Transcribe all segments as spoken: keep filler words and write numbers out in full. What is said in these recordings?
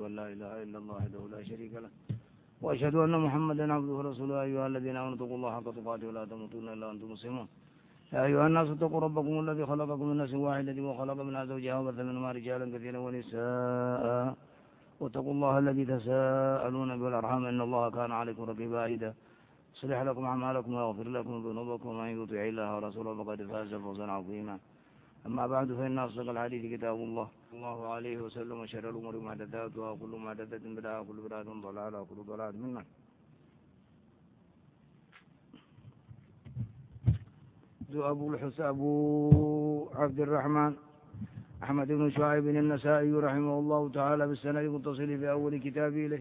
أن لا إله إلا الله وحده لا شريك له وأشهد أن محمدا عبده ورسوله. أيها الذين آمنوا اتقوا الله حق تقاته ولا تموتن إلا وأنتم مسلمون. يا أيها الناس اتقوا ربكم الذي خلقكم من نفس واحدة وخلق منها زوجها وبث منهما رجالا كثيرا ونساء واتقوا الله الذي تساءلون به والأرحام إن الله كان عليكم رقيبا. إذا يصلح لكم أعمالكم ويغفر لكم ذنوبكم ومن يطع الله ورسوله فقد فاز فوزا عظيما. أما بعد فإن أصدق الحديث كتاب الله صلى الله عليه وسلم وشر الأمور محدثاتها وكل محدثة بدعة وكل بدعة ضلالة وكل ضلالة في النار. أبو الحسن أبو عبد الرحمن أحمد بن شعيب النسائي رحمه الله تعالى بالسند المتصل في أول كتابه له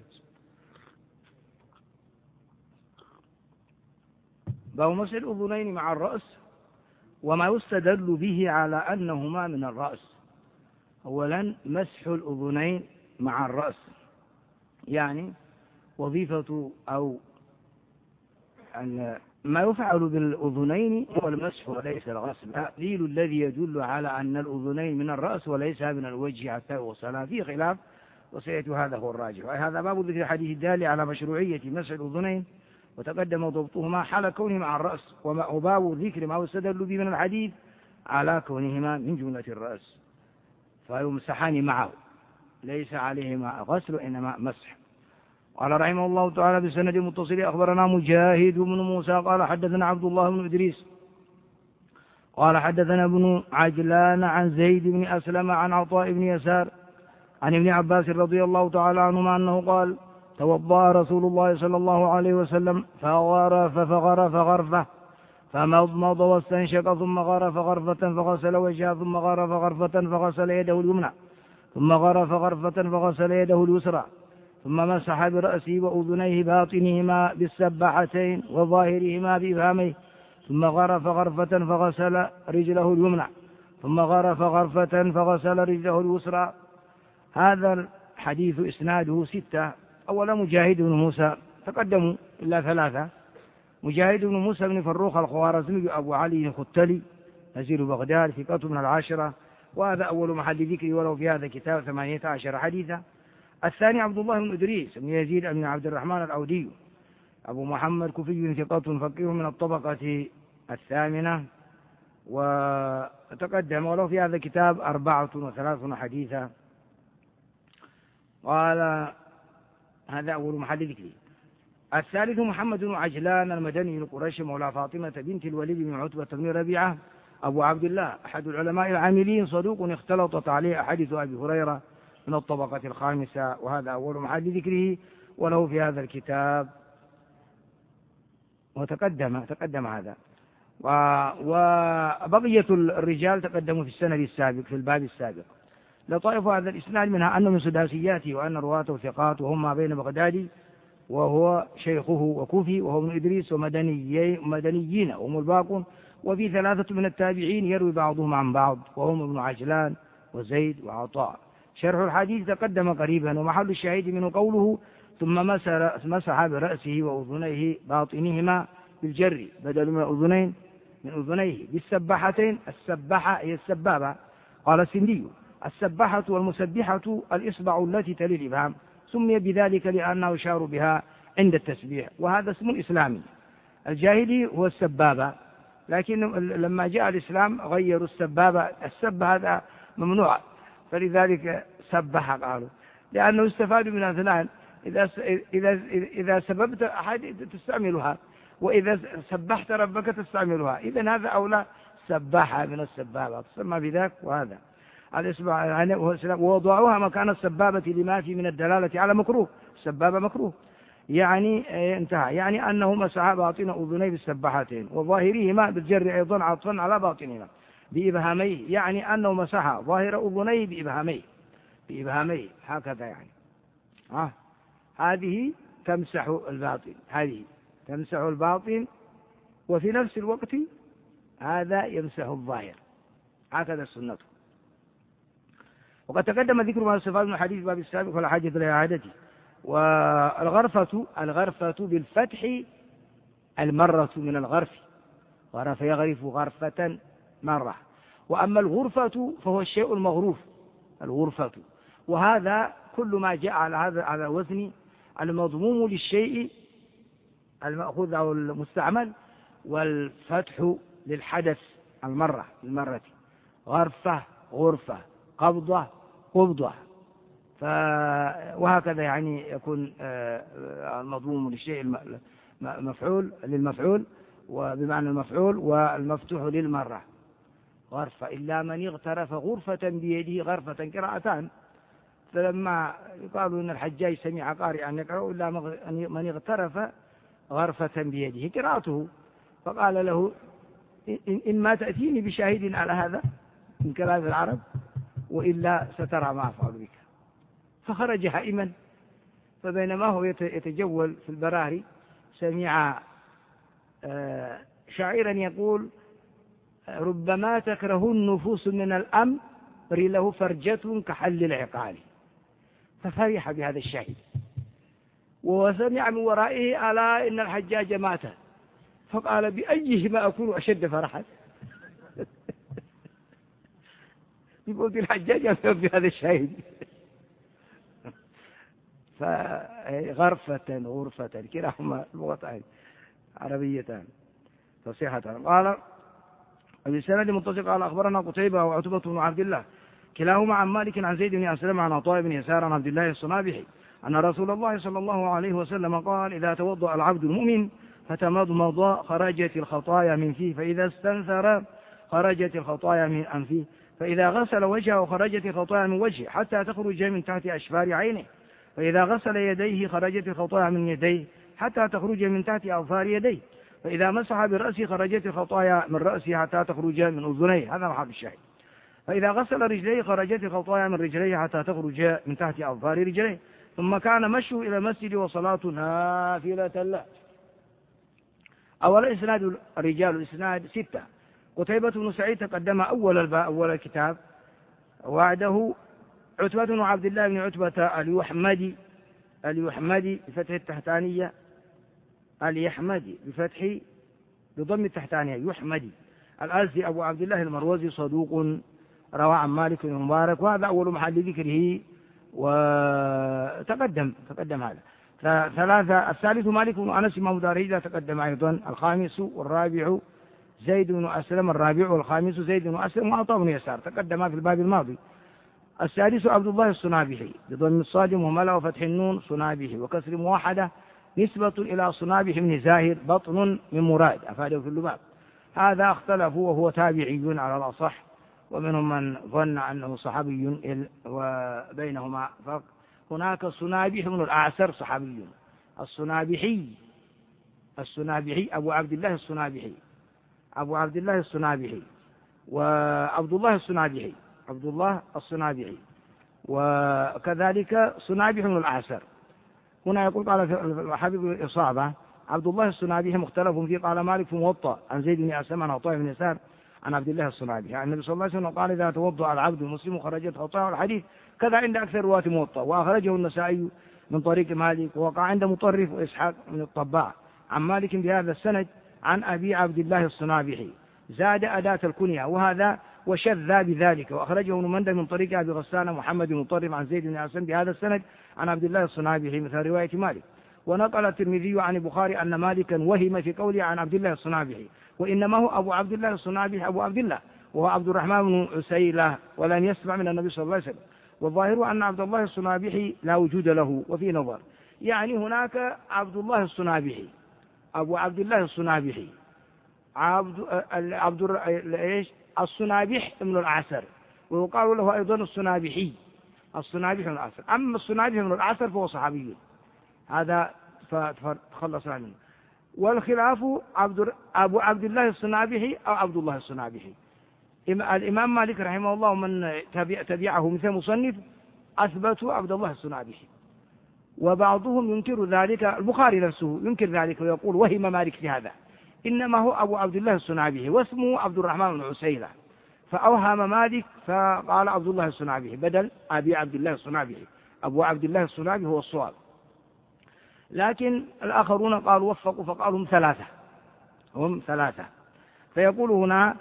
باب مسح الأذنين مع الرأس وما يستدل به على أنهما من الرأس. أولا مسح الأذنين مع الرأس يعني وظيفة أو أن ما يفعل بالأذنين هو المسح وليس الغسل. الدليل الذي يدل على أن الأذنين من الرأس وليس من الوجه حتى يغسلا في خلاف وسيأتي هذا هو الراجح. هذا باب ذكر الحديث الدال على مشروعية مسح الأذنين وتقدم ضبطهما حال كونهما مع الرأس وباب ذكر ما يستدل به من الحديث على كونهما من جملة الرأس فيمسحان معه ليس عليهما غسل إنما مسح. قال رحمه الله تعالى بسند متصل أخبرنا مجاهد بن موسى قال حدثنا عبد الله بن إدريس قال حدثنا ابن عجلان عن زيد بن أسلم عن عطاء بن يسار عن ابن عباس رضي الله تعالى عنهما أنه قال توضأ رسول الله صلى الله عليه وسلم فغرف فغرف غرفة فمضمض واستنشق ثم غرف غرفة فغسل وجهه ثم غرف غرفة فغسل يده اليمنى ثم غرف غرفة فغسل يده اليسرى ثم مسح برأسه وأذنيه باطنهما بالسباحتين وظاهرهما بإبهاميه ثم غرف غرفة فغسل رجله اليمنى ثم غرف غرفة فغسل رجله اليسرى. هذا الحديث إسناده ستة. أولا مجاهد بن موسى تقدموا إلا ثلاثة. مجاهد بن موسى بن فروخ الخوارزمي أبو علي الختلي نزيل بغداد ثقة من العاشرة وهذا أول محل ذكره ولو في هذا الكتاب ثمانية عشر حديثا. الثاني عبد الله بن إدريس بن يزيد بن عبد الرحمن الأودي أبو محمد كوفي ثقة فقيه من الطبقة الثامنة وتقدم ولو في هذا الكتاب أربعة وثلاثون حديثا. قال هذا أول محل ذكره. الثالث محمد بن عجلان المدني القرشي مولى فاطمة بنت الوليد بن عتبة بن ربيعة أبو عبد الله أحد العلماء العاملين صدوق اختلطت عليه أحاديث أبي هريرة من الطبقة الخامسة وهذا أول محل ذكره وله في هذا الكتاب وتقدم تقدم هذا وبقية الرجال تقدموا في السند السابق في الباب السابق. لطائف هذا الإسناد منها أنه من سداسياته وأن رواته ثقات وهم ما بين بغدادي وهو شيخه وكوفي وهو ابن إدريس ومدنيين مدنيين وهم الباقون وفي ثلاثة من التابعين يروي بعضهم عن بعض وهم ابن عجلان وزيد وعطاء. شرح الحديث تقدم قريبا ومحل الشاهد منه قوله ثم مسح برأسه وأذنيه باطنهما بالجر بدل من أذنين من أذنيه بالسباحتين. السباحة هي السبابة. قال السندي السباحة والمسبحة الإصبع التي تلي الإبهام سمي بذلك لأنه يشار بها عند التسبيح وهذا اسم إسلامي. الجاهلي هو السبابة لكن لما جاء الإسلام غيروا السبابة السب هذا ممنوع فلذلك سبح قالوا لأنه استفاد من اثنان إذا إذا إذا سببت أحد تستعملها وإذا سبحت ربك تستعملها إذا هذا أولى سباحة من السبابة تسمى بذاك. وهذا الإصبع يعني ووضعوها مكان السبابة لما في من الدلالة على مكروه. السبابة مكروه يعني انتهى يعني أنه مسح باطن أذنيه بالسباحتين وظاهرهما بالجر أيضا عطفا على باطنهما بإبهاميه يعني أنه مسح ظاهر أذنيه بإبهاميه بإبهاميه هكذا يعني آه. هذه تمسح الباطن هذه تمسح الباطن وفي نفس الوقت هذا يمسح الظاهر هكذا السنة. وقد تقدم ذكر ما استفاد من الحديث باب السابق ولا حاجة لإعادته. والغرفة الغرفة بالفتح المرة من الغرف غرف يغرف غرفة مرة. وأما الغرفة فهو الشيء المغروف الغرفة وهذا كل ما جاء على هذا على الوزن المضموم للشيء المأخوذ أو المستعمل، والفتح للحدث المرة المرة، غرفة غرفة، قبضة قبضة، وهكذا يعني يكون المضموم للشيء مفعول للمفعول وبمعنى المفعول، والمفتوح للمرة غرفة. إلا من اغترف غرفة بيده، غرفة قراءتان، فلما يقالوا إن الحجاج سمع قارئا يقرأ إلا من اغترف غرفة بيده قراءته، فقال له إما تأتيني بشاهد على هذا من كلام العرب وإلا سترى ما أفعل بك. فخرج هائما، فبينما هو يتجول في البراري سمع شاعرا يقول: ربما تكره النفوس من الأمر له فرجة كحل العقال. ففرح بهذا الشاهد، وسمع من ورائه: ألا إن الحجاج مات. فقال: بأيهما أكون أشد فرحا؟ يقول الحجاج بهذا الشاهد. فغرفة غرفة كلاهما لغتان عربيتان فصيحتان. قال بسند متصل قال: أخبرنا قتيبة وعتبة بن عبد الله كلاهما عن مالك عن زيد بن أسلم عن عطاء بن يسار عن عبد الله الصنابحي أن رسول الله صلى الله عليه وسلم قال: إذا توضأ العبد المؤمن فتمضمض خرجت الخطايا من فيه، فإذا استنثر خرجت الخطايا من أنفه، فإذا غسل وجهه خرجت الخطايا من وجهه حتى تخرج من تحت أشفار عينه، فإذا غسل يديه خرجت الخطايا من يديه حتى تخرج من تحت أظفار يديه، فإذا مسح برأسه خرجت الخطايا من رأسه حتى تخرج من أذنيه. هذا محل الشاهد. فإذا غسل رجليه خرجت الخطايا من رجليه حتى تخرج من تحت أظفار رجليه، ثم كان مشوا إلى المسجد وصلاة نافلة له. أولا إسناد الرجال، الإسناد ستة. قتيبة بن سعيد تقدم أول الباء أول الكتاب، وعده عتبة بن عبد الله بن عتبة اليحمدي اليحمدي بفتح التحتانية، اليحمدي بفتح بضم التحتانية يحمدي، الأزدي أبو عبد الله المروزي صدوق روى عن مالك بن مبارك، وهذا أول محل ذكره وتقدم تقدم هذا. ثلاثة. الثالث مالك بن أنس إمام دار الهجرة تقدم أيضا. الخامس والرابع زيد بن أسلم، الرابع والخامس زيد بن أسلم وعطاء بن يسار تقدم في الباب الماضي. السادس عبد الله الصنابحي بضم الصاد وملا وفتح النون صنابحي وكسر موحدة نسبة إلى صنابح بن زاهر بطن من مراد أفاده في اللباب. هذا اختلفوا وهو تابعي على الأصح، ومنهم من ظن أنه صحابي وبينهما فرق. هناك الصنابح بن الأعسر صحابي، الصنابحي الصنابحي أبو عبد الله الصنابحي أبو عبد الله الصنابحي وعبد الله الصنابحي عبد الله الصنابحي وكذلك صنابح بن الأعسر. هنا يقول قال في حبيب الإصابة عبد الله الصنابحي مختلف فيه. قال مالك في موطأ عن زيد بن أسلم عن عطاء بن يسار عن عبد الله الصنابحي عن النبي صلى الله عليه وسلم قال: إذا توضأ العبد المسلم خرجت خطاياه. الحديث كذا عند أكثر رواة موطأ، وأخرجه النسائي من طريق مالك، ووقع عند مطرف وإسحاق من الطباع عن مالك بهذا السند عن أبي عبد الله الصنابحي، زاد أداة الكنية وهذا وشذ بذلك، وأخرجه ابن مندى من طريق أبي غسان محمد بن مطرف عن زيد بن أسلم بهذا السند عن عبد الله الصنابحي مثل رواية مالك. ونقل الترمذي عن البخاري أن مالكا وهم في قوله عن عبد الله الصنابحي، وإنما هو أبو عبد الله الصنابحي أبو عبد الله وهو عبد الرحمن بن عسيلة ولم يسمع من النبي صلى الله عليه وسلم. والظاهر أن عبد الله الصنابحي لا وجود له وفي نظر، يعني هناك عبد الله الصنابحي أبو عبد الله الصنابحي عبد عبد ايش الصنابح ابن الأعسر، ويقال له أيضا الصنابحي الصنابح بن الأعسر. أما الصنابح بن الأعسر فهو صحابي، هذا فتخلص منه. والخلاف عبد أبو عبد الله الصنابحي أو عبد الله الصنابحي. الإمام مالك رحمه الله ومن تبع تبعه مثل مصنف أثبتوا عبد الله الصنابحي، وبعضهم ينكر ذلك، البخاري نفسه ينكر ذلك ويقول وهم مالك في هذا، إنما هو أبو عبد الله الصنابحي واسمه عبد الرحمن بن عسيلة، فأوهم مالك فقال عبد الله الصنابحي بدل أبي عبد الله الصنابحي. أبو عبد الله الصنابحي هو الصواب. لكن الآخرون قالوا وفقوا فقالوا هم ثلاثة هم ثلاثة فيقول هنا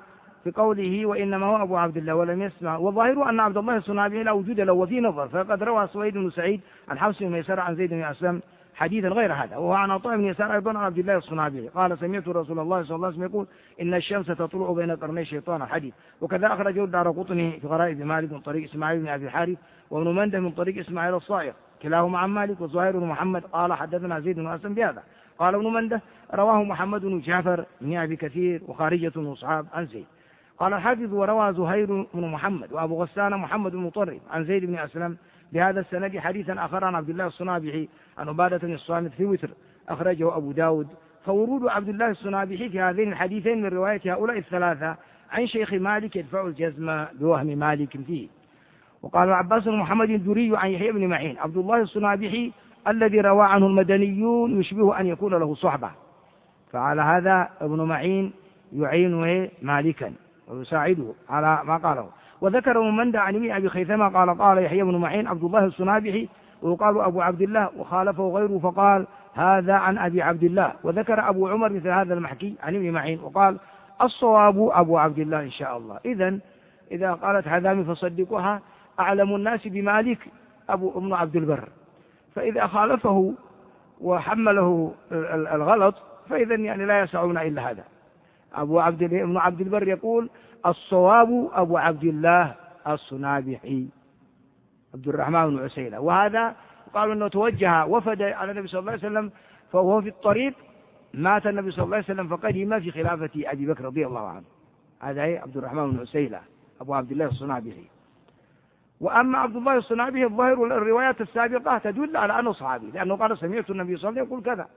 في قوله وإنما هو أبو عبد الله ولم يسمع، وظاهره أن عبد الله الصنابحي لا وجود له وفي نظر، فقد روى سويد بن سعيد عن حفص بن يسار عن زيد بن أسلم حديثا غير هذا، وهو عن عطاء بن يسار أيضا عن عبد الله الصنابحي قال سمعت رسول الله صلى الله عليه وسلم يقول إن الشمس تطلع بين قرني الشيطان الحديث. وكذا أخرجه الدارقطني في غرائب مالك من طريق إسماعيل بن أبي الحارث وابن منده من طريق إسماعيل الصائغ كلاهما عن مالك. وزهير بن محمد قال حدثنا زيد بن أسلم بهذا. قال ابن منده رواه محمد بن جعفر بن أبي كثير وخارجة وأصحاب عن زيد. قال الحافظ وروى زهير بن محمد وأبو غسان محمد بن مطرف عن زيد بن أسلم بهذا السند حديثا آخر عن عبد الله الصنابحي عن عبادة بن الصامت في وتر أخرجه أبو داود. فورود عبد الله الصنابحي في هذين الحديثين من رواية هؤلاء الثلاثة عن شيخ مالك يدفع الجزم بوهم مالك فيه. وقال العباس بن محمد الدري عن يحيى بن معين عبد الله الصنابحي الذي روى عنه المدنيون يشبه أن يكون له صحبة، فعلى هذا ابن معين يعينه مالكا ويساعده على ما قاله. وذكر ابن منده عن ابن أبي خيثمة قال قال يحيى بن معين عبد الله الصنابحي ويقال أبو عبد الله، وخالفه غيره فقال هذا عن أبي عبد الله. وذكر أبو عمر مثل هذا المحكي عن ابن معين وقال الصواب أبو عبد الله إن شاء الله. إذن إذا قالت هذا فصدقوها، أعلم الناس بمالك أبو ابن عبد البر، فإذا خالفه وحمله الغلط فإذا يعني لا يسعون إلا هذا. أبو عبد ابن عبد البر يقول الصواب أبو عبد الله الصنابحي عبد الرحمن بن عسيلة، وهذا قالوا أنه توجه وفد على النبي صلى الله عليه وسلم فهو في الطريق مات النبي صلى الله عليه وسلم فقدم في خلافة أبي بكر رضي الله عنه. هذا هي عبد الرحمن بن عسيلة أبو عبد الله الصنابحي. وأما عبد الله الصنابحي الظاهر الروايات السابقة تدل على أنه صحابي، لأنه قال سمعت النبي صلى الله عليه وسلم يقول كذا،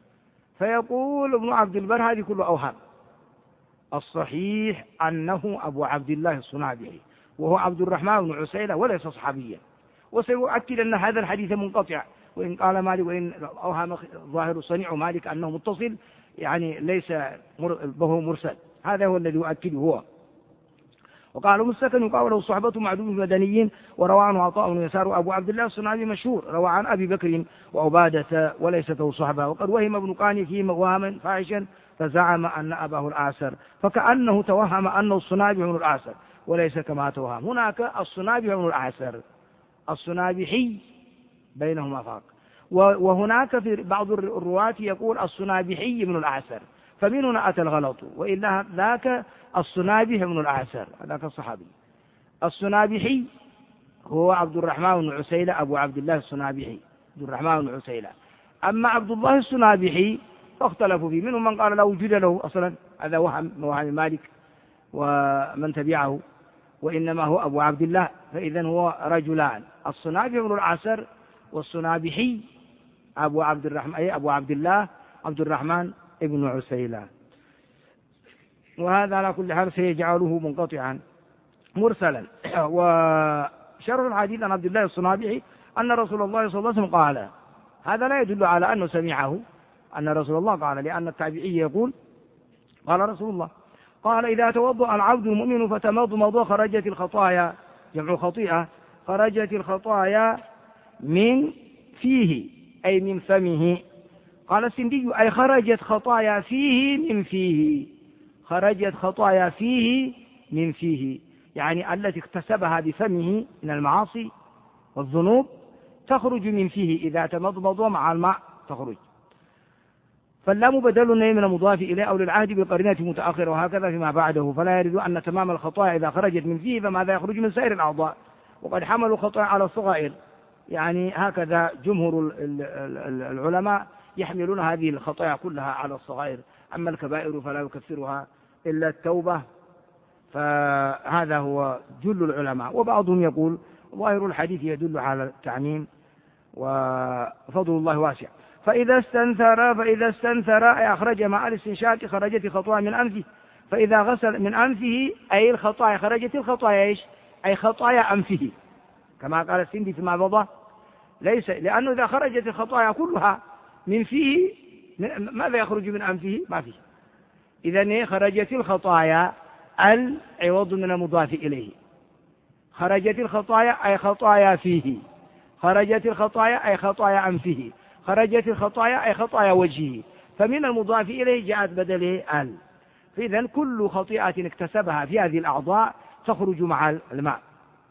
فيقول ابن عبد البر هذه كله أوهام. الصحيح أنه أبو عبد الله الصنابحي وهو عبد الرحمن بن عسيلة وليس صحابيا. وسيؤكد أن هذا الحديث منقطع، وإن قال مالك وإن أوهم ظاهر صنيع مالك أنه متصل يعني ليس به مرسل، هذا هو الذي يؤكده هو. وقال مستكن يقال له صحبة معدوم المدنيين، وروى عنه عطاء بن يسار أبو عبد الله الصنابحي مشهور روى عن أبي بكر وعبادة وليست له صحبة. وقد وهم ابن قاني فيه وهما فاحشا فزعم أن أباه الآسر، فكأنه توهم أنه الصنابحي بن الآسر وليس كما توهم. هناك الصنابحي بن الآسر الصنابحي بينهما فرق، وهناك في بعض الرواة يقول الصنابحي بن الآسر، فمن هنا أتى الغلط، وإلا ذاك الصنابحي بن الآسر ذاك الصحابي. الصنابحي هو عبد الرحمن بن عسيلة أبو عبد الله الصنابحي عبد الرحمن بن عسيلة. أما عبد الله الصنابحي فاختلفوا فيه، منهم من قال لا وجود له أصلا، هذا وهم وهم مالك ومن تبعه، وإنما هو أبو عبد الله، فإذا هو رجلان الصنابحي بن الآسر والصنابحي أبو عبد الرحمن أي أبو عبد الله عبد الرحمن ابن عسيلة. وهذا على كل حال سيجعله منقطعا مرسلا. وشرح الحديث عن عبد الله الصنابحي أن رسول الله صلى الله عليه وسلم قال، هذا لا يدل على أنه سمعه أن رسول الله قال، لأن التابعي يقول قال رسول الله قال إذا توضأ العبد المؤمن فتمضمض خرجت الخطايا، جمع خطيئة، خرجت الخطايا من فيه أي من فمه. قال السندي أي خرجت خطايا فيه من فيه، خرجت خطايا فيه من فيه، يعني التي اكتسبها بفمه من المعاصي والذنوب تخرج من فيه، إذا تمضمض مع الماء تخرج. فاللام بدل من المضاف إليه أو للعهد بقرينة متأخرة، وهكذا فيما بعده، فلا يريد أن تمام الخطايا إذا خرجت من فيه فماذا يخرج من سائر الأعضاء. وقد حملوا خطايا على الصغائر، يعني هكذا جمهور العلماء يحملون هذه الخطايا كلها على الصغائر، أما الكبائر فلا يكفرها إلا التوبة، فهذا هو جل العلماء. وبعضهم يقول ظاهر الحديث يدل على التعميم وفضل الله واسع. فإذا استنثر فإذا استنثر أي أخرج مع الاستنشاق خرجت الخطايا من أنفه، فإذا غسل من أنفه أي الخطايا خرجت الخطايا إيش؟ أي خطايا أنفه، كما قال السندي فيما مضى، ليس لأنه إذا خرجت الخطايا كلها من فيه ماذا يخرج من أنفه؟ ما فيه. إذن خرجت الخطايا العوض من المضاف إليه، خرجت الخطايا أي خطايا فيه، خرجت الخطايا أي خطايا أنفه، خرجت الخطايا أي خطايا وجهه، فمن المضاف إليه جاءت بدله ال. فإذا كل خطيئة اكتسبها في هذه الأعضاء تخرج مع الماء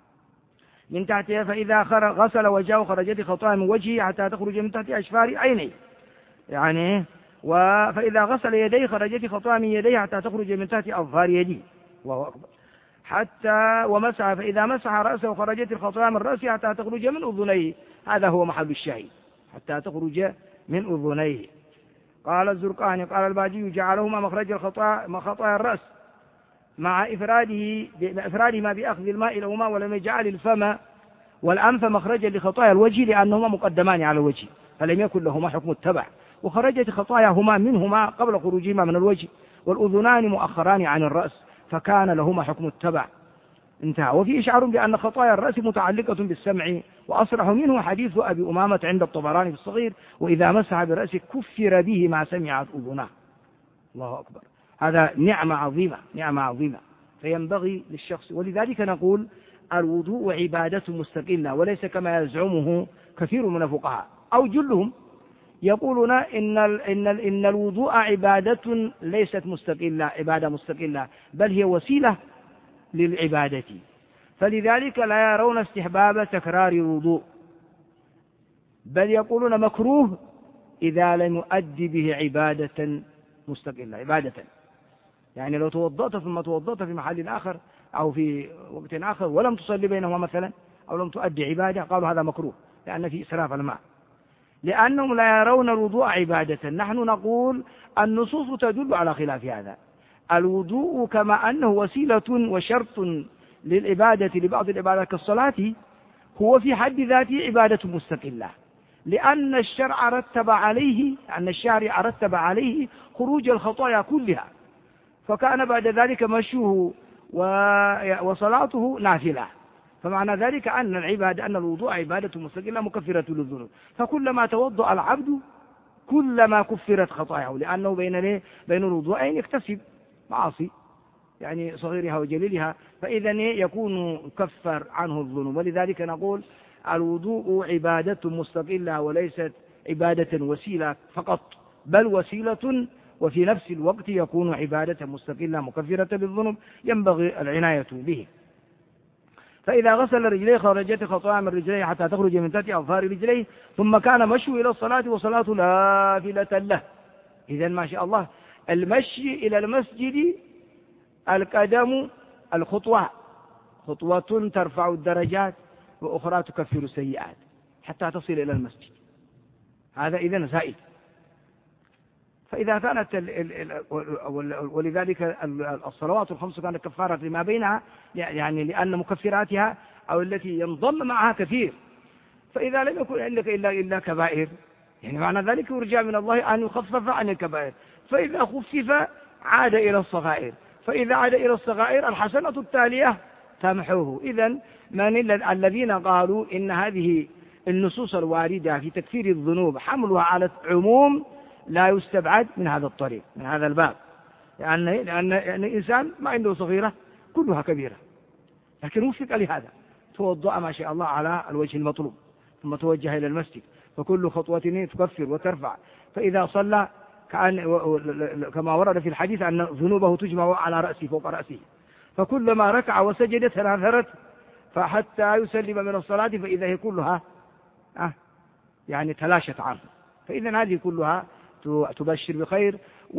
من تحتها. فإذا غسل وجهه خرجت خطايا من وجهه حتى تخرج من تحت أشفار عينيه يعني. فإذا غسل يديه خرجت خطايا من يديه حتى تخرج من تحت أظفار يديه، الله أكبر. حتى ومسح، فإذا مسح رأسه خرجت الخطايا من رأسه حتى تخرج من أذنيه، هذا هو محل الشاهد، حتى تخرج من أذنيه. قال الزرقاني قال الباجي جعلهما مخرج الخطايا خطايا الرأس مع إفراده إفرادهما بأخذ الماء لهما، ولم يجعل الفم والأنف مخرجا لخطايا الوجه لأنهما مقدمان على الوجه فلم يكن لهما حكم التبع، وخرجت خطاياهما منهما قبل خروجهما من الوجه، والأذنان مؤخران عن الرأس فكان لهما حكم التبع، انتهى. وفي إشعار بأن خطايا الرأس متعلقة بالسمع، وأصرح منه حديث أبي أمامة عند الطبراني في الصغير وإذا مسح برأسه كفر به ما سمعت أذناه، الله أكبر. هذا نعمة عظيمة، نعمة عظيمة. فينبغي للشخص، ولذلك نقول الوضوء عبادة مستقلة، وليس كما يزعمه كثير من الفقهاء أو جلهم يقولون إن إن إن الوضوء عبادة ليست مستقلة، عبادة مستقلة، بل هي وسيلة للعبادة، فلذلك لا يرون استحباب تكرار الوضوء، بل يقولون مكروه إذا لم يؤدي به عبادة مستقلة، عبادة يعني لو توضأت ثم توضأت في محل آخر أو في وقت آخر ولم تصلي بينهما مثلا أو لم تؤدي عبادة، قالوا هذا مكروه لأن في إسراف الماء، لأنهم لا يرون الوضوء عبادة. نحن نقول النصوص تدل على خلاف هذا. الوضوء كما أنه وسيلة وشرط للعبادة لبعض العبادات كالصلاة، هو في حد ذاته عبادة مستقلة، لأن الشرع رتب عليه أن الشارع رتب عليه خروج الخطايا كلها، فكان بعد ذلك مشيه وصلاته نافلة، فمعنى ذلك أن العبادة أن الوضوء عبادة مستقلة مكفرة للذنوب، فكلما توضأ العبد كلما كفرت خطاياه، لأنه بين بين الوضوءين يكتسب معاصي يعني صغيرها وجليلها، فإذا يكون كفر عنه الذنوب. ولذلك نقول الوضوء عبادة مستقلة وليست عبادة وسيلة فقط، بل وسيلة وفي نفس الوقت يكون عبادة مستقلة مكفرة للذنوب ينبغي العناية به. فإذا غسل رجليه خرجت خطايا من رجليه حتى تخرج من تحت أظفار رجليه، ثم كان مشوا إلى الصلاة وصلاة نافلة له. إذن ما شاء الله المشي إلى المسجد القدم الخطوة خطوة ترفع الدرجات وأخرى تكفر السيئات حتى تصل إلى المسجد، هذا إذن زائد. فإذا كانت ال ال ال ولذلك الصلوات الخمس كانت كفارة لما بينها، يعني لأن مكفراتها أو التي ينضم معها كثير، فإذا لم يكن عندك إلا إلا كبائر، يعني معنى ذلك يرجى من الله أن يخفف عن الكبائر، فإذا خفف عاد إلى الصغائر، فإذا عاد إلى الصغائر الحسنة التالية تمحوه. إذن من الذين قالوا إن هذه النصوص الواردة في تكفير الذنوب حملها على العموم لا يستبعد من هذا الطريق، من هذا الباب، لأن لأن يعني الإنسان ما عنده صغيرة كلها كبيرة، لكن وفق لهذا توضأ ما شاء الله على الوجه المطلوب ثم توجه إلى المسجد، فكل خطوة تكفر وترفع. فإذا صلى كأن كما ورد في الحديث أن ذنوبه تجمع على رأسه فوق رأسه، فكلما ركع وسجد تناثرت فحتى يسلم من الصلاة فإذا هي كلها آه يعني تلاشت عنه. فإذا هذه كلها تبشر بخير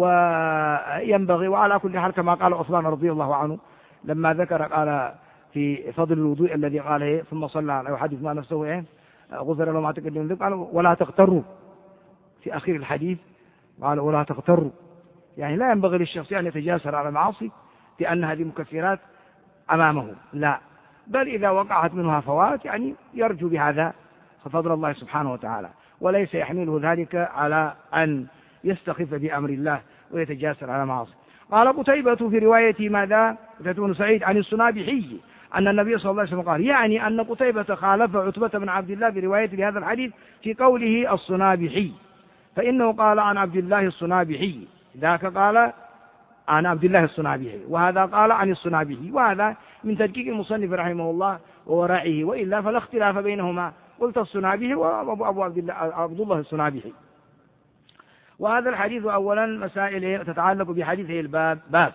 وينبغي. وعلى كل حال كما قال عثمان رضي الله عنه لما ذكر قال في فضل الوضوء الذي قال ثم صلى على يحدث ما نفسه ايه غفر له ما تقدم من ذنبه ولا تغتروا، في أخير الحديث قال ولا تغتروا، يعني لا ينبغي للشخص أن يتجاسر على المعاصي لأن هذه مكفرات أمامه، لا، بل إذا وقعت منها فوات يعني يرجو بهذا فضل الله سبحانه وتعالى، وليس يحمله ذلك على أن يستخف بأمر الله ويتجاسر على معاصي. قال قتيبة في رواية ماذا بن سعيد عن السنابحي أن النبي صلى الله عليه وسلم قال، يعني أن قتيبة خالف عتبة بن عبد الله برواية لهذا الحديث في قوله السنابحي، فإنه قال عن عبد الله السنابحي، ذاك قال عن عبد الله السنابحي وهذا قال عن السنابحي، وهذا من تدقيق المصنف رحمه الله وورعه، وإلا فلا اختلاف بينهما، قلت السنابحي وأبو عبد الله عبد الله السنابحي. وهذا الحديث أولا مسائل تتعلق بحديثه الباب باب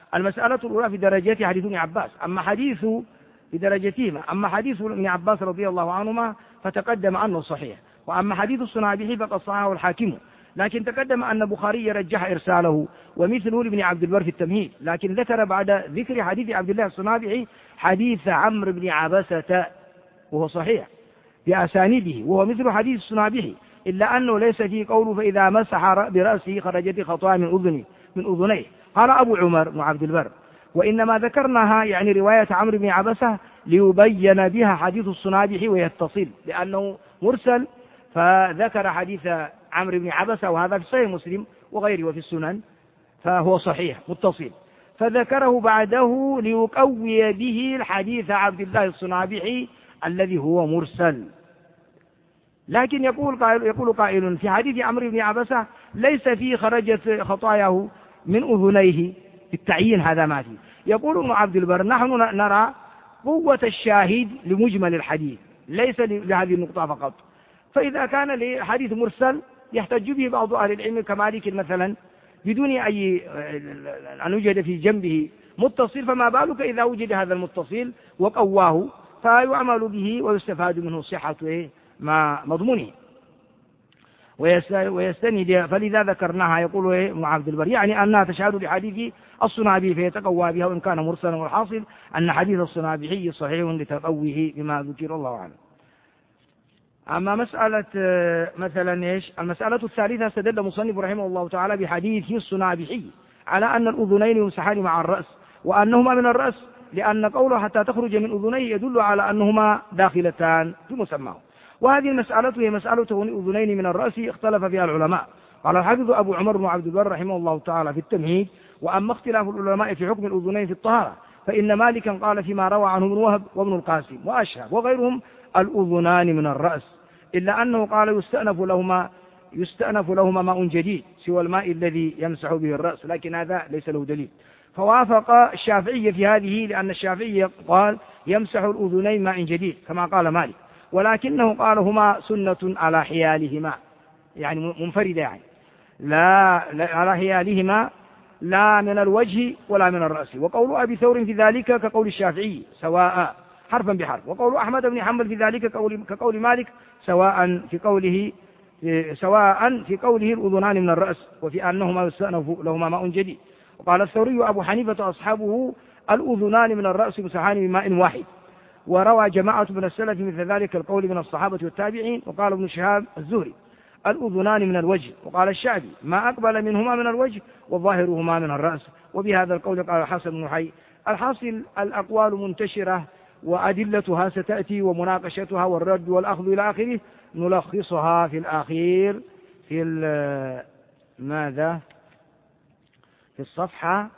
المسألة الأولى في درجات حديث ابن عباس، أما حديث في درجتهما، أما حديث ابن عباس رضي الله عنهما فتقدم أنه صحيح، وأما حديث الصنابحي فقد صححه الحاكم، لكن تقدم أن البخاري رجح إرساله ومثله لابن عبد البر في التمهيد، لكن ذكر بعد ذكر حديث عبد الله الصنابحي حديث عمرو بن عبسة وهو صحيح بأسانيده وهو مثل حديث الصنابحي، إلا أنه ليس فيه قوله فإذا مسح برأسه خرجت خطايا من أذنه من أذنيه. قال أبو عمر بن عبد البر وإنما ذكرناها يعني رواية عمرو بن عبسة ليبين بها حديث الصنابحي ويتصل، لأنه مرسل فذكر حديث عمرو بن عبسة وهذا في صحيح مسلم وغيره وفي السنن فهو صحيح متصل، فذكره بعده ليقوي به الحديث عبد الله الصنابحي الذي هو مرسل. لكن يقول قائل, يقول قائل في حديث عمرو بن عبسة ليس فيه خرجت خطاياه من أذنيه بالتعيين، هذا ما فيه. يقول ابن عبد البر نحن نرى قوة الشاهد لمجمل الحديث ليس لهذه النقطة فقط، فإذا كان الحديث مرسل يحتج به بعض أهل العلم كمالك مثلا بدون أي أن يوجد في جنبه متصل، فما بالك إذا وجد هذا المتصل وقواه فيعمل به ويستفاد منه صحة ما مضمونه ويستند، فلذا ذكرناها. يقول ابن عبد البر يعني أنها تشهد لحديث الصنابحي فيتقوى بها وإن كان مرسلا، والحاصل أن حديث الصنابحي صحيح لتقويه بما ذكر الله عنه. أما مسألة مثلا إيش المسألة الثالثة، استدل مصنف رحمه الله تعالى بحديث الصنابحي على أن الأذنين يمسحان مع الرأس وأنهما من الرأس، لأن قوله حتى تخرج من أذنيه يدل على أنهما داخلتان في مسماه. وهذه المسألة هي مسألة أذنين من الرأس اختلف فيها العلماء. قال الحافظ أبو عمر بن عبد البر رحمه الله تعالى في التمهيد: وأما اختلاف العلماء في حكم الأذنين في الطهارة فإن مالكا قال فيما روى عنه ابن وهب وابن القاسم وأشهب وغيرهم الأذنان من الرأس، إلا أنه قال يستأنف لهما يستأنف لهما ماء جديد سوى الماء الذي يمسح به الرأس، لكن هذا ليس له دليل. فوافق الشافعية في هذه، لأن الشافعية قال يمسح الأذنين ماء جديد كما قال مالك، ولكنه قال هما سنة على حيالهما، يعني منفردة، يعني لا, لا على حيالهما لا من الوجه ولا من الرأس. وقول أبي ثور في ذلك كقول الشافعي سواء حرفا بحرف، وقول أحمد بن حنبل في ذلك كقول مالك سواء في قوله سواء في قوله الأذنان من الرأس وفي أنهما يستأنف لهما ماء جديد. وقال الثوري أبو حنيفة أصحابه الأذنان من الرأس مسحان بماء واحد. وروى جماعة من السلف مثل ذلك القول من الصحابة والتابعين. وقال ابن شهاب الزهري الأذنان من الوجه. وقال الشعبي ما أقبل منهما من الوجه وظاهرهما من الرأس. وبهذا القول قال الحسن بن حي. الحاصل الأقوال منتشرة وأدلتها ستأتي ومناقشتها والرد والأخذ إلى آخره، نلخصها في الأخير في ماذا في الصفحة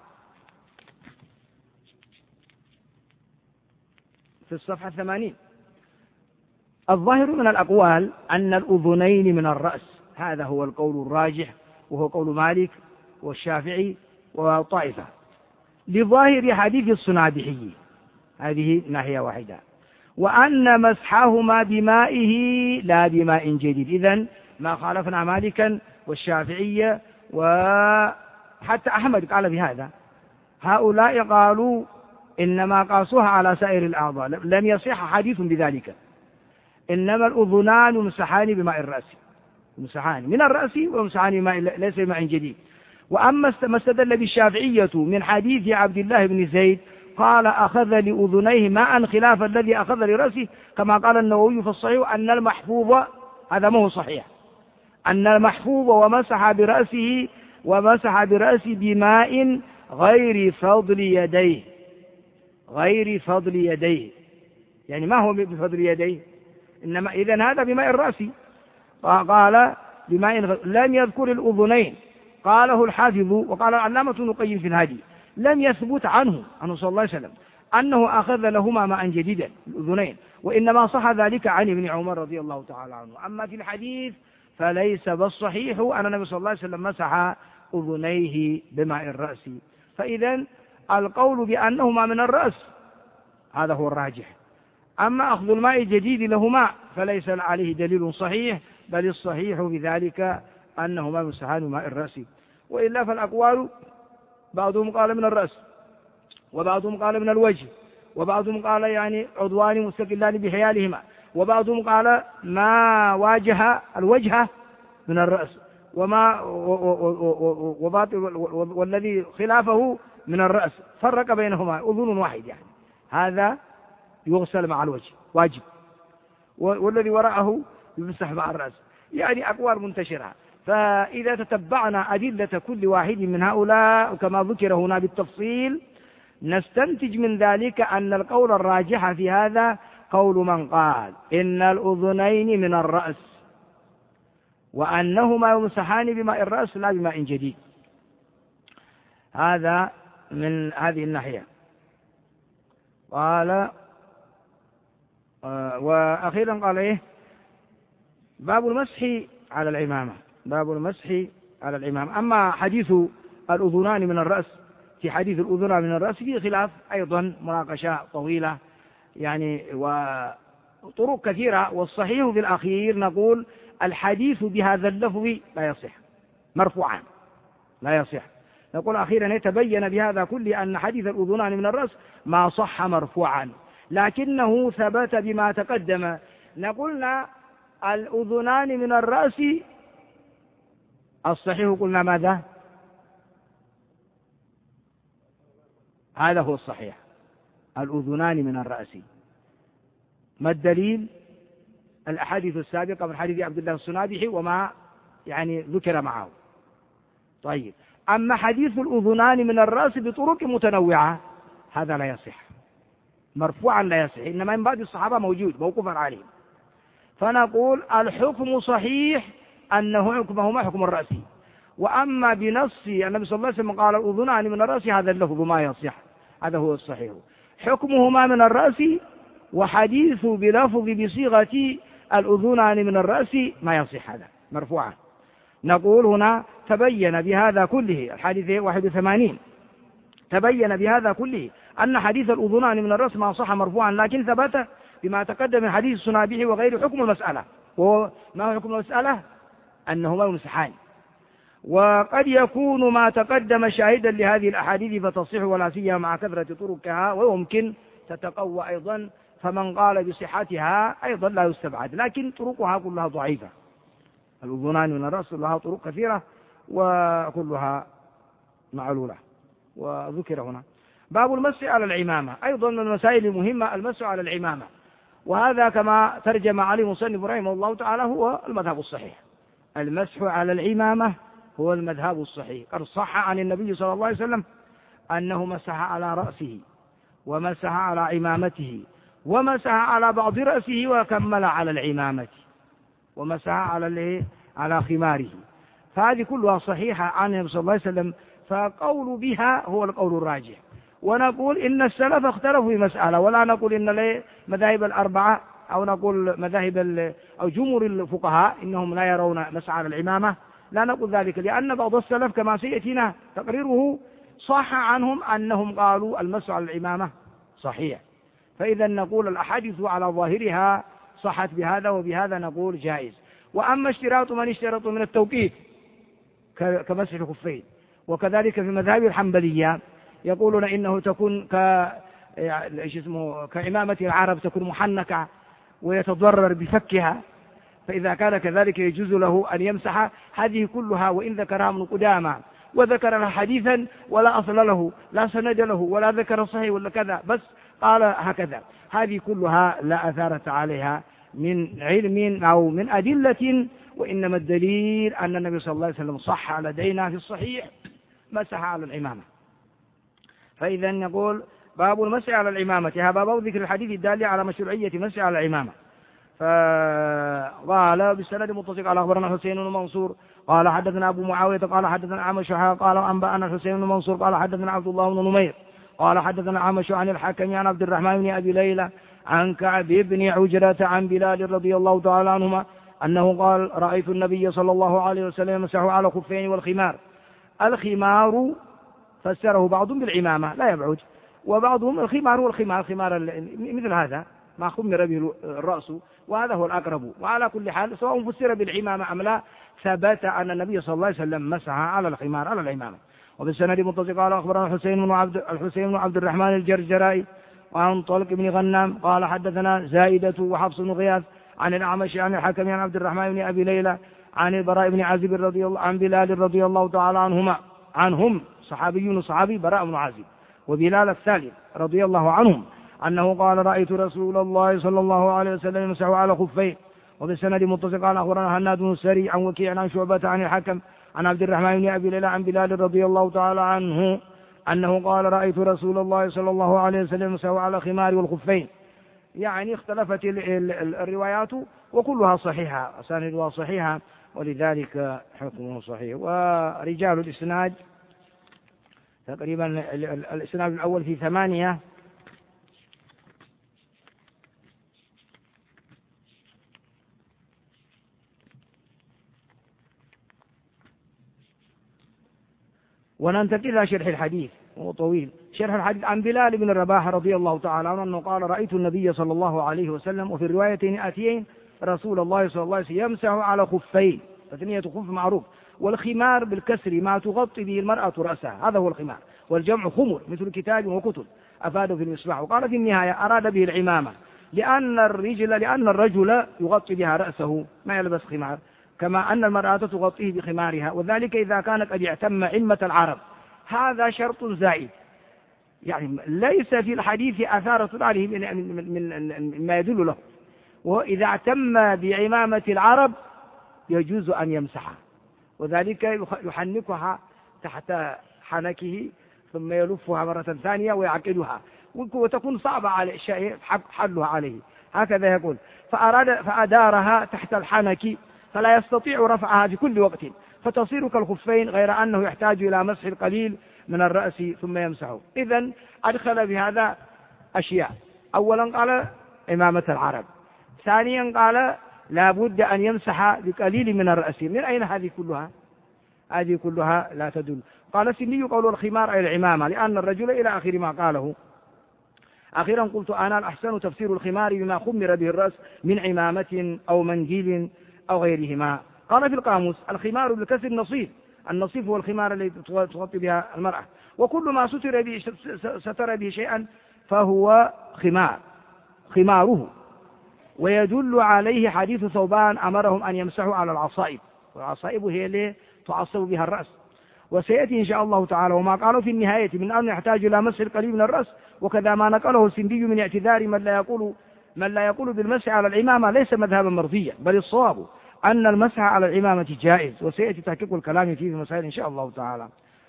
في الصفحة الثمانين. الظاهر من الأقوال أن الأذنين من الرأس، هذا هو القول الراجح وهو قول مالك والشافعي وطائفة لظاهر حديث الصنابحي، هذه ناحية واحدة، وأن مسحهما بمائه لا بماء جديد. إذن ما خالفنا مالكا والشافعية وحتى أحمد قال بهذا. هؤلاء قالوا إنما قاسوها على سائر الأعضاء، لم يصح حديث بذلك، إنما الأذنان يمسحان بماء الرأس، يمسحان من الرأس ويمسحان بماء ليس بماء جديد. وأما ما استدل بالشافعية من حديث عبد الله بن زيد قال أخذ لأذنيه ماء خلاف الذي أخذ لرأسه، كما قال النووي في الصحيح أن المحفوظ، هذا ما هو صحيح، أن المحفوظ ومسح برأسه ومسح برأسه بماء غير فضل يديه، غير فضل يديه، يعني ما هو بفضل يديه، إنما إذن هذا بماء الرأس. قال بماء لم يذكر الأذنين، قاله الحافظ وقال العلامة ابن القيم في الهادي لم يثبت عنه عنه صلى الله عليه وسلم أنه أخذ لهما ماء جديدا الأذنين، وإنما صح ذلك عن ابن عمر رضي الله تعالى عنه. أما في الحديث فليس بالصحيح أن النبي صلى الله عليه وسلم مسح أذنيه بماء الرأس. فإذا القول بأنهما من الرأس هذا هو الراجح. أما أخذ الماء الجديد لهما فليس عليه دليل صحيح، بل الصحيح بذلك أنهما مسحان بماء الرأس. وإلا فالأقوال بعضهم قال من الرأس وبعضهم قال من الوجه، وبعضهم قال يعني عضوان مستقلان بحيالهما، وبعضهم قال ما واجه الوجه من الرأس، وما والذي خلافه من الرأس، فرق بينهما أذن واحد، يعني هذا يغسل مع الوجه واجب، والذي وراءه يمسح مع الرأس، يعني أقوال منتشرة. فإذا تتبعنا أدلة كل واحد من هؤلاء كما ذكر هنا بالتفصيل نستنتج من ذلك أن القول الراجح في هذا قول من قال إن الأذنين من الرأس، وأنهما يمسحان بماء الرأس لا بماء جديد. هذا من هذه الناحية. قال آه وأخيرا قال إيه؟ باب المسح على العمامة، باب المسح على العمامة. أما حديث الأذنان من الرأس، في حديث الأذنان من الرأس فيه خلاف أيضا، مناقشة طويلة يعني وطرق كثيرة، والصحيح في الأخير نقول الحديث بهذا اللفظ لا يصح مرفوعا، لا يصح. نقول أخيرا يتبين بهذا كله أن حديث الأذنان من الرأس ما صح مرفوعا، لكنه ثبت بما تقدم. نقولنا الأذنان من الرأس، الصحيح قلنا ماذا؟ هذا هو الصحيح، الأذنان من الرأس. ما الدليل؟ الأحاديث السابقة من حديث عبد الله الصنابحي وما يعني ذكر معه. طيب، أما حديث الأذنان من الرأس بطرق متنوعة هذا لا يصح مرفوعا، لا يصح، إنما من بعض الصحابة موجود موقوفا عليهم. فنقول الحكم صحيح أنه حكمهما حكم الرأس، وأما بنص النبي صلى الله عليه وسلم قال الأذنان من الرأس هذا اللفظ ما يصح، هذا هو الصحيح، حكمهما من الرأس، وحديث بلفظ بصيغة الأذنان من الرأس ما يصح، هذا مرفوعا. نقول هنا تبين بهذا كله، الحديث واحد وثمانين، تبين بهذا كله أن حديث الأذنان من الرأس ما صح مرفوعا، لكن ثبت بما تقدم من حديث الصنابحي وغير حكم المسألة. وما هو حكم المسألة؟ أنهما يمسحان. وقد يكون ما تقدم شاهدا لهذه الأحاديث فتصح، ولا سيما مع كثرة طرقها، ويمكن تتقوى أيضا، فمن قال بصحتها أيضا لا يستبعد، لكن طرقها كلها ضعيفة. الأذنان من الرأس لها طرق كثيرة وكلها معلولة. وذكر هنا باب المسح على العمامة، أيضا من المسائل المهمة المسح على العمامة، وهذا كما ترجم عليه مصنف رحمه الله تعالى هو المذهب الصحيح. المسح على العمامة هو المذهب الصحيح. قد صح عن النبي صلى الله عليه وسلم أنه مسح على رأسه، ومسح على عمامته، ومسح على بعض رأسه، وكمل على العمامة، ومسح على على خماره. فهذه كلها صحيحة عن النبي صلى الله عليه وسلم، فقول بها هو القول الراجح. ونقول إن السلف اختلفوا في مسألة، ولا نقول إن مذاهب الأربعة أو نقول مذاهب أو جمهور الفقهاء إنهم لا يرون مسح على العمامة، لا نقول ذلك، لأن بعض السلف كما سيأتينا تقريره صح عنهم أنهم قالوا المسح على العمامة صحيح. فإذا نقول الأحاديث على ظاهرها صحت بهذا وبهذا، نقول جائز. وأما اشتراط من اشترط من التوقيت كمسح الخفين، وكذلك في مذاهب الحنبلية يقولون إنه تكون ك اسمه كعمامة العرب، تكون محنكة ويتضرر بفكها، فإذا كان كذلك يجوز له أن يمسح. هذه كلها وإن ذكرها ابن قدامة وذكر لها حديثا ولا أصل له، لا سند له، ولا ذكر صحيح ولا كذا، بس قال هكذا، هذه كلها لا أثارة عليها من علم أو من أدلة، وإنما الدليل أن النبي صلى الله عليه وسلم صح لدينا في الصحيح مسح على العمامة. فإذا نقول باب المسح على العمامة، هذا باب ذكر الحديث الدال على مشروعية مسح على العمامة. فقال بالسند متصل قال أخبرنا حسين بن منصور قال حدثنا أبو معاوية قال حدثنا عمش قال أنبأنا حسين بن منصور قال حدثنا عبد الله بن نمير قال حدثنا عمش عن الحكم عن عبد الرحمن بن أبي ليلى عن كعب بن عجرة عن بلال رضي الله تعالى عنهما أنه قال رأيت النبي صلى الله عليه وسلم يمسح على خفين والخمار. الخمار فسره بعضهم بالعمامة لا يبعد، وبعضهم الخمار هو الخمار الخمار مثل هذا ما خمر به الرأس، وهذا هو الأقرب. وعلى كل حال سواء فسر بالعمامة أم لا، ثبت أن النبي صلى الله عليه وسلم مسح على الخمار على العمامة. وبالسند متصل قال أخبرنا الحسين بن عبد الحسين بن عبد الرحمن الجرجرائي وعن طلق بن غنام قال حدثنا زائدة وحفص بن غياث عن الأعمش عن الحكم عن عبد الرحمن بن أبي ليلى عن البراء بن عازب رضي الله عن بلال رضي الله تعالى عنهما عنهم صحابي صحابي براء بن عازب وبلال الثالث رضي الله عنهم أنه قال رأيت رسول الله صلى الله عليه وسلم يمسح على خفيه. وبالسند متصل قال أخبرنا هناد بن السري عن وكيع عن شعبة عن الحكم عن عبد الرحمن بن أبي ليلى عن بلال رضي الله تعالى عنه أنه قال رأيت رسول الله صلى الله عليه وسلم يمسح على الخمار والخفين. يعني اختلفت الروايات وكلها صحيحة أسانيدها صحيحة ولذلك حكمه صحيح. ورجال الإسناد تقريبا الإسناد الأول في ثمانية وننتقل إلى شرح الحديث وهو طويل. شرح الحديث عن بلال بن الرباح رضي الله تعالى عنه أنه قال رأيت النبي صلى الله عليه وسلم وفي الروايتين آتيين رسول الله صلى الله عليه وسلم يمسح على خفين تثنية خف معروف والخمار بالكسر ما تغطي به المرأة رأسها هذا هو الخمار والجمع خمر مثل كتاب وكتب أفاده في المصباح. وقال في النهاية أراد به العمامة لأن الرجل لأن الرجل يغطي بها رأسه ما يلبس خمار كما أن المرأة تغطيه بخمارها وذلك إذا كانت قد اعتم علمة العرب. هذا شرط زائد يعني ليس في الحديث أثارة عليه من, من, من, من ما يدل له. وإذا اعتم بعمامة العرب يجوز أن يمسحها وذلك يحنكها تحت حنكه ثم يلفها مرة ثانية ويعقدها وتكون صعبة على الشيء حلها عليه هكذا يقول فأراد فأدارها تحت الحنك فلا يستطيع رفعها في كل وقت فتصير كالخفين غير أنه يحتاج إلى مسح القليل من الرأس ثم يمسحه. إذن أدخل بهذا أشياء أولا قال إمامة العرب ثانيا قال لا بد أن يمسح بقليل من الرأس. من أين هذه كلها؟ هذه كلها لا تدل. قال سني قول الخمار أي العمامة لأن الرجل إلى آخر ما قاله. أخيرا قلت أنا الأحسن تفسير الخمار بما خمر به الرأس من عمامة أو منجيل أو غيرهما. قال في القاموس الخمار بالكسر نصيف النصيف هو الخمار الذي تغطي بها المرأة وكل ما ستر به ستر به شيئا فهو خمار خماره. ويدل عليه حديث ثوبان أمرهم أن يمسحوا على العصائب والعصائب هي اللي تعصب بها الرأس وسيأتي إن شاء الله تعالى. وما قالوا في النهاية من أن يحتاج إلى مسح القليل من الرأس وكذا ما نقله السندي من اعتذار من لا يقول من لا يقول بالمسح على العمامة ليس مذهبا مرضيا بل الصواب أن المسح على العمامة جائز وسيأتي تحقيق الكلام فيه في مسائل إن شاء الله تعالى.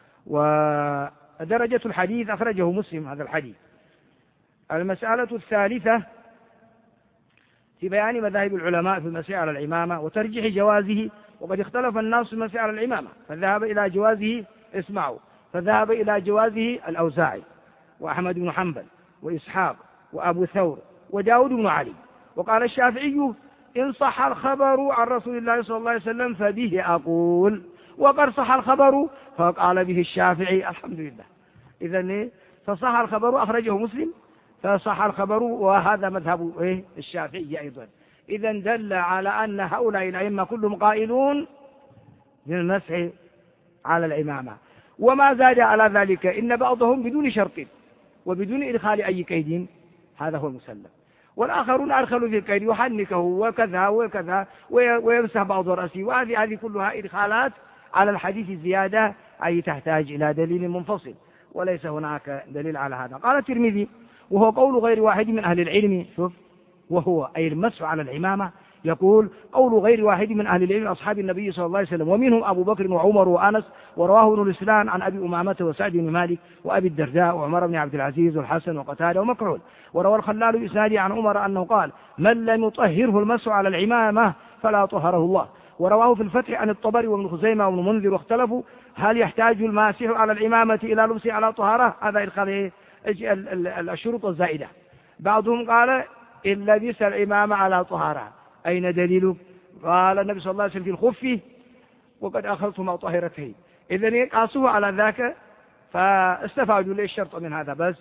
ودرجة الحديث أخرجه مسلم هذا الحديث. المسألة الثالثة في بيان مذاهب العلماء في المسح على العمامة وترجيح جوازه. وقد اختلف الناس في المسح على العمامة فذهب إلى جوازه اسمعوا فذهب إلى جوازه الأوزاعي وأحمد بن حنبل وإسحاق وأبو ثور وداود بن علي. وقال الشافعي إن صح الخبر عن رسول الله صلى الله عليه وسلم فبه أقول وقد صح الخبر فقال به الشافعي الحمد لله. إذن فصح الخبر أخرجه مسلم فصح الخبر وهذا مذهب إيه الشافعي أيضا. إذن دل على أن هؤلاء الأئمة كلهم قائلون بالمسح على العمامة. وما زاد على ذلك إن بعضهم بدون شرط وبدون إدخال أي قيد هذا هو المسلم والآخرون أدخلوا في القيد يحنكه وكذا وكذا ويمسح بعض رأسه وهذه هذه كلها إدخالات على الحديث زيادة أي تحتاج إلى دليل منفصل وليس هناك دليل على هذا. قال الترمذي وهو قول غير واحد من أهل العلم شوف وهو أي المسح على العمامة يقول قول غير واحد من أهل العلم أصحاب النبي صلى الله عليه وسلم ومنهم أبو بكر وعمر وأنس ورواه ابن الإسلام عن أبي أمامة وسعد بن مالك وأبي الدرداء وعمر بن عبد العزيز والحسن وقتادة ومكحول. وروى الخلال بإسناده عن عمر أنه قال من لم يطهره المسح على العمامة فلا طهره الله. ورواه في الفتح عن الطبري وابن خزيمة وابن منذر واختلفوا هل يحتاج الماسح على العمامة إلى لبسه على طهارة هذا إدخال الشروط الزائدة. بعضهم قال إن لبس العمامة على طهارة أين دليله؟ قال النبي صلى الله عليه وسلم في الخف وقد أخذتما طاهرتين. إذن قاسوه على ذاك فاستفادوا لي الشرط من هذا بس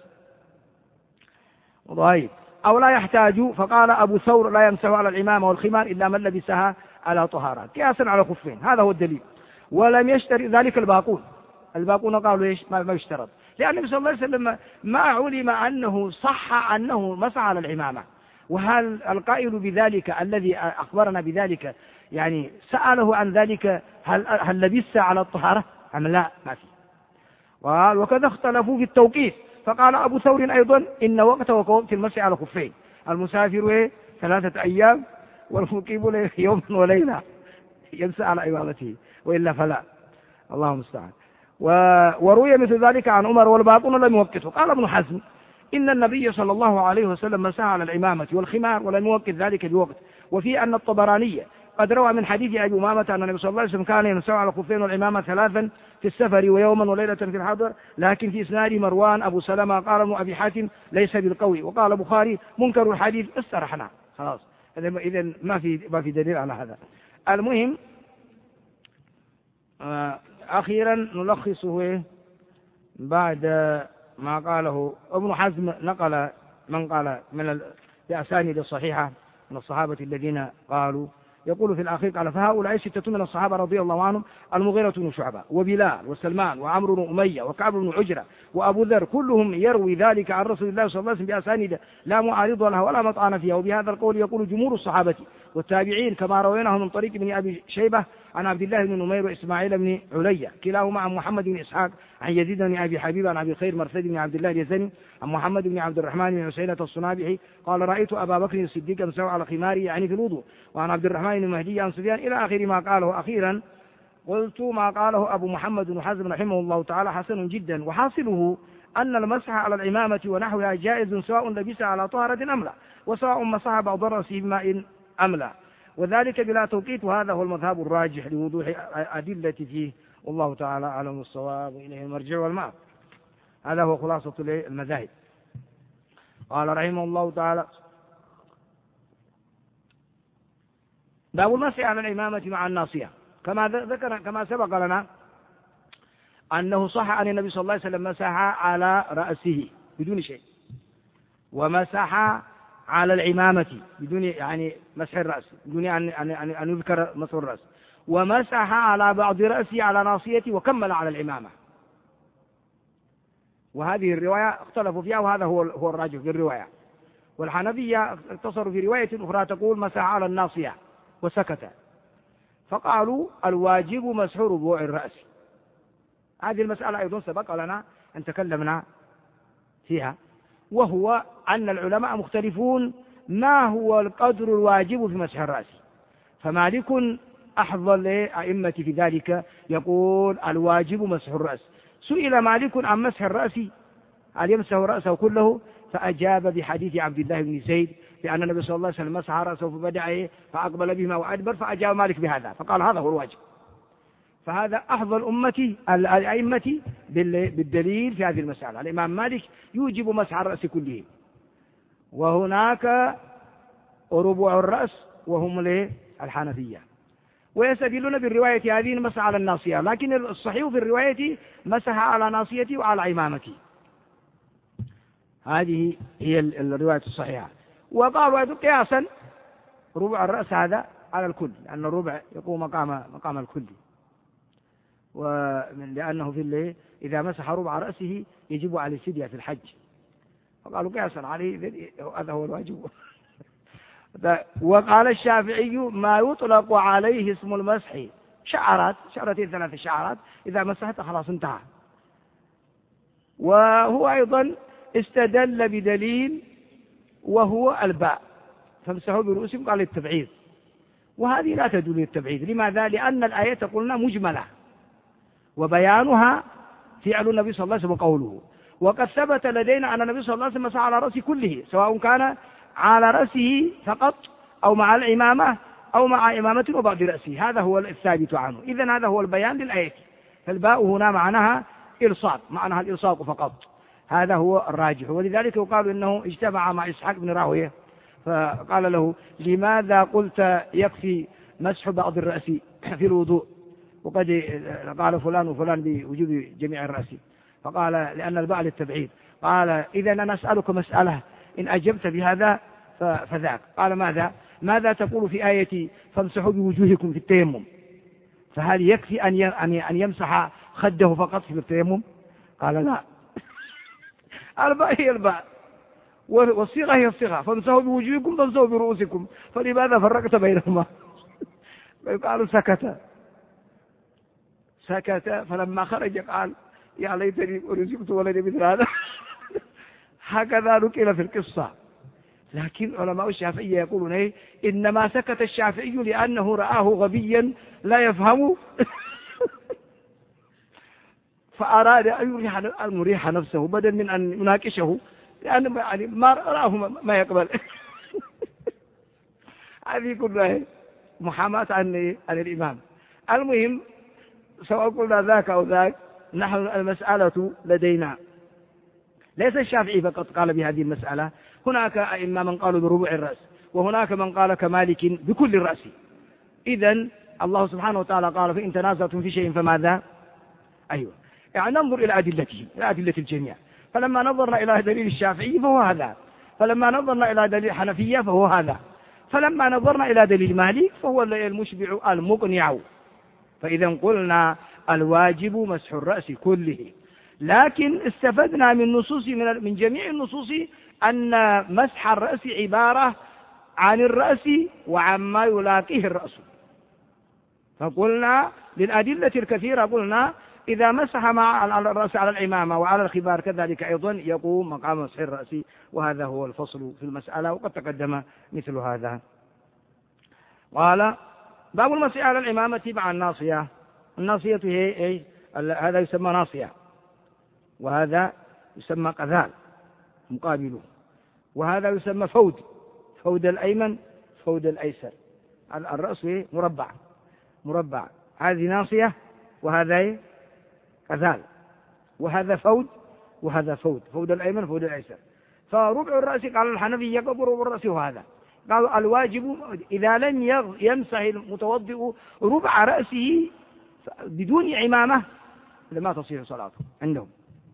ضعيف. أو لا يحتاج فقال أبو ثور لا يمسح على العمامة والخمار إلا من لبسها على طهارة قياسا على خفين هذا هو الدليل. ولم يشتري ذلك الباقون الباقون قالوا إيش ما يشترط، لأن النبي صلى الله عليه وسلم ما علم أنه صح أنه مسح على العمامة. وهل القائل بذلك الذي أخبرنا بذلك يعني سأله عن ذلك هل, هل لبس على الطهارة أم لا؟ ما في. قال وكذا اختلفوا في التوقيت، فقال أبو ثور أيضا إن وقته كوقت المسح على خفين، المسافر إيه ثلاثة أيام والمقيم يوم وليلة يمسح على عمامته وإلا فلا. اللهم المستعان. وروي مثل ذلك عن عمر والباطن لم يوقته. قال ابن حزم إن النبي صلى الله عليه وسلم مسح على العمامة والخمار ولم يوقت ذلك بوقت. وفي أن الطبراني قد روى من حديث أبي أمامة أن النبي صلى الله عليه وسلم كان يمسح على الخفين والعمامة ثلاثا في السفر ويوما وليلة في الحضر، لكن في إسناد مروان أبو سلمة قال ابن أبي حاتم ليس بالقوي، وقال بخاري منكر الحديث استرحنا. خلاص إذن ما في ما في دليل على هذا. المهم أخيرا نلخصه بعد ما قاله ابن حزم، نقل من قال من الأسانيد الصحيحة من الصحابة الذين قالوا، يقول في الأخير قال فهؤلاء ستة من الصحابة رضي الله عنهم المغيرة بن شعبة وبلال وسلمان وعمرو بن أمية وكعب بن عجرة وأبو ذر كلهم يروي ذلك عن رسول الله صلى الله عليه وسلم بأسانيد لا معارض لها ولا مطعن فيها. وبهذا القول يقول جمهور الصحابة والتابعين كما رويناه من طريق ابن أبي شيبة عن عبد الله بن نمير وإسماعيل بن عليا كلاهما عن محمد بن إسحاق عن يزيد بن أبي حبيب عن أبي خير مرثد بن عبد الله اليزني عن محمد بن عبد الرحمن بن عسينة الصنابحي قال رأيت أبا بكر الصديق يمسح على خماره يعني في الوضوء، وعن عبد الرحمن بن مهدي عن سفيان إلى آخر ما قاله. أخيرا قلت ما قاله أبو محمد بن حزم رحمه الله تعالى حسن جدا، وحاصله أن المسح على العمامة ونحوها جائز سواء لبس على طهرة أم لا، وسواء مسح بعض رأسه بماء أم لا، وذلك بلا توقيت، وهذا هو المذهب الراجح لوضوح أدلة فيه، والله تعالى أعلم الصواب وإليه المرجع والمآب. هذا هو خلاصة المذاهب. قال رحمه الله تعالى باب المسح على العمامة مع الناصية. كما ذكر كما سبق لنا أنه صح عن النبي صلى الله عليه وسلم مسح على رأسه بدون شيء، ومسح على العمامة بدون يعني مسح الرأس بدون أن أن يذكر مسح الرأس، ومسح على بعض رأسه على ناصيته وكمل على العمامة. وهذه الرواية اختلفوا فيها، وهذا هو هو الراجح في الرواية. والحنفية اقتصروا في رواية أخرى تقول مسح على الناصية وسكت، فقالوا الواجب مسح ربوع الرأس. هذه المسألة أيضا سبق لنا أن تكلمنا فيها، وهو أن العلماء مختلفون ما هو القدر الواجب في مسح الرأس. فمالك أحظى لأئمة في ذلك يقول الواجب مسح الرأس. سئل مالك عن مسح الرأس هل يمسح رأسه كله، فأجاب بحديث عبد الله بن زيد بأن النبي صلى الله عليه وسلم مسح رأسه فبدأ فأقبل بهما وأدبر، فأجاب مالك بهذا فقال هذا هو الواجب. فهذا أحظى الأمة الأئمة بالدليل في هذه المسألة. الإمام مالك يوجب مسح الرأس كله، وهناك ربوع الرأس وهم الحنفية، ويستدلون بالرواية هذه مسح على الناصية، لكن الصحيح في الرواية مسح على ناصيته وعلى عمامته. هذه هي الرواية الصحيحة. وقالوا قياسا ربع الرأس هذا على الكل، لأن الربع يقوم مقام مقام الكل، ولأنه في الليل إذا مسح ربع رأسه يجب عليه الفدية في الحج، فقالوا قياسا عليه هذا هو الواجب. وقال الشافعي ما يطلق عليه اسم المسح شعرات شعرتين ثلاث شعرات إذا مسحت خلاص انتهى. وهو أيضا استدل بدليل وهو الباء فامسحوا برؤوسكم قال التبعيض، وهذه لا تدل للتبعيض. لماذا؟ لأن الآية قلنا مجملة وبيانها فعل النبي صلى الله عليه وسلم وقوله، وقد ثبت لدينا أن النبي صلى الله عليه وسلم مسح على رأسه كله سواء كان على رأسه فقط أو مع الإمامة أو مع إمامة وبعض رأسه، هذا هو الثابت عنه. إذن هذا هو البيان للآية. فالباء هنا معناها إلصاق، معناها الإلصاق فقط، هذا هو الراجح. ولذلك يقال إنه اجتمع مع إسحاق بن راهويه فقال له لماذا قلت يكفي مسح بعض الرأس في الوضوء وقد قال فلان وفلان بوجوب جميع الرأس؟ فقال لأن الباء للتبعيد. قال إذن أنا أسألك مسألة إن أجبت بهذا فذاك. قال ماذا؟ ماذا تقول في آية فامسحوا بوجوهكم في التيمم؟ فهل يكفي أن أن يمسح خده فقط في التيمم؟ قال لا. الباء هي الباء والصيغة هي الصيغة، فامسحوا بوجوهكم فامسحوا برؤوسكم، فلماذا فرقت بينهما؟ قالوا سكت سكت فلما خرج قال يا ليتني رزقت ولدي مثل هذا. هكذا نقل في القصة. لكن علماء الشافعية يقولون ايه إنما سكت الشافعي لأنه رآه غبيا لا يفهم فأراد أن يريح, أن يريح نفسه بدل من أن يناقشه، لأن يعني ما رآه ما يقبل. هذه كلها محاماة عن عن الإمام. المهم سواء قلنا ذاك أو ذاك، نحن المسألة لدينا ليس الشافعي فقط قال بهذه المسألة، هناك أئمة من قالوا بربع الرأس، وهناك من قال كمالك بكل الرأس. إذن الله سبحانه وتعالى قال فإن تنازعتم في شيء فماذا؟ أيوة، يعني ننظر إلى أدلته، إلى أدلة الجميع. فلما نظرنا إلى دليل الشافعي فهو هذا، فلما نظرنا إلى دليل الحنفية فهو هذا، فلما نظرنا إلى دليل مالك فهو المشبع المقنع. فإذا قلنا الواجب مسح الرأس كله، لكن استفدنا من نصوص من, من جميع النصوص أن مسح الرأس عبارة عن الرأس وعما يلاقيه الرأس. فقلنا للأدلة الكثيرة قلنا إذا مسح مع الرأس على العمامة وعلى الخبار كذلك أيضا يقوم مقام مسح الرأس، وهذا هو الفصل في المسألة، وقد تقدم مثل هذا. قال باب المسح على العمامة مع الناصية. الناصية هي إيه؟ هذا يسمى ناصية، وهذا يسمى قذال مقابله، وهذا يسمى فود، فود الأيمن فود الأيسر. الرأس مربع مربع، هذه ناصية وهذا قذال، وهذا فود وهذا فود، فود الأيمن فود الأيسر. فربع الرأس قال الحنفي يقبل ربع الرأس، وهذا قالوا الواجب إذا لم يمسح المتوضئ ربع رأسه بدون عمامة لما تصير صلاته عندهم،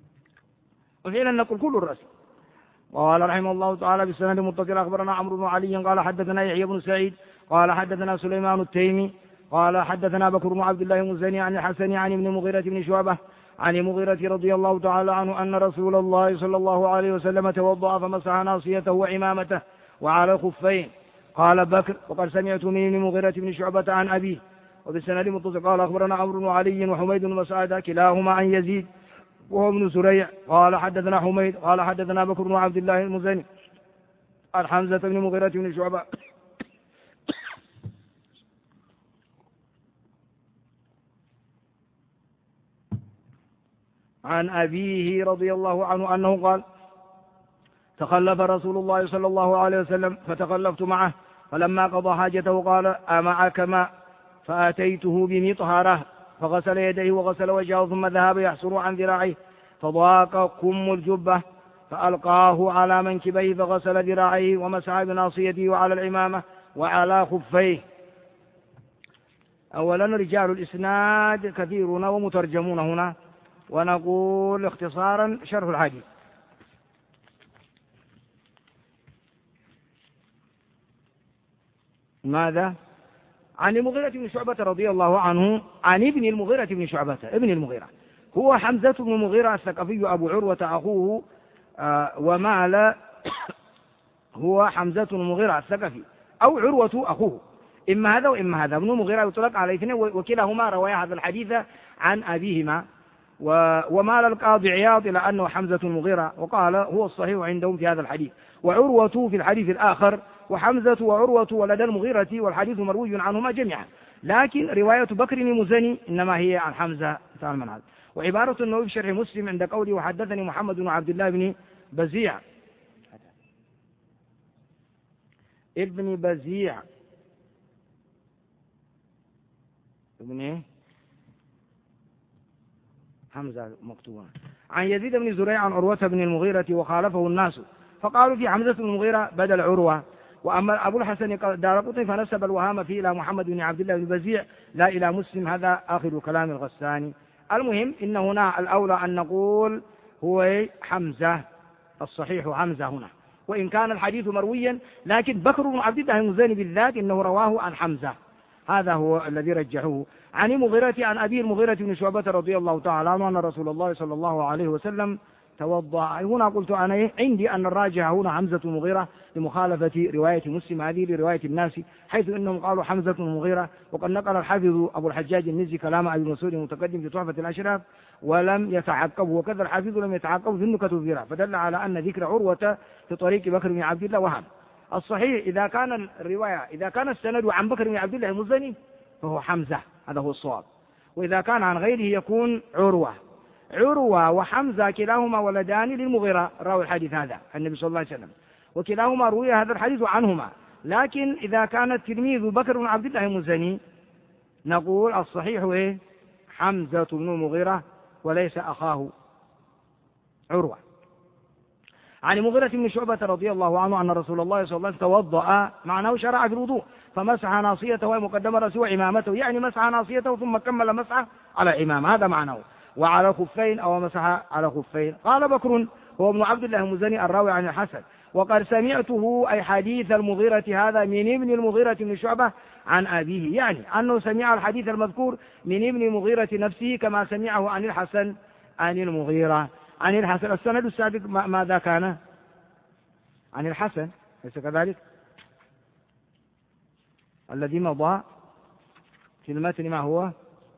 وفعلا نقول كل الرأس. قال رحمه الله تعالى بالسند المتصل أخبرنا عمرو بن علي قال حدثنا يحيى بن سعيد قال حدثنا سليمان التيمي قال حدثنا بكر بن عبد الله المزني عن الحسن عن ابن المغيرة بن شعبة عن المغيرة رضي الله تعالى عنه أن رسول الله صلى الله عليه وسلم توضأ فمسح ناصيته وعمامته وعلى الخفين. قال بكر وقد سمعت من المغيرة بن شعبة عن أبيه. وبالسند المتصل قال أخبرنا عمرو بن علي وحميد بن مسعود كلاهما عن يزيد وهو ابن سريع قال حدثنا حميد قال حدثنا بكر بن عبد الله المزني عن حمزة بن المغيرة بن شعبة عن أبيه رضي الله عنه أنه قال تخلف رسول الله صلى الله عليه وسلم فتخلفت معه، فلما قضى حاجته قال أمعك ماء؟ فأتيته بمطهرة فغسل يديه وغسل وجهه ثم ذهب يحصر عن ذراعيه فضاق كم الجبة فألقاه على منكبيه فغسل ذراعيه ومسح بناصيته وعلى العمامة وعلى خفيه. أولا رجال الإسناد كثيرون ومترجمون هنا، ونقول اختصارا شرح الحديث. ماذا؟ عن المغيرة بن شعبة رضي الله عنه عن ابن المغيرة بن شعبة. ابن المغيرة هو حمزة بن المغيرة الثقفي أبو عروة أخوه، آه ومال هو حمزة بن المغيرة الثقفي أو عروة أخوه، إما هذا وإما هذا. ابن المغيرة يطلق على اثنين وكلاهما روايا هذا الحديث عن أبيهما. ومال القاضي عياض إلى أنه حمزة المغيرة، وقال هو الصحيح عندهم في هذا الحديث، وعروة في الحديث الآخر، وحمزة وعروة ولد المغيرة، والحديث مروي عنهما جميعا. لكن رواية بكر المزني إنما هي عن حمزة تعالى من هذا. وعبارة النووي في شرح مسلم عند قوله وحدثني محمد بن عبد الله بن بزيع ابن بزيع ابن ايه حمزة مكتوبا عن يزيد بن زريع عن عروة بن المغيرة وخالفه الناس فقالوا في حمزة بن المغيرة بدل عروة. وأما أبو الحسن دارقطني فنسب الوهام فيه إلى محمد بن عبد الله بن بزيع لا إلى مسلم، هذا آخر كلام الغساني. المهم إن هنا الأولى أن نقول هو حمزة، الصحيح حمزة هنا، وإن كان الحديث مرويا، لكن بكر بن عبد الله المزني بالذات إنه رواه عن حمزة، هذا هو الذي رجحوه. عن المغيرة عن أبي المغيرة بن شعبة رضي الله تعالى عنه أن رسول الله صلى الله عليه وسلم توضأ. هنا قلت أنا عندي أن الراجح هنا حمزة المغيرة لمخالفة رواية مسلم هذه لرواية الناس، حيث أنهم قالوا حمزة المغيرة. وقد نقل الحافظ أبو الحجاج المزي كلام أبي مسعود المتقدم في تحفة الأشراف ولم يتعقبه، وكذا الحافظ لم يتعقبه في النكت الفيرة، فدل على أن ذكر عروة في طريق بكر بن عبد الله وهم. الصحيح إذا كان الرواية إذا كان السند عن بكر بن عبد الله المزني فهو حمزة، هذا هو الصواب، وإذا كان عن غيره يكون عروة. عروة وحمزة كلاهما ولدان للمغيرة راوي الحديث هذا النبي صلى الله عليه وسلم، وكلاهما روي هذا الحديث عنهما. لكن إذا كان التلميذ بكر بن عبد الله المزني نقول الصحيح إيه؟ حمزة بن المغيرة وليس أخاه عروة. عن المغيرة بن شعبة رضي الله عنه أن رسول الله صلى الله عليه وسلم توضأ، معناه شرع في الوضوء، فمسح ناصيته ومقدم رأسه وعمامته، يعني مسح ناصيته ثم كمل مسحه على عمامه، هذا معناه، وعلى خفين أو مسح على خفين. قال بكر هو ابن عبد الله المزني الراوي عن الحسن: وقد سمعته أي حديث المغيرة هذا من ابن المغيرة بن شعبة عن أبيه، يعني أنه سمع الحديث المذكور من ابن المغيرة نفسه كما سمعه عن الحسن عن المغيرة عن الحسن. السند السابق ماذا كان؟ عن الحسن، ليس كذلك؟ الذي مضى في المتن ما هو؟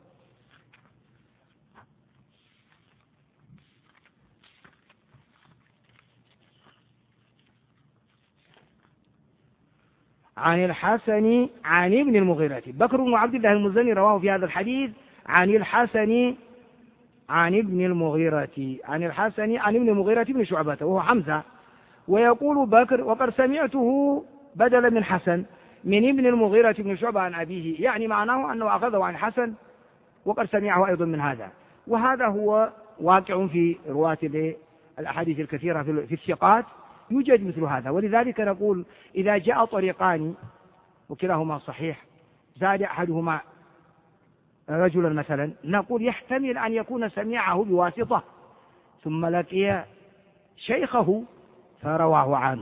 عن الحسن عن ابن المغيرة. بكر بن عبد الله المزني رواه في هذا الحديث عن الحسن عن ابن المغيرة عن الحسن عن ابن المغيرة بن شعبة وهو حمزة. ويقول بكر: وقد سمعته بدلا من حسن من ابن المغيرة بن شعبة عن أبيه، يعني معناه أنه أخذه عن حسن وقد سمعه أيضا من هذا. وهذا هو واقع في رواة الأحاديث الكثيرة في الثقات، يوجد مثل هذا. ولذلك نقول إذا جاء طريقان وكلاهما صحيح زاد أحدهما رجلا مثلا، نقول يحتمل أن يكون سمعه بواسطة ثم لقي شيخه فرواه عنه،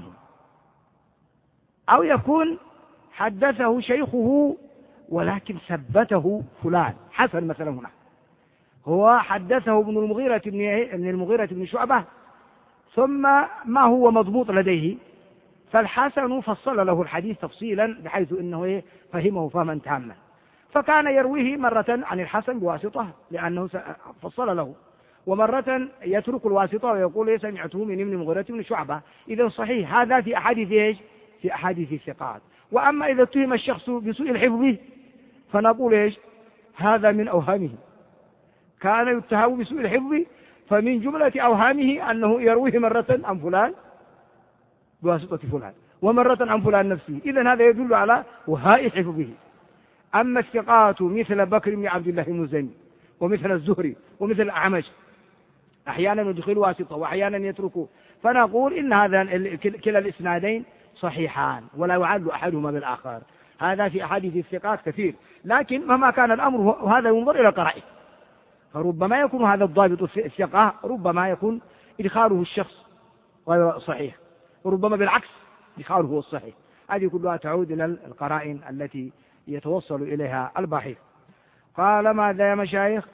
أو يكون حدثه شيخه ولكن ثبته فلان حسن مثلا. هنا هو حدثه ابن المغيرة بن المغيرة بن شعبة ثم ما هو مضبوط لديه، فالحسن فصل له الحديث تفصيلا بحيث انه فهمه فهما تاما، فكان يرويه مرة عن الحسن بواسطة لأنه فصل له، ومرة يترك الواسطة ويقول سمعته من ابن المغيرة بن شعبة. إذا صحيح هذا في أحاديث ايش؟ في أحاديث الثقات. وأما إذا اتهم الشخص بسوء الحفظ فنقول ايش؟ هذا من أوهامه، كان يتهم بسوء الحفظ، فمن جملة أوهامه أنه يرويه مرة عن فلان بواسطة فلان ومرة عن فلان نفسه، إذن هذا يدل على وهاء حفظه. أما الثقات مثل بكر بن عبد الله المزني ومثل الزهري ومثل الأعمش أحيانا يدخل واسطة وأحيانا يتركه، فنقول إن هذا كلا الإسنادين صحيحان ولا يعل أحدهما بالآخر. هذا في أحاديث الثقات كثير، لكن مهما كان الأمر وهذا ينظر إلى قرائن، فربما يكون هذا الضابط الثقة ربما يكون إدخاله الشخص غير صحيح، وربما بالعكس إدخاله هو الصحيح. هذه كلها تعود إلى القرائن التي يتوصل إليها الباحث. قال: ماذا يا مشايخ؟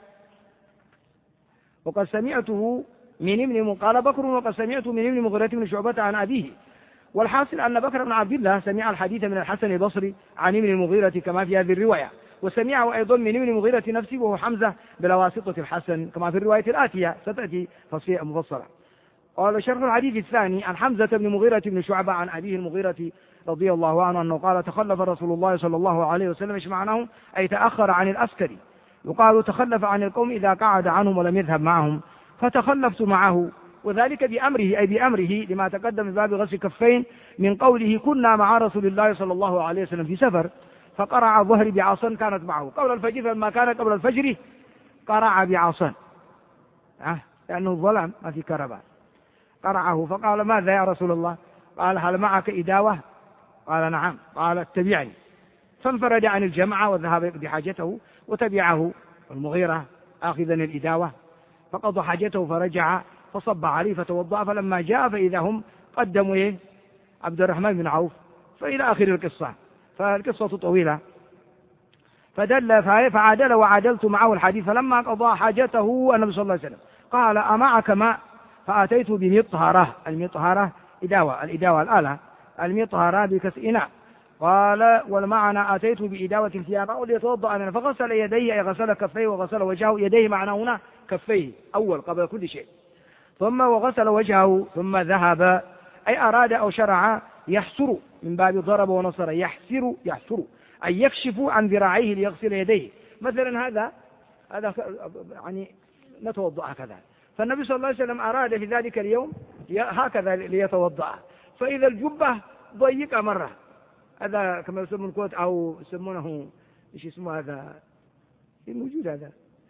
وقد سمعته من ابن قال بكر: وقد سمعته من ابن المغيرة بن شعبة عن أبيه. والحاصل أن بكر بن عبد الله سمع الحديث من الحسن البصري عن ابن المغيرة كما في هذه الرواية، وسمعه أيضا من ابن المغيرة نفسه وهو حمزة بلا واسطة الحسن كما في الرواية الآتية ستأتي مفصلة. قال: شرح الحديث الثاني عن حمزة بن مغيرة بن شعبة عن أبيه المغيرة رضي الله عنه أنه قال: تخلف رسول الله صلى الله عليه وسلم. ايش معناه؟ أي تأخر عن العسكري. يقال تخلف عن القوم إذا قعد عنهم ولم يذهب معهم، فتخلفت معه، وذلك بأمره أي بأمره لما تقدم في باب غسل كفين من قوله: كنا مع رسول الله صلى الله عليه وسلم في سفر فقرع ظهري بعصا كانت معه. قول الفجر لما كان قبل الفجر قرع بعصا أه؟ لأنه الظلام ما في كهرباء، قرعه فقال: ماذا يا رسول الله؟ قال: هل معك إداوة؟ قال: نعم. قال: اتبعني. فانفرد عن الجماعة وذهب بحاجته، وتبعه المغيرة آخذا الإداوة، فقضى حاجته فرجع فصب عليه فتوضأ، فلما جاء فإذا هم قدموا إيه؟ عبد الرحمن بن عوف، فإلى آخر القصة. فالقصة طويلة. فدل فعادل وعادلت معه الحديث. فلما قضى حاجته النبي صلى الله عليه وسلم قال أمعك ماء؟ فأتيت بمطهرة. المطهرة إداوة، الإداوة الآلة، المطهرة بكسر إناء. قال والمعنى أتيت بإداوة ثياب أو ليتوضأ منها. فغسل يديه، أي غسل كفيه وغسل وجهه. يديه معنى هنا كفيه أول قبل كل شيء، ثم وغسل وجهه ثم ذهب، أي أراد أو شرع يحسر من باب ضرب ونصر، يحسر يحسر أي يكشف عن ذراعيه ليغسل يديه. مثلا هذا هذا يعني نتوضأ هكذا، فالنبي صلى الله عليه وسلم أراد في ذلك اليوم هكذا ليتوضأ، فإذا الجبة ضيقة مرة، هذا كما يسمون كوت أو يسمونه إيش اسمه هذا موجود هذا،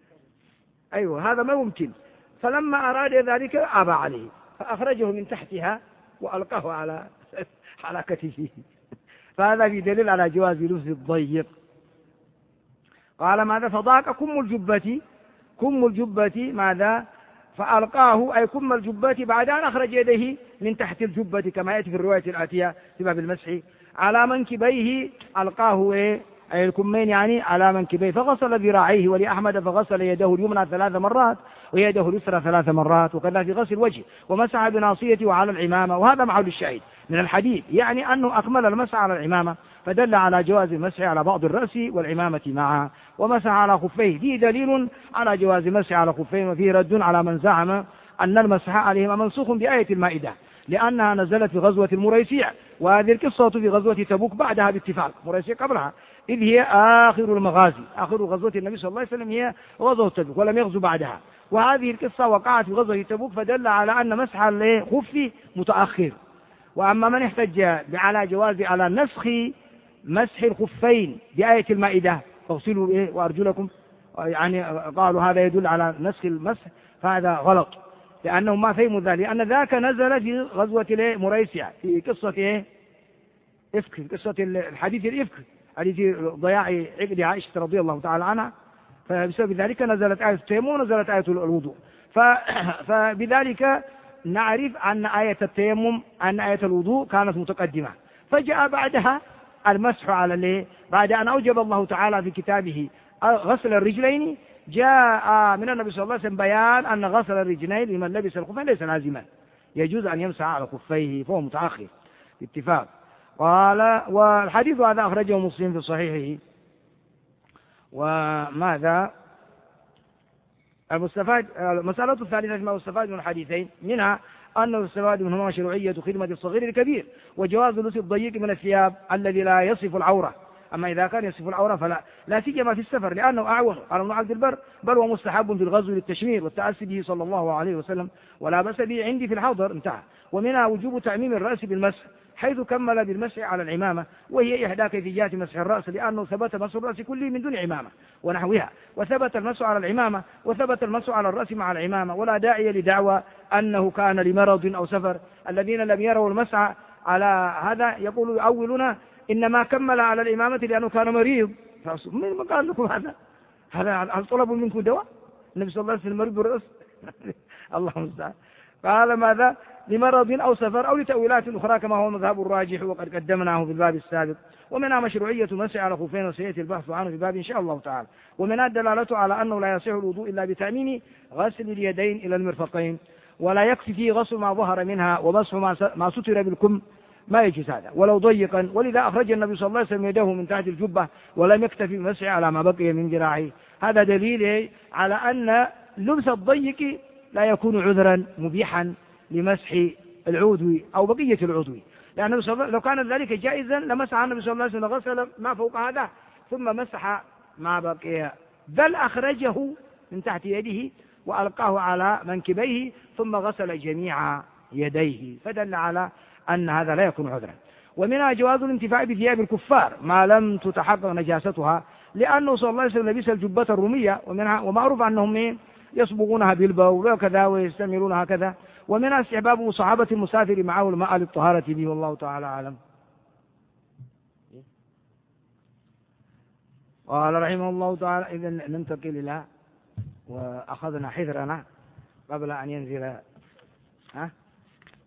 أيوة هذا ما يمكن. فلما أراد ذلك أبى عليه، فأخرجه من تحتها وألقاه على على كتفه. فهذا في دليل على جواز لبس الضيق. قال ماذا؟ فضاق كم الجبة، كم الجبة ماذا؟ فألقاه، أي كم الجبة بعد أن أخرج يديه من تحت الجبة كما يأتي في الرواية الآتية في باب المسح على منكبيه. ألقاه إيه؟ أي الكمين يعني على منكبيه. فغسل ذراعيه، ولأحمد فغسل يده اليمنى ثلاث مرات ويده اليسرى ثلاث مرات، وكذا في غسل الوجه، ومسح بناصيته وعلى العمامة. وهذا محل الشاهد من الحديث، يعني أنه أكمل المسح على العمامة، فدل على جواز المسح على بعض الرأس والعمامة معا. ومسح على خفيه، فيه دليل على جواز المسح على خفيه، وفيه رد على من زعم أن المسح عليهما منسوخ بآية المائدة، لأنها نزلت في غزوة المريسيع، وهذه القصة في غزوة تبوك بعدها باتفاق، مريسيع قبلها، إذ هي آخر المغازي، آخر غزوة النبي صلى الله عليه وسلم هي غزوة تبوك ولم يغزو بعدها، وهذه القصة وقعت في غزوة تبوك، فدل على أن مسح الخف متأخر. وأما من احتج على جواز على نسخ مسح الخفين بآية المائدة فاغسلوا إيه وأرجلكم، يعني قالوا هذا يدل على نسخ المسح، فهذا غلط، لأنهم ما فهموا ذلك، لأن ذاك نزل في غزوة مريسيع في قصة إيه؟ إفك، في قصة الحديث الإفك، حديث ضياع عقد عائشة رضي الله تعالى عنها، فبسبب ذلك نزلت آية التيمم ونزلت آية الوضوء. فبذلك نعرف أن آية التيمم أن آية الوضوء كانت متقدمة، فجاء بعدها المسح على الليل، بعد أن أوجب الله تعالى في كتابه غسل الرجلين، جاء من النبي صلى الله عليه وسلم بيان أن غسل الرجلين لمن لبس الخفين ليس لازما، يجوز أن يمسح على خفيه، فهو متأخر باتفاق. قال والحديث هذا أخرجه مسلم في صحيحه. وماذا المستفاد؟ المسألة الثالثة ما يستفاد من الحديثين، منها أنه يستفاد منهما مشروعية خدمة الصغير الكبير، وجواز لبس الضيق من الثياب الذي لا يصف العورة، أما إذا كان يصف العورة فلا، لا سيما في السفر لأنه أعون. قال ابن عبد البر بل هو مستحب في الغزو للتشمير والتأسي به صلى الله عليه وسلم، ولا بأس به عندي في الحضر، انتهى. ومنها وجوب تعميم الرأس بالمسح، حيث كمل بالمسح على العمامة، وهي إحدى كيفيات مسح الرأس، لأنه ثبت مسح الرأس كله من دون عمامة ونحوها، وثبت المسح على العمامة، وثبت المسح على الرأس مع العمامة، ولا داعي لدعوى أنه كان لمرض أو سفر. الذين لم يروا المسح على هذا يقولوا يؤولون إنما كمل على الإمامة لأنه كان مريض. من قال لكم هذا؟ هذا هل طلبوا منكم دواء؟ النبي صلى الله عليه وسلم مريض بالرأس. الله المستعان. قال ماذا؟ لمرض أو سفر أو لتأويلات أخرى كما هو مذهب الراجح، وقد قدمناه في الباب السابق. ومنها مشروعية مسح على خفين، وسيأتي البحث عنه في باب إن شاء الله تعالى. ومنها الدلالة على أنه لا يصح الوضوء إلا بتعميم غسل اليدين إلى المرفقين، ولا يكفي فيه غسل ما ظهر منها ومسح ما ستر بالكم، ما يجوز هذا ولو ضيقا. ولذا أخرج النبي صلى الله عليه وسلم يده من تحت الجبة ولم يكتفي بمسح على ما بقي من ذراعه. هذا دليل على أن لبس الضيق لا يكون عذرا مبيحا لمسح العضوي أو بقية العضوي، لأن لو كان ذلك جائزا لمسح النبي صلى الله عليه وسلم غسل ما فوق هذا ثم مسح ما بقي، بل أخرجه من تحت يده وألقاه على منكبيه ثم غسل جميع يديه، فدل على أن هذا لا يكون عذرا. ومنها جواز الانتفاع بثياب الكفار ما لم تتحقق نجاستها، لأنه صلى الله عليه وسلم لبس الجبة الرومية، ومنها ومعروف أنهم يصبغونها بالبول وكذا ويستعملونها كذا. ومنها استحباب صحابة المسافر معه الماء للطهارة به، والله تعالى أعلم. قال رحمه الله تعالى إذن ننتقل إلى وأخذنا حذرنا قبل أن ينزل ها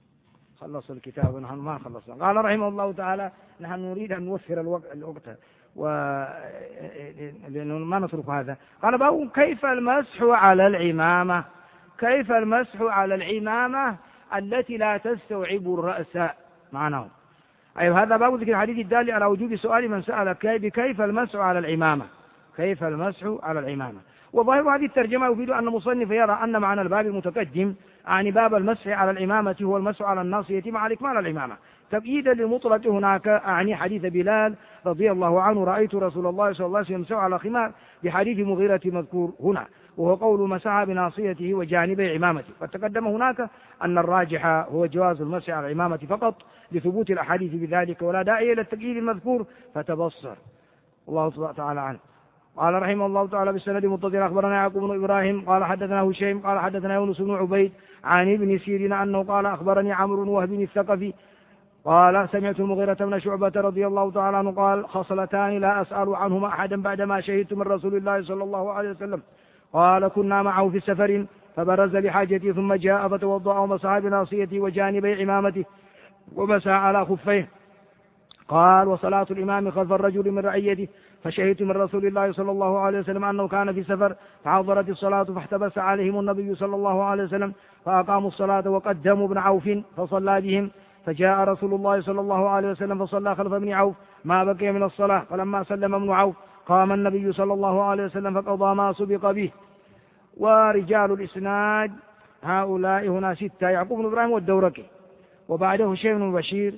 خلص الكتاب ونحن ما خلصنا. قال رحمه الله تعالى نحن نريد أن نوفر الوقت, الوقت و لأنه ما نترك هذا. قال باب كيف المسح على العمامة، كيف المسح على العمامة التي لا تستوعب الرأس معناه. أي هذا باب ذكر الحديث الدالي على وجوب سؤال من سأل بكيف المسح على العمامة، كيف المسح على العمامة. وظاهر هذه الترجمة يفيد أن المصنف يرى أن معنى الباب المتقدم عن باب المسح على العمامة هو المسح على الناصية مع الإكمال العمامة، تقييدا للمطلق هناك أعني حديث بلال رضي الله عنه رأيت رسول الله صلى الله عليه وسلم يمسح على خمار، بحديث مغيرة مذكور هنا، وهو قول مسح بناصيته وجانبي عمامته. قد تقدم هناك أن الراجح هو جواز المسح على العمامة فقط لثبوت الأحاديث بذلك، ولا داعي إلى التقييد المذكور فتبصر. الله تعالى عنه. قال رحمه الله تعالى بالسند متصل أخبرنا يعقوب بن إبراهيم قال حدثنا هشيم قال حدثنا يونس بن عبيد عن ابن سيرين أنه قال أخبرني عمرو بن وهب الثقفي قال سمعت المغيرة بن شعبة رضي الله تعالى عنه قال خصلتان لا أسأل عنهما أحدا بعدما شهدت من رسول الله صلى الله عليه وسلم. قال كنا معه في سفر فبرز لحاجته ثم جاء فتوضأ ومسح بناصيته وجانبي عمامته ومسح على خفيه. قال وصلاة الإمام خلف الرجل من رعيته فشهدت من رسول الله صلى الله عليه وسلم أنه كان في سفر فحضرت الصلاة فاحتبس عليهم النبي صلى الله عليه وسلم فأقاموا الصلاة وقدموا ابن عوف فصلى بهم، فجاء رسول الله صلى الله عليه وسلم فصلى خلف ابن عوف ما بقي من الصلاة، فلما سلم ابن عوف قام النبي صلى الله عليه وسلم فقضى ما سبق به. ورجال الإسناد هؤلاء هنا ستة: يعقوب بن إبراهيم والدورقي، وبعده شيخ بن بشير،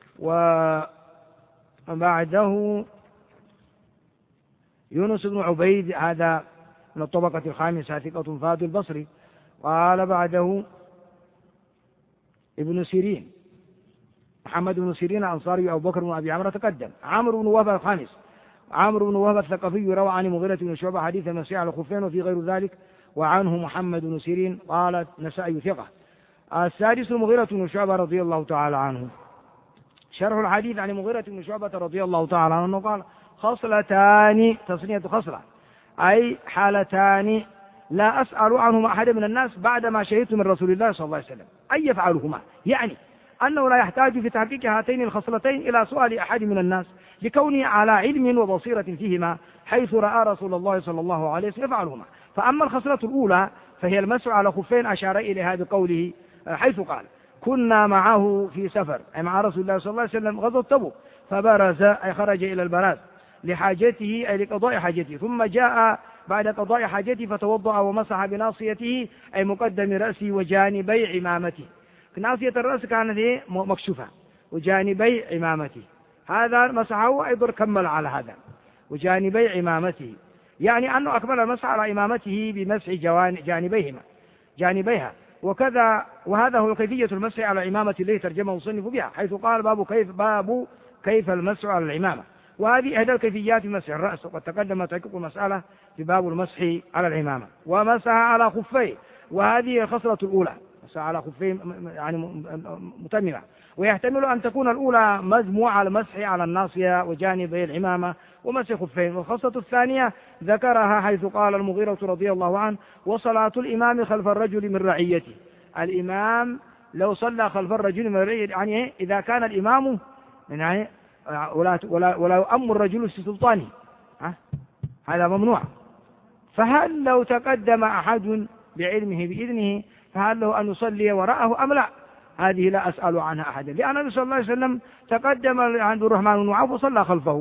وبعده يونس بن عبيد هذا من الطبقة الخامسة ثقة فاضل البصري. قال بعده ابن سيرين محمد بن سيرين الأنصاري أبو بكر بن أبي عمرو تقدم. عمرو بن وهب الخامس عمرو بن وهب الثقفي روى عن مغيرة بن شعبة حديث المسيح على الخفين وفي غير ذلك، وعنه محمد بن سيرين قال نسائي ثقة. السادس مغيرة بن شعبة رضي الله تعالى عنه. شرح الحديث عن مغيرة بن شعبة رضي الله تعالى عنه قال خصلتان تصنية خصلة أي حالتان لا أسأل عنهما أحد من الناس بعدما شهدت من رسول الله صلى الله عليه وسلم أي يفعلهما، يعني أنه لا يحتاج في تحقيق هاتين الخصلتين إلى سؤال أحد من الناس لكونه على علم وبصيرة فيهما، حيث رأى رسول الله صلى الله عليه وسلم يفعلهما. فأما الخصلة الأولى فهي المسح على خفين أشار إليها بقوله حيث قال كنا معه في سفر أي مع رسول الله صلى الله عليه وسلم غزوة تبوك فبرز أي خرج إلى البراز لحاجته أي لقضاء حاجته، ثم جاء بعد قضاء حاجته فتوضأ ومسح بناصيته أي مقدم رأسه وجانبي عمامته. ناصية الرأس كانت مكشوفة وجانبي عمامته، هذا مسحه أيضا كمل على هذا وجانبي عمامته، يعني أنه أكمل المسح على عمامته بمسح جانبيهما جانبيها. وكذا وهذا هو كيفية المسح على العمامة التي ترجمه المصنف بها، حيث قال باب كيف باب كيف المسح على العمامة، وهذه إحدى الكيفيات مسح الرأس، وقد تقدم تحقيق المسألة في باب المسح على العمامة. ومسح على خفيه، وهذه الخصلة الأولى مسح على خفيه يعني متممة، ويحتمل أن تكون الأولى مجموعة على المسح على الناصية وجانبي العمامة ومسح خفين. والخصلة الثانية ذكرها حيث قال المغيرة رضي الله عنه وصلاة الإمام خلف الرجل من رعيته. الإمام لو صلى خلف الرجل من رعيته يعني إذا كان الإمام يعني ولا ولا ولا يؤم الرجل في سلطانه هذا ممنوع. فهل لو تقدم أحد بعلمه بإذنه فهل له أن يصلي وراءه أم لا؟ هذه لا أسأل عنها أحدا، لأن النبي صلى الله عليه وسلم تقدم عند الرحمن بن عوف وصلى خلفه.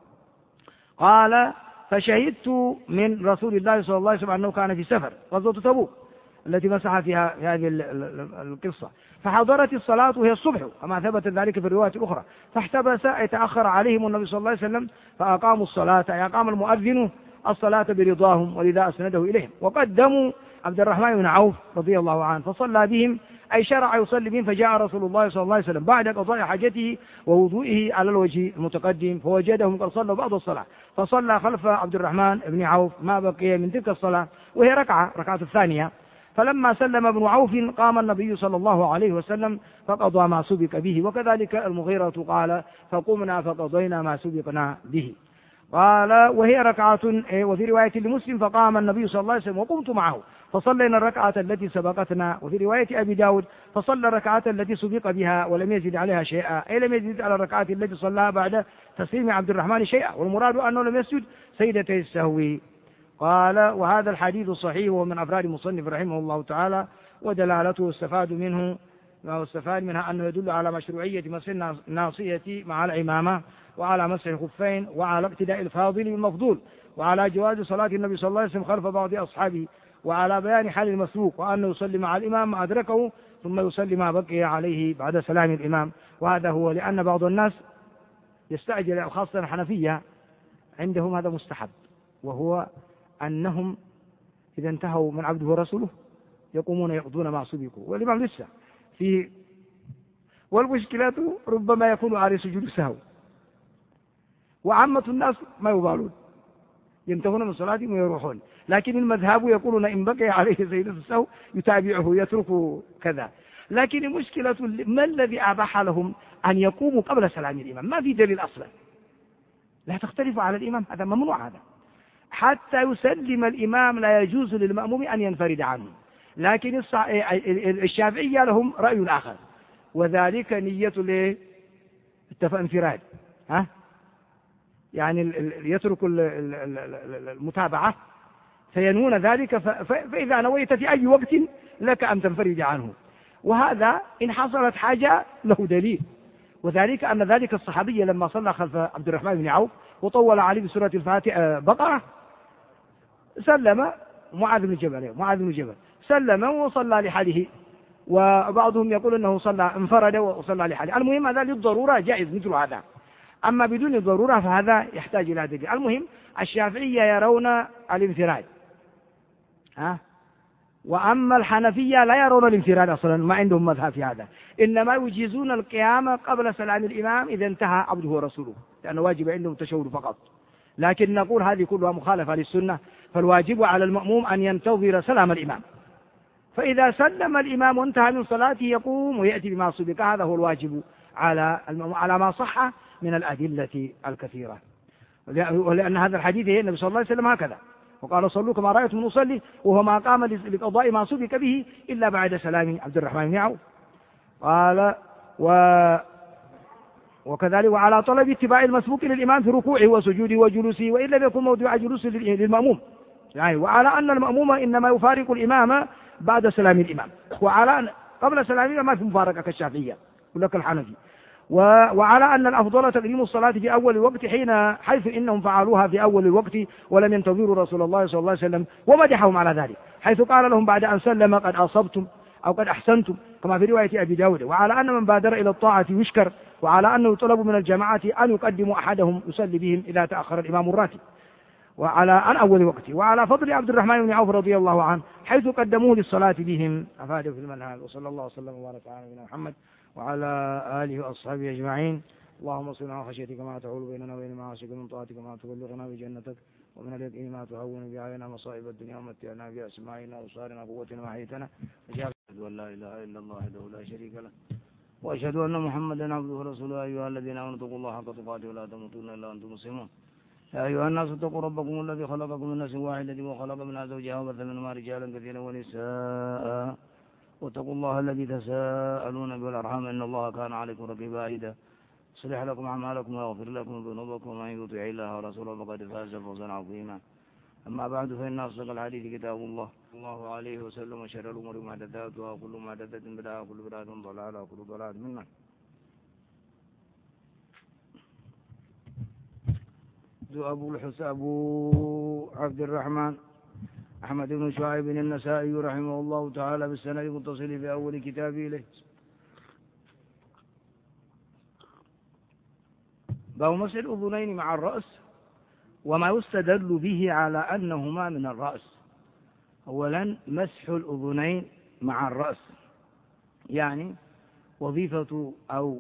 قال فشهدت من رسول الله صلى الله عليه وسلم أنه كان في سفر غزوة تبوك التي مسح فيها في هذه القصة، فحضرت الصلاة وهي الصبح كما ثبت ذلك في الرواية الأخرى، فاحتبس يتأخر عليهم النبي صلى الله عليه وسلم فأقاموا الصلاة أي أقام المؤذن الصلاة برضاهم ولذا أسنده إليهم. وقدموا عبد الرحمن بن عوف رضي الله عنه فصلى بهم أي شرع يصلي بهم، فجاء رسول الله صلى الله عليه وسلم بعد قضاء حاجته ووضوئه على الوجه المتقدم فوجدهم قد صلوا بعض الصلاة، فصلى خلف عبد الرحمن بن عوف ما بقي من تلك الصلاة وهي ركعة ركعة الثانية. فلما سلم ابن عوف قام النبي صلى الله عليه وسلم فقضى ما سبق به، وكذلك المغيرة قال فقمنا فقضينا ما سبقنا به. قال وهي ركعة، وفي رواية لمسلم فقام النبي صلى الله عليه وسلم وقمت معه فصلينا الركعة التي سبقتنا. وفي رواية أبي داود فصلى الركعة التي سبق بها ولم يزد عليها شيئا، أي لم يزد على الركعة التي صلاها بعد تسليم عبد الرحمن شيئا، والمراد أنه لم يسجد سجدتي السهو. قال وهذا الحديث صحيح ومن أفراد مصنف رحمه الله تعالى، ودلالته استفاد منه ما استفاد منها أنه يدل على مشروعية مسح الناصية مع العمامة، وعلى مسح الخفين، وعلى اقتداء الفاضل بالمفضول، وعلى جواز صلاة النبي صلى الله عليه وسلم خلف بعض أصحابه، وعلى بيان حال المسروق، وأنه يصلي مع الإمام ما أدركه ثم يصلي ما بقي عليه بعد سلام الإمام. وهذا هو لأن بعض الناس يستعجل، خاصة الحنفية عندهم هذا مستحب، وهو أنهم إذا انتهوا من عبده ورسوله يقومون يقضون ما سبقوا، والإمام لسه في، والمشكلة ربما يكون على سجود السهو، وعامة الناس ما يبالون ينتهون من صلاتهم ويروحون، لكن المذهب يقولون إن بقي عليه سجود السهو يتابعه يترك كذا. لكن المشكلة ما الذي أباح لهم أن يقوموا قبل سلام الإمام؟ ما في دليل أصلا، لا تختلف على الإمام، هذا ممنوع. هذا حتى يسلم الإمام لا يجوز للمأموم أن ينفرد عنه. لكن الشافعية لهم رأي آخر، وذلك نية الانفراد، ها يعني يترك المتابعة فينون ذلك، فإذا نويت في أي وقت لك أن تنفرد عنه، وهذا إن حصلت حاجة له دليل، وذلك أن ذلك الصحابي لما صلى خلف عبد الرحمن بن عوف وطول عليه بسورة الفاتحة بقرة سلم معاذ بن جبل معاذ بن جبل سلم وصلى لحاله، وبعضهم يقول أنه صلى انفرد وصلى لحاله. المهم هذا للضرورة جائز مثل هذا، أما بدون الضرورة فهذا يحتاج إلى دليل. المهم الشافعية يرون الانفراد، ها، وأما الحنفية لا يرون الانفراد أصلا، ما عندهم مذهب في هذا، إنما يجيزون القيام قبل سلام الإمام إذا انتهى عبده ورسوله، لأنه واجب عندهم التشهد فقط. لكن نقول هذه كلها مخالفة للسنة، فالواجب على المأموم أن ينتظر سلام الإمام، فإذا سلم الإمام وانتهى من صلاته يقوم ويأتي بما سبق، هذا هو الواجب على على ما صح من الأدلة الكثيرة. ولأن هذا الحديث هي النبي صلى الله عليه وسلم هكذا، وقال صلوا كما رأيتم نصلي، وهو ما قام لقضاء ما سبق به إلا بعد سلام عبد الرحمن بن عوف. قال و وكذلك وعلى طلب اتباع المسبوق للإمام في ركوعه وسجوده وجلوسه، وإن لم يكن موضوع جلوس للمأموم، يعني وعلى أن المأموم إنما يفارق الإمام بعد سلام الإمام، وعلى قبل سلام الإمام ما في مفارقة كالشافعية ولك الحنفي، وعلى أن الأفضل تقديم الصلاة في أول الوقت حين حيث إنهم فعلوها في أول الوقت ولم ينتظروا رسول الله صلى الله عليه وسلم، ومدحهم على ذلك حيث قال لهم بعد أن سلم قد أصبتم أو قد أحسنتم كما في رواية أبي داود. وعلى أن من بادر إلى الطاعة يشكر، وعلى أنه يطلب من الجماعة أن يقدموا أحدهم يصلي بهم إذا تأخر الإمام الراتب وعلى عن أول وقت، وعلى فضل عبد الرحمن بن عوف رضي الله عنه حيث قدموه للصلاة بهم. أفاده في المنهج. وصلى الله وسلم وبارك على نبينا محمد وعلى آله وأصحابه أجمعين. اللهم صل على خشيتك ما تحول بيننا وبين معاصيك، من طاعتك ما تبلغنا بجنتك، ومن اليقين ما تهون به علينا مصائب الدنيا، ومتعنا بأسماعنا وأبصارنا وقوتنا ما أحييتنا، وجعل أن لا إله إلا الله وحده لا شريك له، وأشهد أن محمدا عبده ورسوله. أيها الذين آمنوا اتقوا الله حق تقاته ولا تموتن إلا وأنتم مسلمون. يا أيها الناس اتقوا ربكم الذي خلقكم من نفس واحدة وخلق منها زوجها وبث منهما رجالا كثيرا ونساء، واتقوا الله الذي تساءلون به والأرحام إن الله كان عليكم رقيبا. إذا يصلح لكم أعمالكم ويغفر لكم ذنوبكم، ومن يطع الله ورسوله فقد فاز فوزا عظيما. أما بعد، فإن أصدق الحديث كتاب الله صلى الله عليه وسلم، وشر الأمور محدثاتها، وكل محدثة بدعة، وكل بدعة ضلالة، وكل ضلالة في النار. أبو الحسن أبو عبد الرحمن أحمد بن شعيب النسائي رحمه الله تعالى بالسند المتصل في أول كتابه له. باب مسح الأذنين مع الرأس وما يستدل به على أنهما من الرأس. أولا مسح الأذنين مع الرأس، يعني وظيفة أو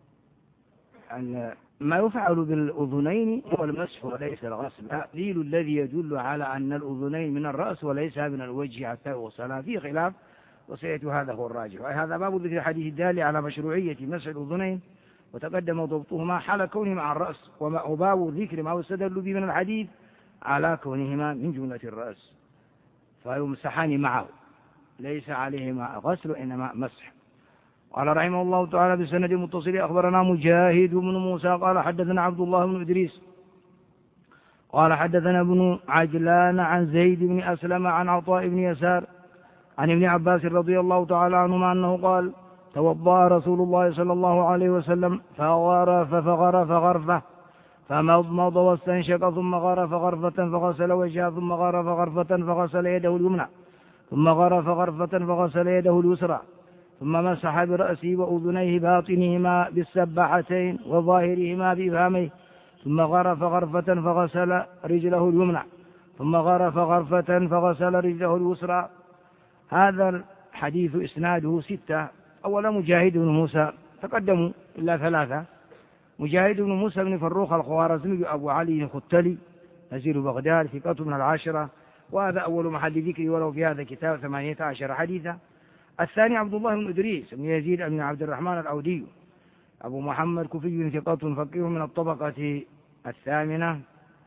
أن ما يفعل بالأذنين هو المسح وليس الغسل. الدليل الذي يدل على أن الأذنين من الرأس وليس من الوجه حتى يغسلا فيه خلاف، وسيأتي هذا هو الراجح. هذا باب ذكر حديث الدال على مشروعية مسح الأذنين وتقدم ضبطهما حال كونهما عن الرأس، وباب ذكر ما يستدل به من الحديث على كونهما من جملة الرأس، فيمسحان معه ليس عليهما غسل إنما مسح. قال رحمه الله تعالى بسند متصل أخبرنا مجاهد بن موسى قال حدثنا عبد الله بن إدريس قال حدثنا ابن عجلان عن زيد بن أسلم عن عطاء بن يسار عن ابن عباس رضي الله تعالى عنهما أنه قال توضأ رسول الله صلى الله عليه وسلم فغرف فغرف غرفة فمضمض واستنشق ثم غرف غرفة فغسل وجهه ثم غرف غرفة فغسل يده اليمنى ثم غرف غرفة فغسل يده اليسرى ثم مسح برأسه وأذنيه باطنهما بالسباحتين وظاهرهما بإبهاميه ثم غرف غرفة فغسل رجله اليمنى ثم غرف غرفة فغسل رجله اليسرى. هذا الحديث إسناده ستة. أولا مجاهد بن موسى تقدموا إلا ثلاثة: مجاهد بن موسى بن فروخ الخوارزمي أبو علي الختلي نزيل بغداد ثقة من العاشرة، وهذا أول محل ذكري وله في هذا الكتاب ثمانية عشر حديثا. الثاني عبد الله بن إدريس بن يزيد بن عبد الرحمن العودي أبو محمد كوفي ثقة فقيه من الطبقة الثامنة،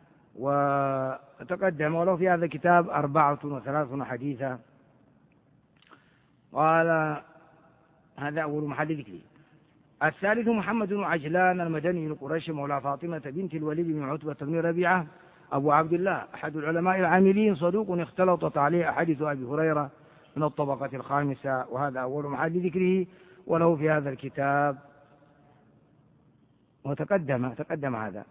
وتقدم وله في هذا الكتاب أربعة وثلاثون حديثا. قال هذا أول محل ذكري. الثالث محمد بن عجلان المدني القرشي مولى فاطمة بنت الوليد بن عتبة بن ربيعة أبو عبد الله أحد العلماء العاملين صدوق اختلطت عليه أحاديث أبي هريرة من الطبقة الخامسة، وهذا أول محل ذكره وله في هذا الكتاب وتقدم تقدم هذا.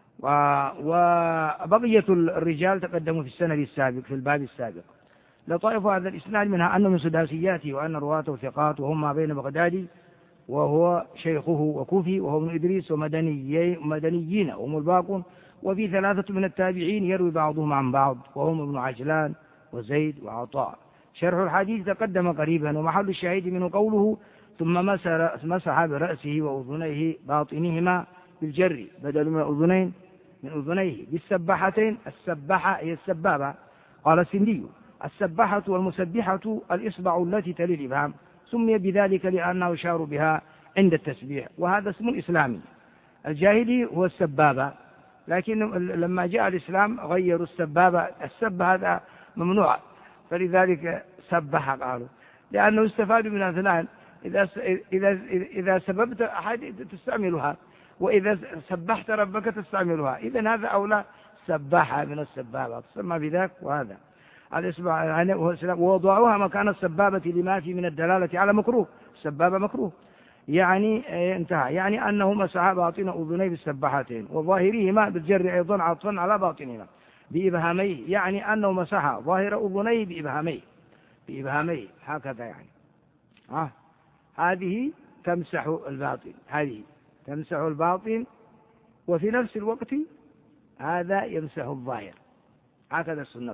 وبقية الرجال تقدموا في السند السابق في الباب السابق. لطائف هذا الإسناد منها أنه من سداسياته وأن رواته ثقات وهم ما بين بغدادي وهو شيخه وكوفي وهو ابن إدريس ومدنيين مدنيين وهم الباقون، وفي ثلاثة من التابعين يروي بعضهم عن بعض وهم ابن عجلان وزيد وعطاء. شرح الحديث تقدم قريبا، ومحل الشاهد منه قوله ثم مسح برأسه وأذنيه باطنهما بالجر بدل من أذنين من أذنيه بالسباحتين. السباحة هي السبابة. قال السندي السباحة والمسبحة الإصبع التي تلي الإبهام، سمي بذلك لأنه يشار بها عند التسبيح، وهذا اسم إسلامي. الجاهلي هو السبابة، لكن لما جاء الإسلام غيروا السبابة. السب هذا ممنوع، فلذلك سبح قالوا، لأنه استفاد من اثنان: إذا إذا إذا سببت أحد تستعملها، وإذا سبحت ربك تستعملها. إذن هذا أولى سباحة من السبابة تسمى بذاك. وهذا الإصبع ووضعوها مكان السبابة لما في من الدلالة على مكروه. السبابة مكروه يعني انتهى، يعني أنه مسح باطن أذنيه بالسباحتين وظاهرهما بالجر أيضا عطفا على باطنهما بإبهاميه، يعني أنه مسح ظاهر أذنيه بإبهاميه بإبهاميه هكذا، يعني آه. هذه تمسح الباطن، هذه تمسح الباطن، وفي نفس الوقت هذا يمسح الظاهر، هكذا السنة.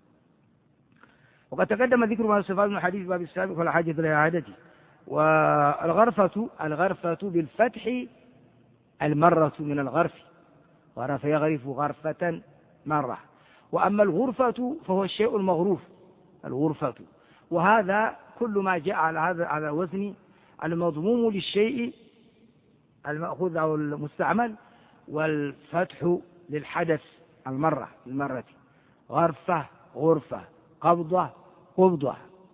وقد تقدم ذكر ما استفاد من الحديث باب السابق ولا حاجة لإعادته. والغرفة الغرفة بالفتح المرة من الغرف، غرف يغرف غرفة مرة. وأما الغرفة فهو الشيء المغروف، الغرفة، وهذا كل ما جاء على هذا على وزن المضموم للشيء المأخوذ أو المستعمل، والفتح للحدث المرة المرة، غرفة غرفة، قبضة قبضة،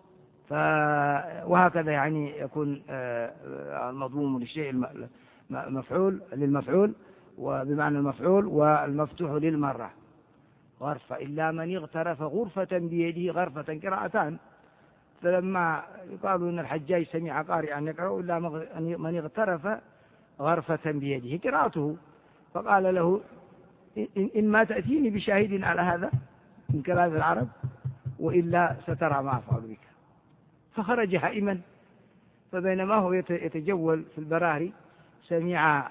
وهكذا يعني يكون المضموم للشيء مفعول للمفعول وبمعنى المفعول، والمفتوح للمرة غرفة. إلا من اغترف غرفة بيده، غرفة قراءتان، فلما يقالوا إن الحجاج سمع قارئا يقرأ إلا من اغترف غرفة بيده قراءته، فقال له إن ما تأتيني بشاهد على هذا من كلام العرب وإلا سترى ما أفعل بك. فخرج هائما، فبينما هو يتجول في البراري سمع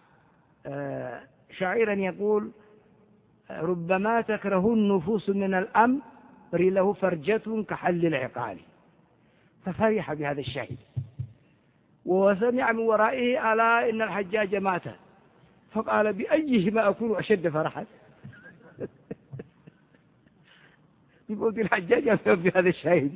شاعرا يقول: ربما تكره النفوس من الأمر له فرجة كحل العقال. ففرح بهذا الشاهد، وسمع من ورائه: ألا إن الحجاج مات. فقال: بأيهما أكون أشد فرحا؟ يقول الحجاج يفهم بهذا الشاهد.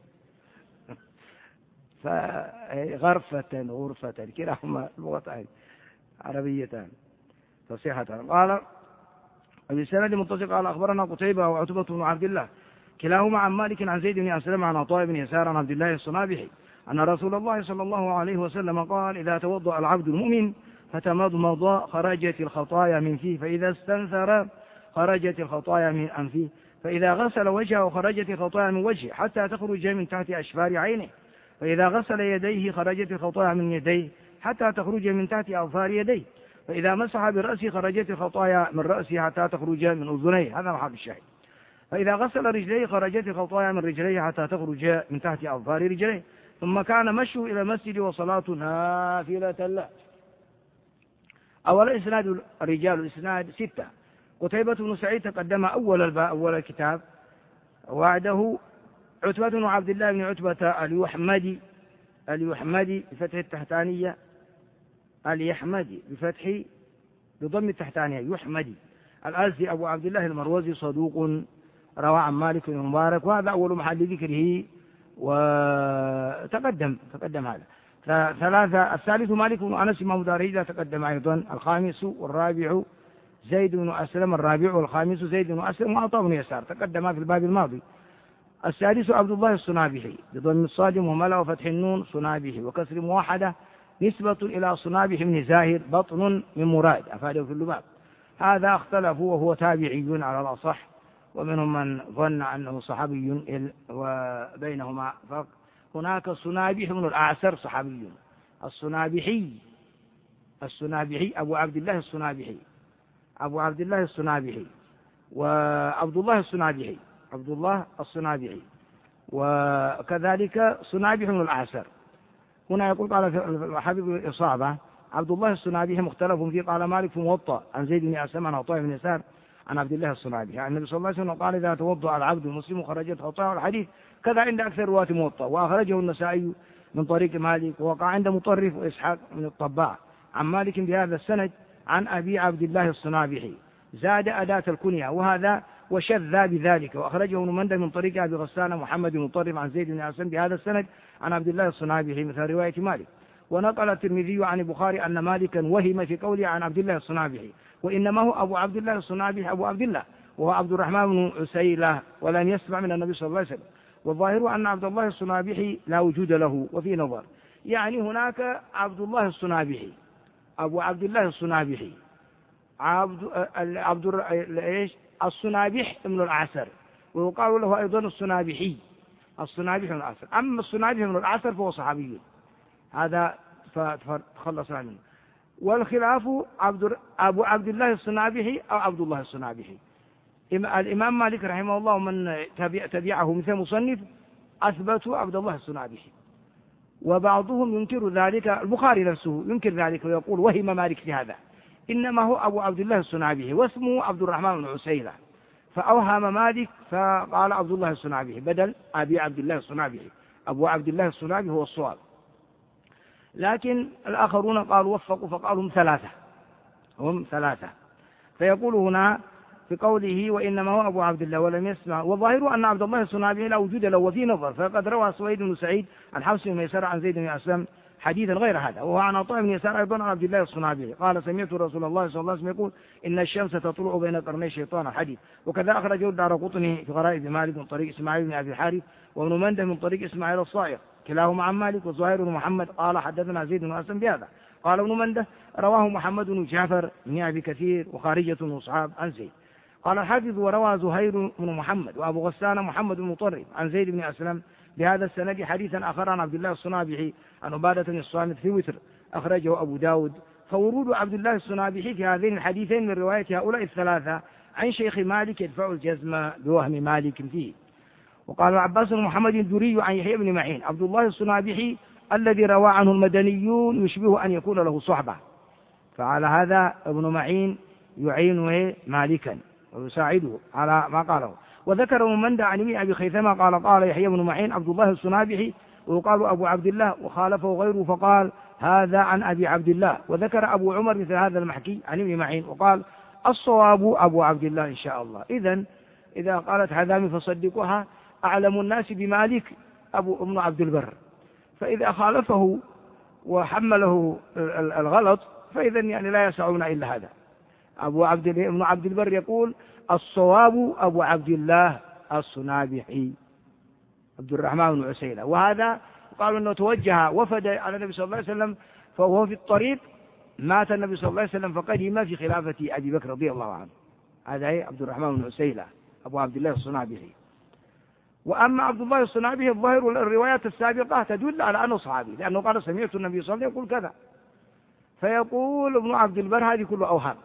فغرفة غرفة كلاهما لغتان. عربيتان فصيحتان. قال بسند متصل قال أخبرنا قتيبة وعتبة بن عبد الله كلاهما عن مالك عن زيد بن أسلم عن عطاء بن يسار عن عبد الله الصنابحي أن رسول الله صلى الله عليه وسلم قال إذا توضأ العبد المؤمن فتمضمض خرجت الخطايا من فيه، فإذا استنثر خرجت الخطايا من أنفه، فإذا غسل وجهه خرجت الخطايا من وجهه حتى تخرج من تحت أشفار عينه، فإذا غسل يديه خرجت الخطايا من يديه حتى تخرج من تحت أظفار يديه، فإذا مسح برأسه خرجت الخطايا من رأسه حتى تخرج من أذنيه. هذا محل الشاهد. فإذا غسل رجليه خرجت الخطايا من رجليه حتى تخرج من تحت أظفار رجليه، ثم كان مشيه إلى المسجد وصلاة نافلة له. أولا إسناد الرجال الإسناد ستة. قتيبة بن سعيد تقدم أول الباء أول الكتاب، وعده عتبة بن عبد الله بن عتبة اليحمدي اليحمدي بفتح التحتانية اليحمدي بفتح بضم التحتانية يحمدي الأزدي أبو عبد الله المروزي صدوق روى عن مالك بن مبارك، وهذا أول محل ذكره وتقدم تقدم هذا. ثلاثة. الثالث مالك بن أنس إمام دار الهجرة تقدم أيضا. الخامس والرابع زيد بن أسلم، الرابع والخامس زيد بن أسلم وعطاء بن يسار تقدما في الباب الماضي. السادس عبد الله الصنابحي بضم الصاد مهملة وفتح النون صنابحي وكسر موحدة نسبة إلى صنابح بن زاهر بطن من مراد أفاده في اللباب. هذا اختلفوا وهو تابعي على الأصح، ومنهم من ظن أنه صحابي وبينهما فرق. هناك الصنابح بن الأعسر صحابي، الصنابحي الصنابحي أبو عبد الله الصنابحي أبو عبد الله الصنابحي وعبد الله الصنابحي عبد الله الصنابحي وكذلك صنابح بن الأعسر. هنا يقول قال في حبيب الإصابة عبد الله الصنابحي مختلف فيه. قال مالك في موطأ عن زيد بن أسلم عن عطاء بن يسار عن عبد الله الصنابحي عن النبي صلى الله عليه وسلم قال إذا توضأ العبد المسلم خرجت خطاياه. الحديث كذا عند أكثر رواة موطأ، وأخرجه النسائي من طريق مالك، ووقع عند مطرف وإسحاق من الطباع عن مالك بهذا السند عن أبي عبد الله الصنابحي، زاد أداة الكنية وهذا وشذ بذلك، وأخرجه ابن مندى من طريق أبي غسان محمد بن مطرف عن زيد بن أسلم بهذا السند عن عبد الله الصنابحي مثل رواية مالك. ونقل الترمذي عن البخاري أن مالكا وهم في قوله عن عبد الله الصنابحي، وإنما هو أبو عبد الله الصنابحي أبو عبد الله وهو عبد الرحمن بن عسيلة ولم يسمع من النبي صلى الله عليه وسلم. والظاهر أن عبد الله الصنابحي لا وجود له وفي نظر، يعني هناك عبد الله الصنابحي أبو عبد الله الصنابحي عبد عبد ايش الصنابح من الأعسر، ويقال له أيضا الصنابحي الصنابح من الأعسر. أما الصنابح من الأعسر فهو صحابي، هذا فتخلص منه. والخلاف عبد أبو عبد الله الصنابحي أو عبد الله الصنابحي. الإمام مالك رحمه الله ومن تبع تبعه مثل مصنف أثبتوا عبد الله الصنابحي، وبعضهم ينكر ذلك. البخاري نفسه ينكر ذلك ويقول وهم مالك في هذا، إنما هو أبو عبد الله الصنابحي واسمه عبد الرحمن بن عسيلة، فأوهم مالك فقال عبد الله الصنابحي بدل أبي عبد الله الصنابحي. أبو عبد الله الصنابحي هو الصواب. لكن الآخرون قالوا وفقوا فقالوا هم ثلاثة هم ثلاثة فيقول هنا في قوله وإنما هو أبو عبد الله ولم يسمع. والظاهر أن عبد الله الصنابحي لا وجود له وفي نظر، فقد روى سويد بن سعيد عن حفص بن يسار عن زيد بن أسلم حديثا غير هذا، وهو عن عطاء بن يسار أيضا عن عبد الله الصنابحي قال سمعت رسول الله صلى الله عليه وسلم يقول إن الشمس تطلع بين قرني الشيطان الحديث. وكذا أخرجه الدارقطني في غرائب مالك من طريق إسماعيل بن أبي الحارث وابن منده من طريق إسماعيل الصائغ كلاهما عن مالك. وزهير بن محمد قال حدثنا زيد بن أسلم بهذا. قال ابن منده رواه محمد بن جعفر بن أبي كثير وخارجة بن أصحاب عن زيد. قال الحافظ وروى زهير بن محمد وأبو غسان محمد بن مطرف عن زيد بن أسلم بهذا السند حديثا آخر عن عبد الله الصنابحي عن عبادة بن الصامت في وتر أخرجه أبو داود. فورود عبد الله الصنابحي في هذين الحديثين من رواية هؤلاء الثلاثة عن شيخ مالك يدفع الجزم بوهم مالك فيه. وقال العباس بن محمد الدري عن يحيى بن معين عبد الله الصنابحي الذي روى عنه المدنيون يشبه أن يكون له صحبة، فعلى هذا ابن معين يعين مالكا ويساعده على ما قاله. وذكر ابن مندى عن ابن أبي خيثمة قال قال يحيى بن معين عبد الله الصنابحي ويقال أبو عبد الله، وخالفه غيره فقال هذا عن أبي عبد الله. وذكر أبو عمر مثل هذا المحكي عن ابن معين وقال الصواب أبو عبد الله إن شاء الله. إذن إذا قالت هذا فصدقوها. أعلم الناس بمالك أبو ابن عبد البر، فإذا خالفه وحمله الغلط فإذا يعني لا يسعنا إلا هذا. أبو عبد ابن عبد البر يقول الصواب أبو عبد الله الصنابحي عبد الرحمن بن عسيلة. وهذا قالوا أنه توجه وفد على النبي صلى الله عليه وسلم، فهو في الطريق مات النبي صلى الله عليه وسلم فقدم في خلافة أبي بكر رضي الله عنه. هذا هي عبد الرحمن بن عسيلة أبو عبد الله الصنابحي. وأما عبد الله الصنابحي الظاهر الروايات السابقة تدل على أنه صحابي، لأنه قال سمعت النبي صلى الله عليه وسلم يقول كذا. فيقول ابن عبد البر هذه كله أوهام،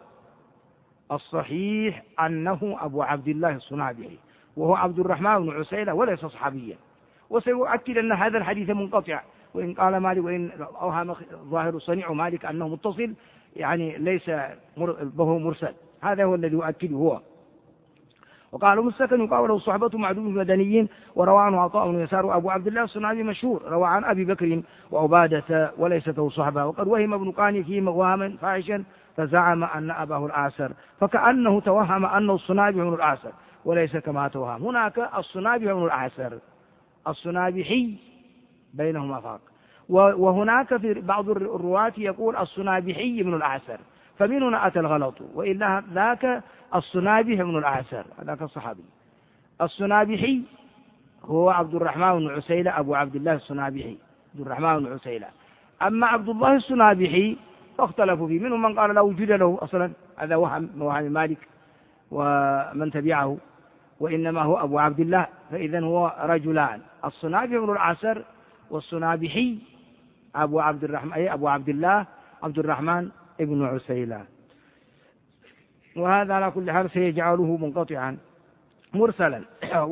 الصحيح أنه أبو عبد الله الصنابحي وهو عبد الرحمن بن عسيلة وليس صحابيا. وسيؤكد أن هذا الحديث منقطع، وإن قال مالك وإن أوهم ظاهر صنيع مالك أنه متصل يعني ليس به مرسل، هذا هو الذي يؤكده هو. وقال مستكن يقال له صحبة معدوم مدنيين، وروى عنه عطاء بن يسار. أبو عبد الله الصنابحي مشهور روى عن أبي بكر وعبادة وليست له صحبة. وقد وهم ابن قاني فيه وهما فاحشا فزعم أن أباه الآسر، فكأنه توهم أنه الصنابحي بن الآسر وليس كما توهم. هناك الصنابحي بن الآسر، الصنابحي بينهما فرق. وهناك في بعض الرواة يقول الصنابحي بن الأعسر، فمن هنا أتى الغلط، وإلا ذاك الصنابحي بن الأعسر ذاك الصحابي. الصنابحي هو عبد الرحمن بن عسيلة أبو عبد الله الصنابحي عبد الرحمن بن عسيلة. أما عبد الله الصنابحي فاختلفوا فيه، منهم من قال لا وجود له أصلا، هذا وهم وهم مالك ومن تبعه، وإنما هو أبو عبد الله. فإذا هو رجلان، الصنابحي بن الأعسر والصنابحي أبو عبد الرحمن أي أبو عبد الله عبد الرحمن ابن عسيلة. وهذا على كل حال سيجعله منقطعا مرسلا.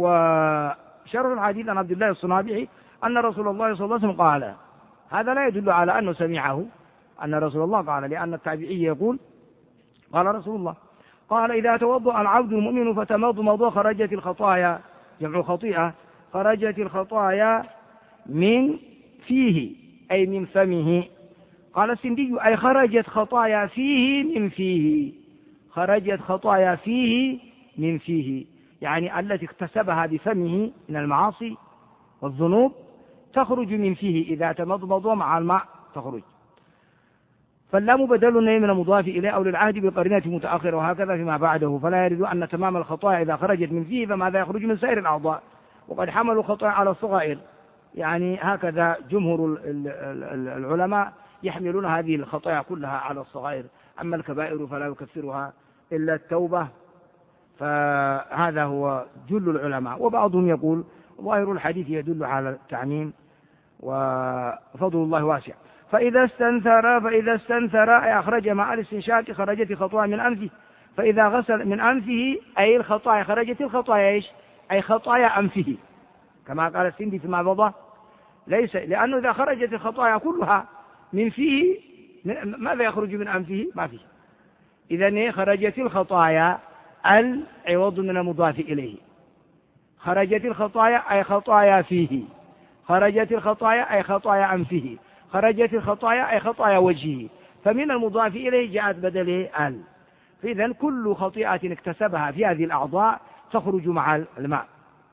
وشر الحديث عن عبد الله الصنابحي أن رسول الله صلى الله عليه وسلم قال، هذا لا يدل على أنه سمعه، أن رسول الله قال، لأن التابعي يقول قال رسول الله قال إذا توضأ العبد المؤمن فتمضمض خرجت الخطايا، جمع خطيئة، خرجت الخطايا من فيه أي من فمه. قال السندي أي خرجت خطايا فيه من فيه، خرجت خطايا فيه من فيه، يعني التي اكتسبها بفمه من المعاصي والذنوب تخرج من فيه، إذا تمضمض مع الماء تخرج. فاللام بدل من المضاف إليه أو للعهد بقرينة متأخرة، وهكذا فيما بعده. فلا يريد أن تمام الخطايا إذا خرجت من فيه فماذا يخرج من سائر الأعضاء. وقد حملوا خطايا على الصغائر، يعني هكذا جمهور العلماء يحملون هذه الخطايا كلها على الصغائر، أما الكبائر فلا يكفرها إلا التوبة. فهذا هو جل العلماء. وبعضهم يقول ظاهر الحديث يدل على التعميم وفضل الله واسع. فإذا استنثر فإذا استنثر أي أخرج ماء الاستنشاق خرجت الخطايا من أنفه. فإذا غسل من أنفه أي الخطايا، خرجت الخطايا إيش؟ أي خطايا أنفه، كما قال السندي فيما مضى، ليس لأنه إذا خرجت الخطايا كلها من فيه ماذا يخرج من أنفه؟ ما فيه. إذن خرجت الخطايا العوض من المضاف إليه، خرجت الخطايا أي خطايا فيه، خرجت الخطايا أي خطايا أنفه، خرجت الخطايا أي خطايا وجهه، فمن المضاف إليه جاءت بدله ال. فإذن كل خطيئة اكتسبها في هذه الأعضاء تخرج مع الماء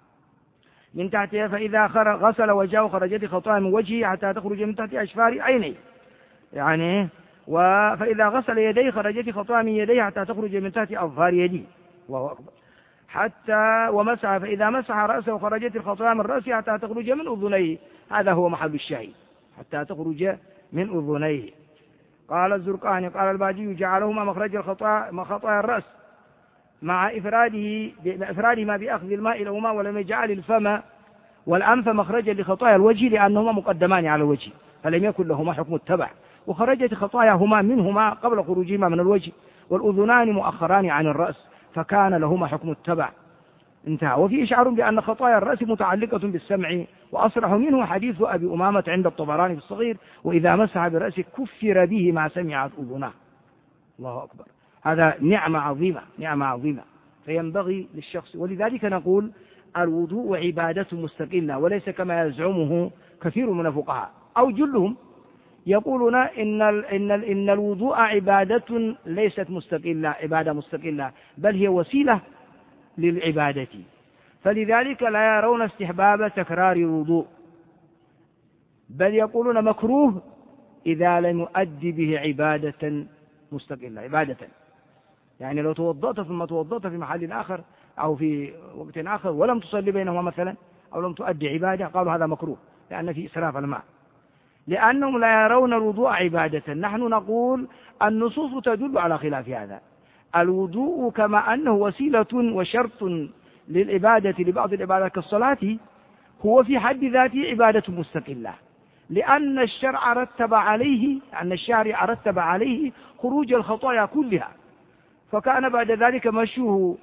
من تحتها. فإذا غسل وجهه خرجت الخطايا من وجهه حتى تخرج من تحت أشفار عينيه، يعني فإذا غسل يديه خرجت خطايا من يديه حتى تخرج من تحت أظفار يديه، الله أكبر، حتى ومسح فإذا مسح رأسه خرجت الخطايا من رأسه حتى تخرج من أذنيه، هذا هو محل الشاهد، حتى تخرج من أذنيه. قال الزرقاني قال الباجي جعلهما مخرج الخطايا خطايا الرأس مع إفراده إفرادهما بأخذ الماء لهما، ولم يجعل الفم والأنف مخرجا لخطايا الوجه لأنهما مقدمان على الوجه فلم يكن لهما حكم التبع، وخرجت خطاياهما منهما قبل خروجهما من الوجه، والأذنان مؤخران عن الرأس فكان لهما حكم التبع، انتهى. وفي إشعار بأن خطايا الرأس متعلقة بالسمع، وأصرح منه حديث أبي أمامة عند الطبراني في الصغير وإذا مسح برأسه كفر به ما سمعت أذناه، الله أكبر. هذا نعمة عظيمة، نعمة عظيمة، فينبغي للشخص. ولذلك نقول الوضوء عبادة مستقلة، وليس كما يزعمه كثير من الفقهاء أو جلهم يقولون إن إن إن الوضوء عبادة ليست مستقلة، عبادة مستقلة، بل هي وسيلة للعبادة، فلذلك لا يرون استحباب تكرار الوضوء، بل يقولون مكروه إذا لم يؤدي به عبادة مستقلة عبادة. يعني لو توضأت ثم توضأت في محل آخر أو في وقت آخر ولم تصلي بينهما مثلا أو لم تؤدي عبادة، قالوا هذا مكروه لأن في إسراف الماء، لأنهم لا يرون الوضوء عبادة. نحن نقول النصوص تدل على خلاف هذا. الوضوء كما أنه وسيلة وشرط للعبادة لبعض العبادات كالصلاة، هو في حد ذاته عبادة مستقلة، لأن الشرع رتب عليه أن الشارع رتب عليه خروج الخطايا كلها، فكان بعد ذلك مشيه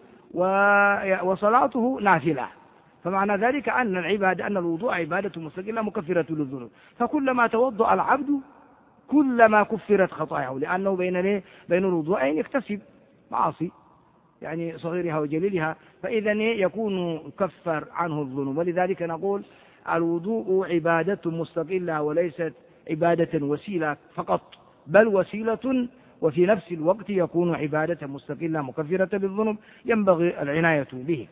وصلاته نافلة. فمعنى ذلك أن العبادة أن الوضوء عبادة مستقلة مكفرة للذنوب، فكلما توضأ العبد كلما كفرت خطاياه، لأنه بين بين الوضوءين يكتسب معاصي يعني صغيرها وجليلها، فإذا يكون كفر عنه الذنوب. ولذلك نقول الوضوء عبادة مستقلة وليست عبادة وسيلة فقط، بل وسيلة وفي نفس الوقت يكون عبادة مستقلة مكفرة للذنوب ينبغي العناية به.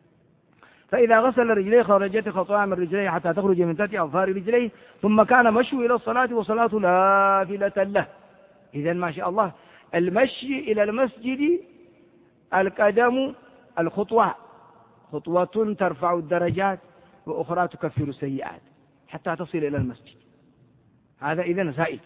فإذا غسل رجليه خرجت خطايا من رجليه حتى تخرج من تحت أظفار رجليه، ثم كان مشوا إلى الصلاة وصلاة نافلة له. إذن ما شاء الله المشي إلى المسجد القدم الخطوة خطوة ترفع الدرجات وأخرى تكفر السيئات حتى تصل إلى المسجد، هذا إذن زائد.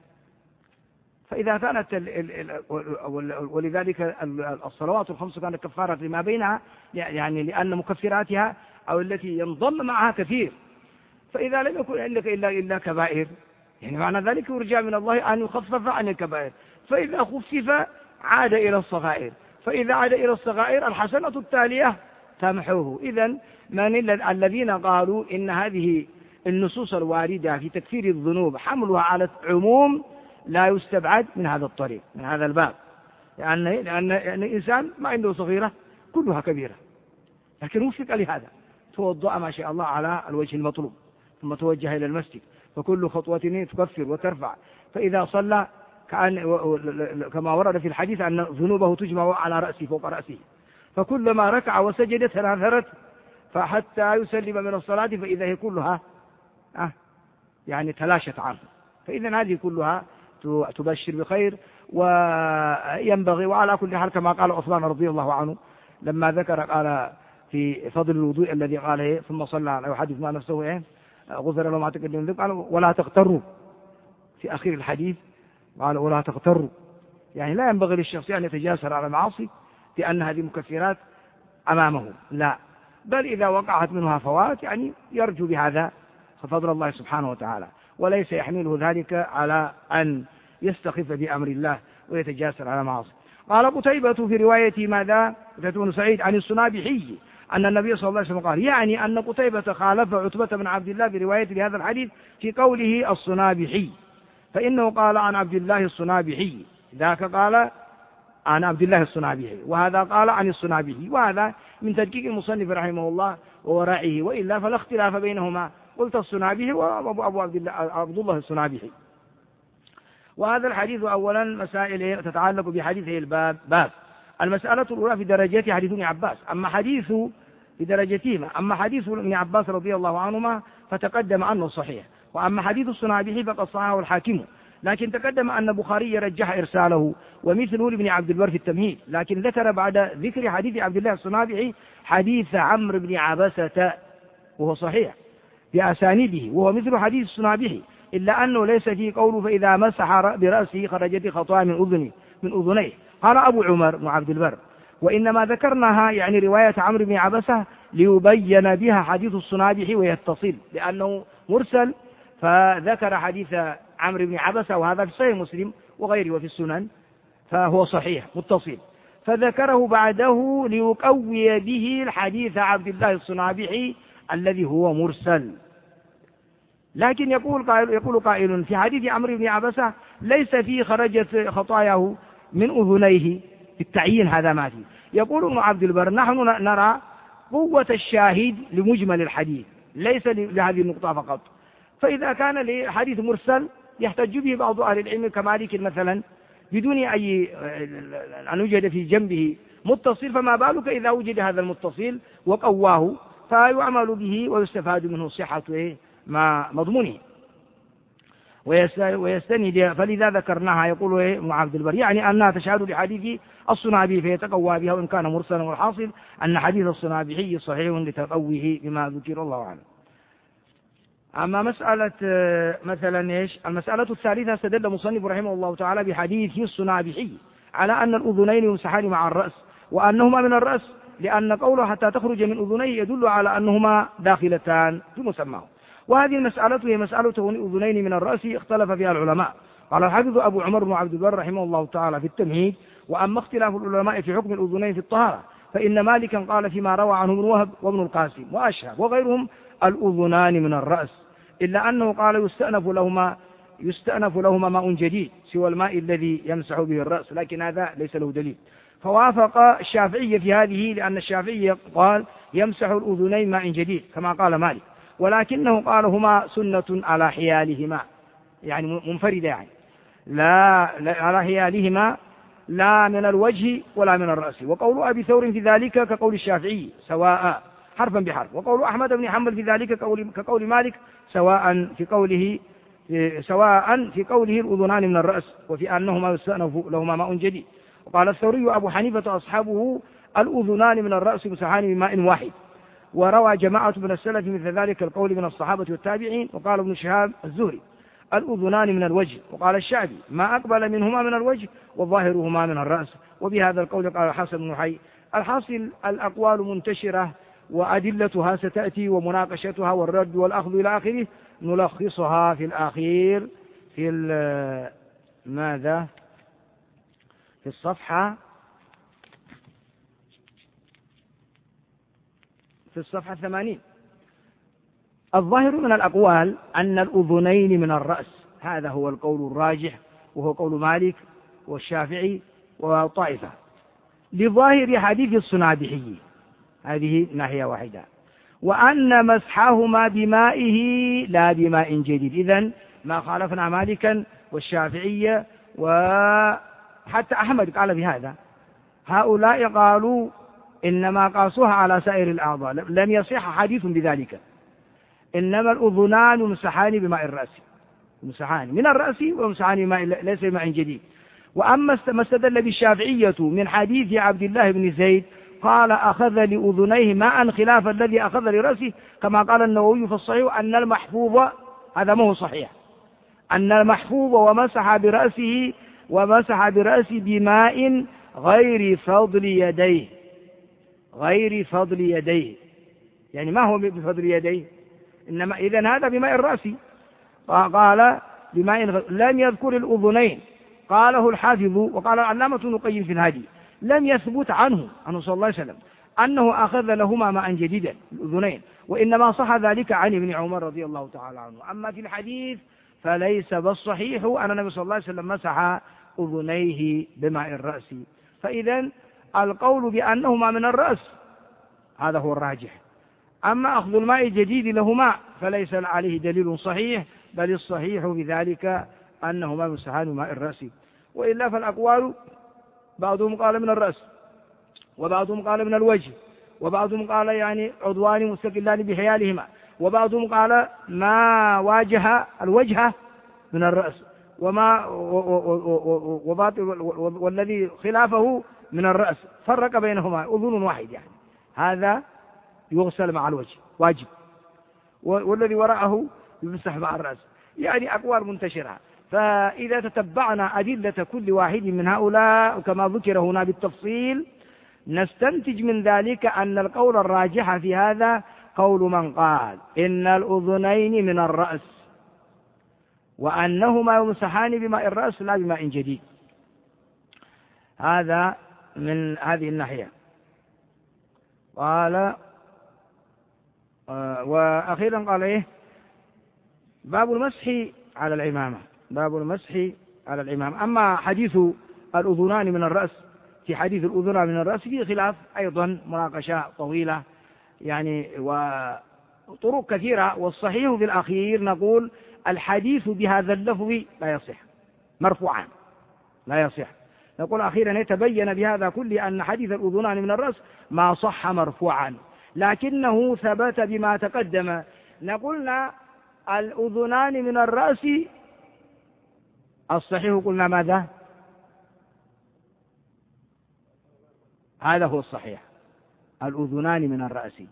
فإذا كانت ال ال ال ولذلك الصلوات الخمس كانت كفارة لما بينها، يعني لأن مكفراتها أو التي ينضم معها كثير. فإذا لم يكن عندك إلا إلا كبائر، يعني معنى ذلك يرجى من الله أن يخفف عن الكبائر، فإذا خفف عاد إلى الصغائر، فإذا عاد إلى الصغائر الحسنة التالية تمحوه. إذن من الذين قالوا إن هذه النصوص الواردة في تكفير الذنوب حملها على العموم لا يستبعد من هذا الطريق من هذا الباب، لأن لأن يعني الإنسان ما عنده صغيرة كلها كبيرة، لكن وفق لهذا توضأ ما شاء الله على الوجه المطلوب ثم توجه إلى المسجد، فكل خطوة تكفر وترفع. فإذا صلى كأن كما ورد في الحديث أن ذنوبه تجمع على رأسه فوق رأسه، فكلما ركع وسجد تناثرت فحتى يسلم من الصلاة فإذا هي كلها أه يعني تلاشت عنه. فإذا هذه كلها تبشر بخير وينبغي. وعلى كل حال كما قال عثمان رضي الله عنه لما ذكر قال في فضل الوضوء الذي قاله ثم صلى على يحدث ما نفسه ايه غفر له ما تقدم من ذنبه، قال ولا تغتروا في أخير الحديث، قال ولا تغتروا، يعني لا ينبغي للشخص أن يتجاسر على المعاصي لأن هذه مكفرات أمامه، لا، بل إذا وقعت منها فوات يعني يرجو بهذا فضل الله سبحانه وتعالى، وليس يحمله ذلك على أن يستخف بأمر الله ويتجاسر على معاصي. قال قتيبة في رواية ماذا قتيبة بن سعيد عن السنابحي أن النبي صلى الله عليه وسلم قال، يعني أن قتيبة خالف عتبة بن عبد الله برواية لهذا الحديث في قوله السنابحي، فإنه قال عن عبد الله السنابحي، ذاك قال عن عبد الله السنابحي وهذا قال عن السنابحي، وهذا من تدقيق المصنف رحمه الله وورعه، وإلا فلا اختلاف بينهما، قلت السنابحي وأبو أبو عبد الله عبد الله السنابحي. وهذا الحديث أولا مسائل تتعلق بحديثه الباب باب. المسألة الأولى في درجات حديث ابن عباس، أما حديث في درجتهما، أما حديث ابن عباس رضي الله عنهما فتقدم أنه صحيح، وأما حديث السنابحي فقد صححه الحاكم، لكن تقدم أن البخاري رجح إرساله ومثله لابن عبد البر في التمهيد، لكن ذكر بعد ذكر حديث عبد الله السنابحي حديث عمرو بن عبسة وهو صحيح بأسانيده وهو مثل حديث السنابحي، إلا أنه ليس فيه قوله فإذا مسح برأسه خرجت خطايا من أذنه من أذنيه. قال أبو عمر بن عبد البر وإنما ذكرناها يعني رواية عمرو بن عبسة ليبين بها حديث السنابحي ويتصل، لأنه مرسل فذكر حديث عمرو بن عبسة وهذا في صحيح مسلم وغيره وفي السنن فهو صحيح متصل، فذكره بعده ليقوي به الحديث عبد الله السنابحي الذي هو مرسل. لكن يقول قائل يقول قائل في حديث عمرو بن عبسة ليس فيه خرجت خطاياه من أذنيه بالتعيين، هذا ما فيه. يقول ابن عبد البر نحن نرى قوة الشاهد لمجمل الحديث ليس لهذه النقطة فقط، فإذا كان لحديث مرسل يحتج به بعض أهل العلم كمالك مثلا بدون أي أن يوجد في جنبه متصل، فما بالك إذا وجد هذا المتصل وقواه فيعمل به ويستفاد منه صحة ما مضمونه. ويستند، فلذا ذكرناها. يقول ابن عبد البر يعني أنها تشهد لحديث الصنابحي فيتقوى بها وإن كان مرسلا، والحاصل أن حديث الصنابحي صحيح لتقويه بما ذكر، الله أعلم. أما مسألة مثلا إيش المسألة الثالثة، استدل مصنف رحمه الله تعالى بحديث الصنابحي على أن الأذنين يمسحان مع الرأس وأنهما من الرأس، لأن قوله حتى تخرج من أذنيه يدل على أنهما داخلتان في مسماه. وهذه المسألة هي مسألة أذنين من الرأس اختلف فيها العلماء. قال الحافظ أبو عمر بن عبد البر رحمه الله تعالى في التمهيد: وأما اختلاف العلماء في حكم الأذنين في الطهارة فإن مالكا قال فيما روى عنه ابن وهب وابن القاسم وأشهب وغيرهم الأذنان من الرأس، إلا أنه قال يستأنف لهما يستأنف لهما ماء جديد سوى الماء الذي يمسح به الرأس، لكن هذا ليس له دليل. فوافق الشافعي في هذه، لأن الشافعي قال يمسح الأذنين ماء جديد كما قال مالك، ولكنه قال هما سنة على حيالهما، يعني منفردة، يعني لا, لا على حيالهما لا من الوجه ولا من الرأس. وقول أبي ثور في ذلك كقول الشافعي سواء حرفا بحرف، وقول أحمد بن حنبل في ذلك كقول, كقول مالك سواء في قوله سواء في قوله الأذنان من الرأس، وفي أنهما يستأنف لهما ماء جديد. وقال الثوري أبو حنيفة أصحابه الأذنان من الرأس مسحان بماء واحد. وروى جماعة من السلف مثل ذلك القول من الصحابة والتابعين. وقال ابن شهاب الزهري الأذنان من الوجه. وقال الشعبي ما أقبل منهما من الوجه وظاهرهما من الرأس. وبهذا القول قال الحسن بن حي. الحاصل الأقوال منتشرة وأدلتها ستأتي ومناقشتها والرد والأخذ إلى آخره، نلخصها في الأخير في ماذا في الصفحة في الصفحة الثمانين. الظاهر من الأقوال أن الأذنين من الرأس، هذا هو القول الراجح، وهو قول مالك والشافعي وطائفة، لظاهر حديث الصنابحي، هذه ناحية واحدة. وأن مسحهما بمائه لا بماء جديد، إذن ما خالفنا مالكا والشافعية وحتى أحمد قال بهذا. هؤلاء قالوا إنما قاسوها على سائر الأعضاء، لم يصح حديث بذلك، إنما الأذنان يمسحان بماء الرأس، يمسحان من الرأس ويمسحان بماء ليس بماء جديد. وأما ما استدل بالشافعية من حديث عبد الله بن زيد قال أخذ لأذنيه ماء خلاف الذي أخذ لرأسه، كما قال النووي في الصحيح أن المحفوظ، هذا ما هو صحيح، أن المحفوظ ومسح برأسه ومسح برأسه بماء غير فضل يديه، غير فضل يديه، يعني ما هو بفضل يديه، إنما إذن هذا بماء الرأس. قال بماء، لم يذكر الأذنين، قاله الحافظ وقال العلامة ابن القيم في الهادي لم يثبت عنه عنه صلى الله عليه وسلم أنه أخذ لهما ماء جديدا الأذنين، وإنما صح ذلك عن ابن عمر رضي الله تعالى عنه. أما في الحديث فليس بالصحيح أن النبي صلى الله عليه وسلم مسح أذنيه بماء الرأس. فإذا القول بأنهما من الرأس هذا هو الراجح. أما أخذ الماء الجديد لهما فليس عليه دليل صحيح، بل الصحيح بذلك أنهما مسحان بماء الرأس. وإلا فالأقوال بعضهم قال من الرأس، وبعضهم قال من الوجه، وبعضهم قال يعني عضوان مستقلان بحيالهما، وبعضهم قال ما واجه الوجه من الرأس، وما والذي خلافه من الرأس، فرق بينهما أذن واحد، يعني هذا يغسل مع الوجه واجب، والذي وراءه يمسح مع الرأس، يعني أقوال منتشرة. فإذا تتبعنا أدلة كل واحد من هؤلاء كما ذكر هنا بالتفصيل نستنتج من ذلك أن القول الراجح في هذا قول من قال إن الأذنين من الرأس وأنهما يمسحان بماء الرأس لا بماء جديد. هذا من هذه الناحية. قال آه وأخيرا قال إيه باب المسح على العمامة، باب المسح على العمامة. أما حديث الأذنان من الرأس، في حديث الأذنان من الرأس فيه خلاف أيضا، مناقشة طويلة يعني وطرق كثيرة، والصحيح في الأخير نقول الحديث بهذا اللفظ لا يصح مرفوعا، لا يصح. نقول أخيرا يتبين بهذا كله أن حديث الأذنان من الرأس ما صح مرفوعا، لكنه ثبت بما تقدم. نقولنا الأذنان من الرأس الصحيح قلنا ماذا؟ هذا هو الصحيح، الأذنان من الرأس.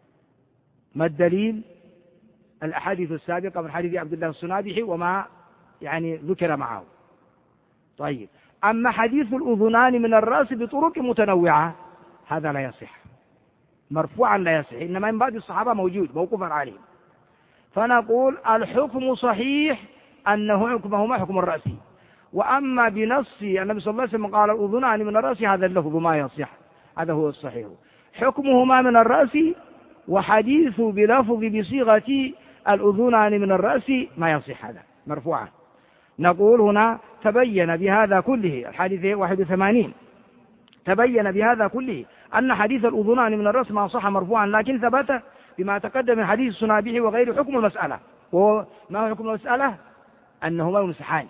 ما الدليل؟ الأحاديث السابقة من حديث عبد الله الصنابحي وما يعني ذكر معه. طيب، أما حديث الأذنان من الرأس بطرق متنوعة هذا لا يصح، مرفوعا لا يصح، إنما من بعض الصحابة موجود موقوفا عليه. فنقول الحكم صحيح أنه حكمهما حكم الرأس، وأما بنص النبي صلى الله عليه وسلم قال الأذنان من الرأس هذا اللفظ ما يصح، هذا هو الصحيح، حكمهما من الرأس، وحديث بلفظ بصيغة الأذنان من الرأس ما يصح، هذا مرفوعا. نقول هنا تبين بهذا كله، الحديث واحد وثمانين، تبين بهذا كله أن حديث الأذنان من الرأس ما صح مرفوعا، لكن ثبت بما تقدم من حديث الصنابحي وغير حكم المسألة. وما هو حكم المسألة؟ أنهما يمسحان.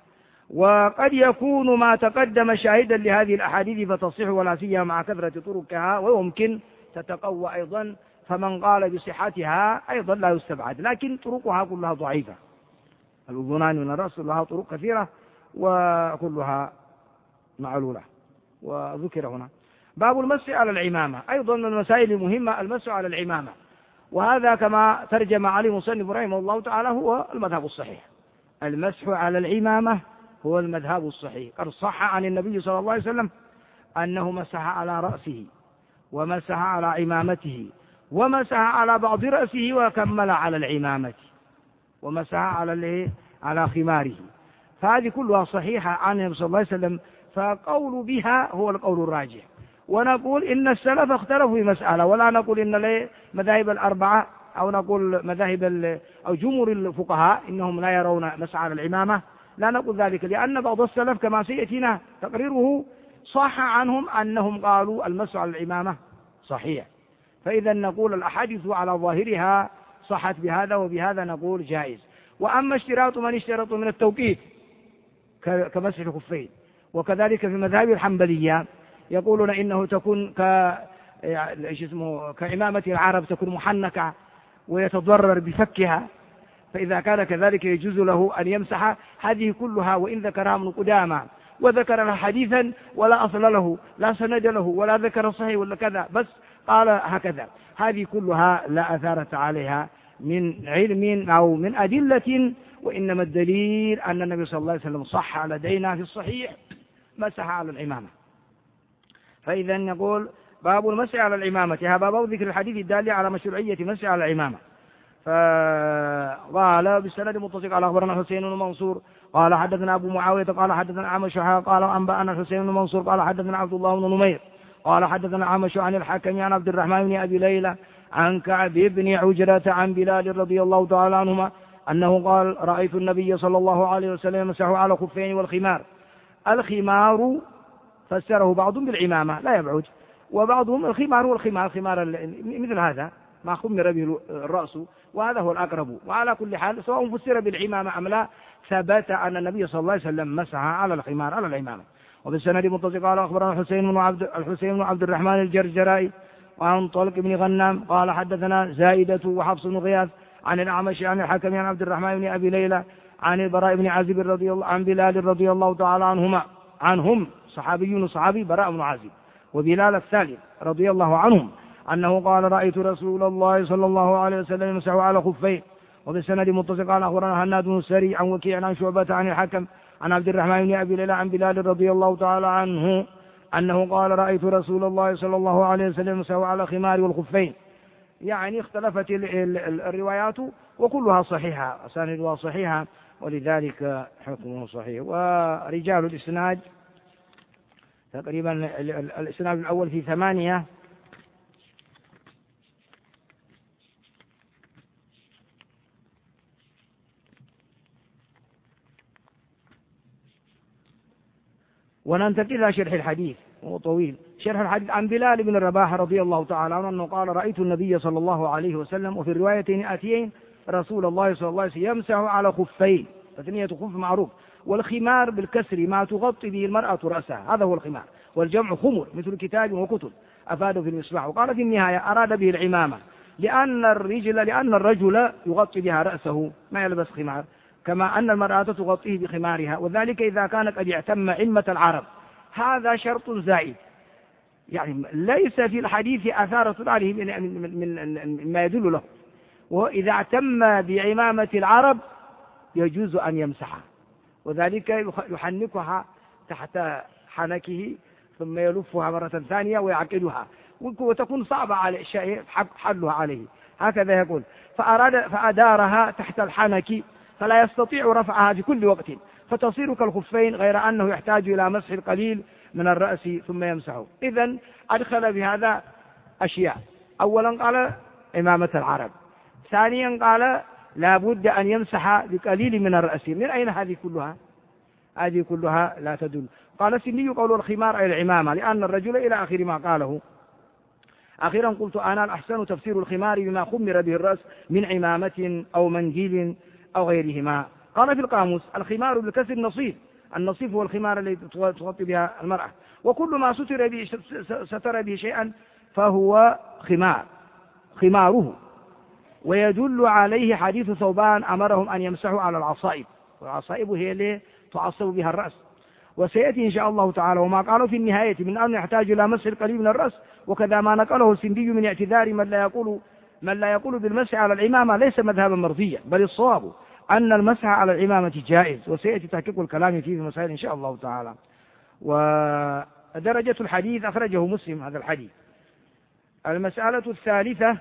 وقد يكون ما تقدم شاهدا لهذه الأحاديث فتصح، ولا سيما مع كثرة طرقها، ويمكن تتقوى أيضا، فمن قال بصحتها أيضا لا يستبعد، لكن طرقها كلها ضعيفة. الأذنان من الرأس لها طرق كثيرة وكلها معلولة. وذكر هنا باب المسح على العمامة، أيضا من المسائل المهمة المسح على العمامة، وهذا كما ترجم عليه مصنف رحمه الله تعالى هو المذهب الصحيح. المسح على العمامة هو المذهب الصحيح. قد صح عن النبي صلى الله عليه وسلم أنه مسح على رأسه، ومسح على عمامته، ومسح على بعض رأسه، وكمل على العمامة، ومسح على على خماره. فهذه كلها صحيحة عن النبي صلى الله عليه وسلم، فقول بها هو القول الراجح. ونقول إن السلف اختلفوا في مسألة، ولا نقول إن مذاهب الأربعة أو نقول مذاهب أو جمهور الفقهاء إنهم لا يرون مسح على العمامة، لا نقول ذلك، لأن بعض السلف كما سيأتينا تقريره صح عنهم أنهم قالوا المسح على العمامة صحيح. فإذا نقول الأحاديث على ظاهرها صحت بهذا وبهذا، نقول جائز. وأما اشتراط من اشترط من التوقيت كمسح الخفين، وكذلك في مذاهب الحنبلية يقولون إنه تكون ك اسمه كإمامة العرب، تكون محنكة ويتضرر بفكها، فإذا كان كذلك يجوز له أن يمسح. هذه كلها وإن ذكرها ابن قدامة وذكر لها حديثا ولا أصل له، لا سند له ولا ذكر صحيح ولا كذا، بس قال هكذا، هذه كلها لا أثارة عليها من علم أو من أدلة، وإنما الدليل أن النبي صلى الله عليه وسلم صح لدينا في الصحيح مسح على العمامة. فإذا نقول باب المسح على العمامة، هذا باب ذكر الحديث الدال على مشروعية مسح على العمامة. فقال بالسند متصل قال أخبرنا حسين بن منصور قال حدثنا أبو معاوية قال حدثنا عمش قال أنبأنا حسين بن منصور قال حدثنا عبد الله بن نمير قال حدثنا عمش عن الحكم عن عبد الرحمن بن أبي ليلى عن كعب بن عجرة عن بلال رضي الله تعالى عنهما أنه قال رأيت النبي صلى الله عليه وسلم يمسح على خفين والخمار. الخمار فسره بعضهم بالعمامة لا يبعد، وبعضهم الخمار هو الخمار خمار مثل هذا ما خمر به الرأس، وهذا هو الأقرب. وعلى كل حال سواء فسر بالعمامة أم لا، ثبت أن النبي صلى الله عليه وسلم مسح على الخمار على العمامة. وبالسند متصل قال أخبرنا الحسين بن عبد الحسين بن عبد الرحمن الجرجرائي وعن طلق بن غنام قال حدثنا زائدة وحفص بن غياث عن الأعمش عن الحكم عن عبد الرحمن بن أبي ليلى عن البراء بن عازب رضي الله عن بلال رضي الله تعالى عنهما عنهم صحابيون صحابي براء بن عازب وبلال الثالث رضي الله عنهم أنه قال رأيت رسول الله صلى الله عليه وسلم يمسح على خفين. وبالسند متصل قال أخبرنا هناد بن السري عن وكيع عن شعبة عن الحكم عن عبد الرحمن بن أبي ليلى عن بلال رضي الله تعالى عنه أنه قال رأيت رسول الله صلى الله عليه وسلم يمسح على الخمار والخفين. يعني اختلفت الروايات وكلها صحيحة، أسانيدها صحيحة، ولذلك حكمه صحيح. ورجال الإسناد تقريبا الإسناد الأول في ثمانية، وننتقل إلى شرح الحديث وهو طويل. شرح الحديث عن بلال بن الرباح رضي الله تعالى عنه أنه قال رأيت النبي صلى الله عليه وسلم، وفي الروايتين آتيين رسول الله صلى الله عليه وسلم يمسح على خفين، تثنية خف معروف، والخمار بالكسر ما تغطي به المرأة رأسها، هذا هو الخمار، والجمع خمر مثل كتاب وكتب أفاده في المصباح. وقال في النهاية أراد به العمامة لأن الرجل لأن الرجل يغطي بها رأسه ما يلبس خمار، كما أن المرأة تغطيه بخمارها، وذلك إذا كان قد اعتم علمة العرب. هذا شرط زائد، يعني ليس في الحديث أثارة عليه من, من, من, من ما يدل له. وإذا اعتم بعمامة العرب يجوز أن يمسحها، وذلك يحنكها تحت حنكه ثم يلفها مرة ثانية ويعقدها، وتكون صعبة على الشيء حلها عليه، هكذا يقول. فأراد فأدارها تحت الحنك فلا يستطيع رفعها في كل وقت، فتصير كالخفين، غير أنه يحتاج إلى مسح القليل من الرأس ثم يمسحه. إذن أدخل بهذا أشياء: أولا قال إمامة العرب، ثانيا قال لا بد أن يمسح بقليل من الرأس. من أين هذه كلها؟ هذه كلها لا تدل. قال السني قول الخمار أي العمامة، لأن الرجل إلى آخر ما قاله. أخيرا قلت أنا الأحسن تفسير الخمار بما خمر به الرأس من عمامة أو منديل أو غيرهما. قال في القاموس الخمار بالكسر نصيف، النصيف هو الخمار الذي تغطي بها المرأة، وكل ما ستر به, ستر به شيئا فهو خمار خماره. ويدل عليه حديث ثوبان أمرهم أن يمسحوا على العصائب، والعصائب هي اللي تعصب بها الرأس، وسيأتي إن شاء الله تعالى. وما قالوا في النهاية من أن يحتاج إلى مسح القليل من الرأس، وكذا ما نقله السندي من اعتذار من لا يقول من لا يقول بالمسح على العمامة ليس مذهبا مرضيا، بل الصواب أن المسح على العمامة جائز، وسيأتي تحقيق الكلام فيه في مسائل إن شاء الله تعالى. ودرجة الحديث أخرجه مسلم هذا الحديث. المسألة الثالثة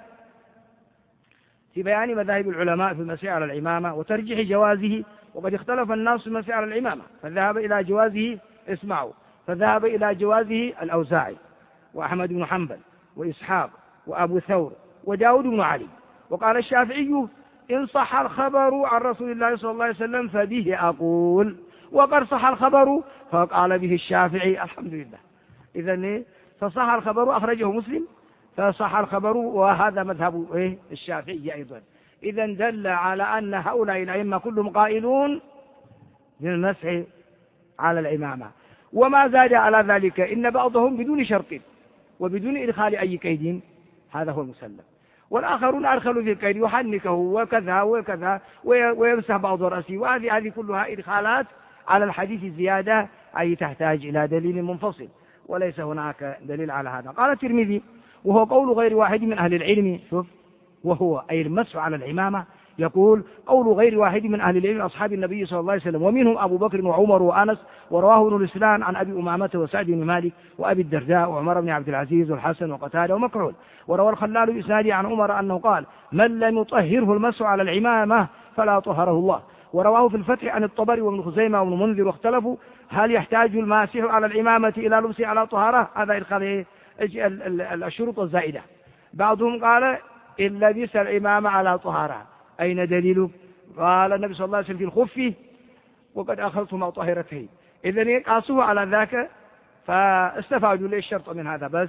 في بيان مذاهب العلماء في المسح على العمامة وترجيح جوازه. وقد اختلف الناس في المسح على العمامة، فذهب إلى جوازه اسمعوا فذهب إلى جوازه الأوزاعي وأحمد بن حنبل وإسحاق وأبو ثور وداود بن علي. وقال الشافعي إن صح الخبر عن رسول الله صلى الله عليه وسلم فبه أقول، وقد صح الخبر فقال به الشافعي. الحمد لله. إذن فصح الخبر أخرجه مسلم، فصح الخبر، وهذا مذهب إيه الشافعي أيضا. إذن دل على أن هؤلاء الأئمة كلهم قائلون بالمسح على العمامة. وما زاد على ذلك إن بعضهم بدون شرط وبدون إدخال أي قيد، هذا هو المسلم. والآخرون أدخلوا في القيد يحنكه وكذا وكذا ويمسح بعض رأسه، وهذه هذه كلها إدخالات على الحديث الزيادة، أي تحتاج إلى دليل منفصل، وليس هناك دليل على هذا. قال الترمذي وهو قول غير واحد من أهل العلم، شوف وهو أي المسح على العمامة، يقول قول غير واحد من أهل العلم أصحاب النبي صلى الله عليه وسلم، ومنهم أبو بكر وعمر وأنس، ورواه ابن الإسلام عن أبي أمامة وسعد بن مالك وأبي الدرداء وعمر بن عبد العزيز والحسن وقتادة ومكحول. وروى الخلال بإسناده عن عمر أنه قال من لم يطهره المسح على العمامة فلا طهره الله. ورواه في الفتح عن الطبري وابن خزيمة وابن منذر، واختلفوا هل يحتاج الماسح على العمامة إلى لبسه على طهارة، هذا إدخال الشروط الزائدة. بعضهم قال إن لبس العمامة على طهارة. أين دليله؟ قال النبي صلى الله عليه وسلم في الخف وقد أخذتهما طاهرتين. إذن قاسوه على ذاك فاستفادوا لي الشرط من هذا بس.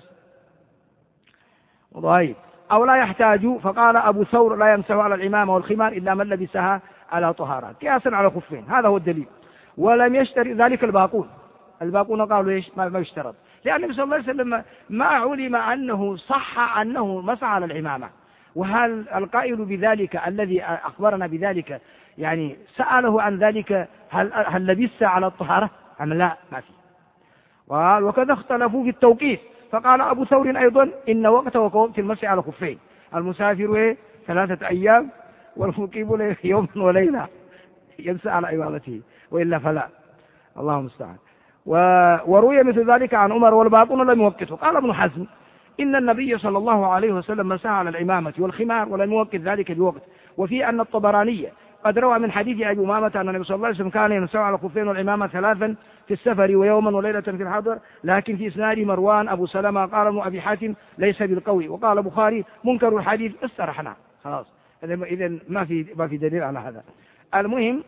طيب أو لا يحتاج، فقال أبو ثور لا يمسح على العمامة والخمار إلا من لبسها على طهارة، قياسا على خفين، هذا هو الدليل. ولم يشتري ذلك الباقون. الباقون قالوا إيش؟ ما يشترط، لأن النبي صلى الله عليه وسلم ما علم أنه صح أنه مسح على العمامة. وهل القائل بذلك الذي أخبرنا بذلك يعني سأله عن ذلك هل, هل لبس على الطهارة أم لا؟ ما في. قال وكذا اختلفوا في التوقيت، فقال أبو ثور أيضا إن وقت وقت المسح على خفين، المسافر ثلاثة أيام والمقيم يوم وليلة يمسح على عمامته، وإلا فلا. الله المستعان. وروي مثل ذلك عن عمر والباقون لم يوقته. قال ابن حزم إن النبي صلى الله عليه وسلم مسح على العمامة والخمار ولم يوقت ذلك بوقت. وفي أن الطبراني قد روى من حديث أبي أمامة أن النبي صلى الله عليه وسلم كان يمسح على الخفين والعمامة ثلاثا في السفر ويوما وليلة في الحضر، لكن في إسناد مروان أبو سلمة قال ابن أبي حاتم ليس بالقوي، وقال بخاري منكر الحديث. استرحنا خلاص، إذن ما في ما في دليل على هذا. المهم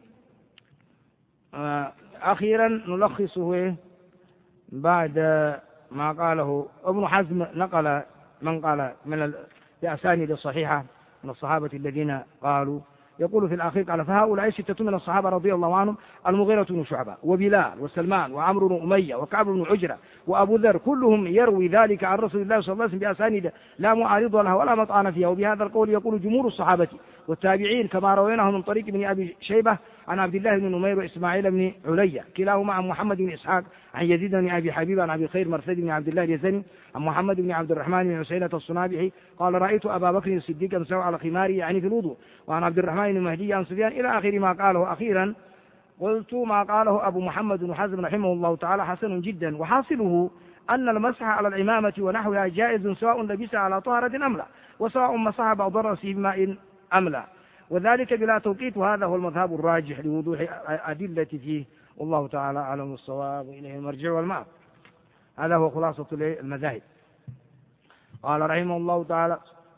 أخيرا نلخصه بعد ما قاله ابن حزم. نقل من قال من الأسانيد الصحيحة من الصحابة الذين قالوا، يقول في الأخير قال فهؤلاء ستة من الصحابة رضي الله عنهم: المغيرة بن شعبة وبلال وسلمان وعمرو بن أمية وكعب بن عجرة وأبو ذر، كلهم يروي ذلك عن رسول الله صلى الله عليه وسلم بأسانيد لا معارض لها ولا مطعن فيها. وبهذا القول يقول جمهور الصحابة والتابعين كما رويناه من طريق ابن أبي شيبة عن عبد الله بن نمير وإسماعيل بن عليا كلاهما عن محمد بن إسحاق عن يزيد بن أبي حبيب عن أبي خير مرثد بن عبد الله اليزني عن محمد بن عبد الرحمن بن عسيلة الصنابحي قال رأيت أبا بكر الصديق يمسح على خماره يعني في الوضوء. وعن عبد الرحمن بن مهدي عن سفيان إلى آخر ما قاله. أخيرا قلت ما قاله أبو محمد بن حزم رحمه الله تعالى حسن جدا، وحاصله أن المسح على العمامة ونحوها جائز سواء لبس على طهرة أم لا، وسواء مسح بعض رأسه بماء أم لا، وذلك بلا توقيت، وهذا هو المذهب الراجح لوضوح أدلة فيه، والله تعالى أعلم الصواب وإليه المرجع والمآب. هذا هو خلاصة المذاهب. قال رحمه الله تعالى: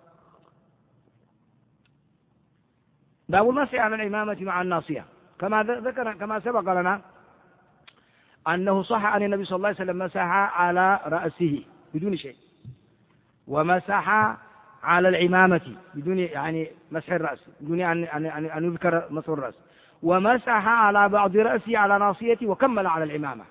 باب المسح على العمامة مع الناصية. كما ذكر كما سبق لنا أنه صح عن النبي صلى الله عليه وسلم مسح على رأسه بدون شيء، ومسح على العمامة بدون يعني مسح الرأس، بدون أن أن أن يذكر مسح الرأس، ومسح على بعض رأسه على ناصيته، وكمل على العمامة.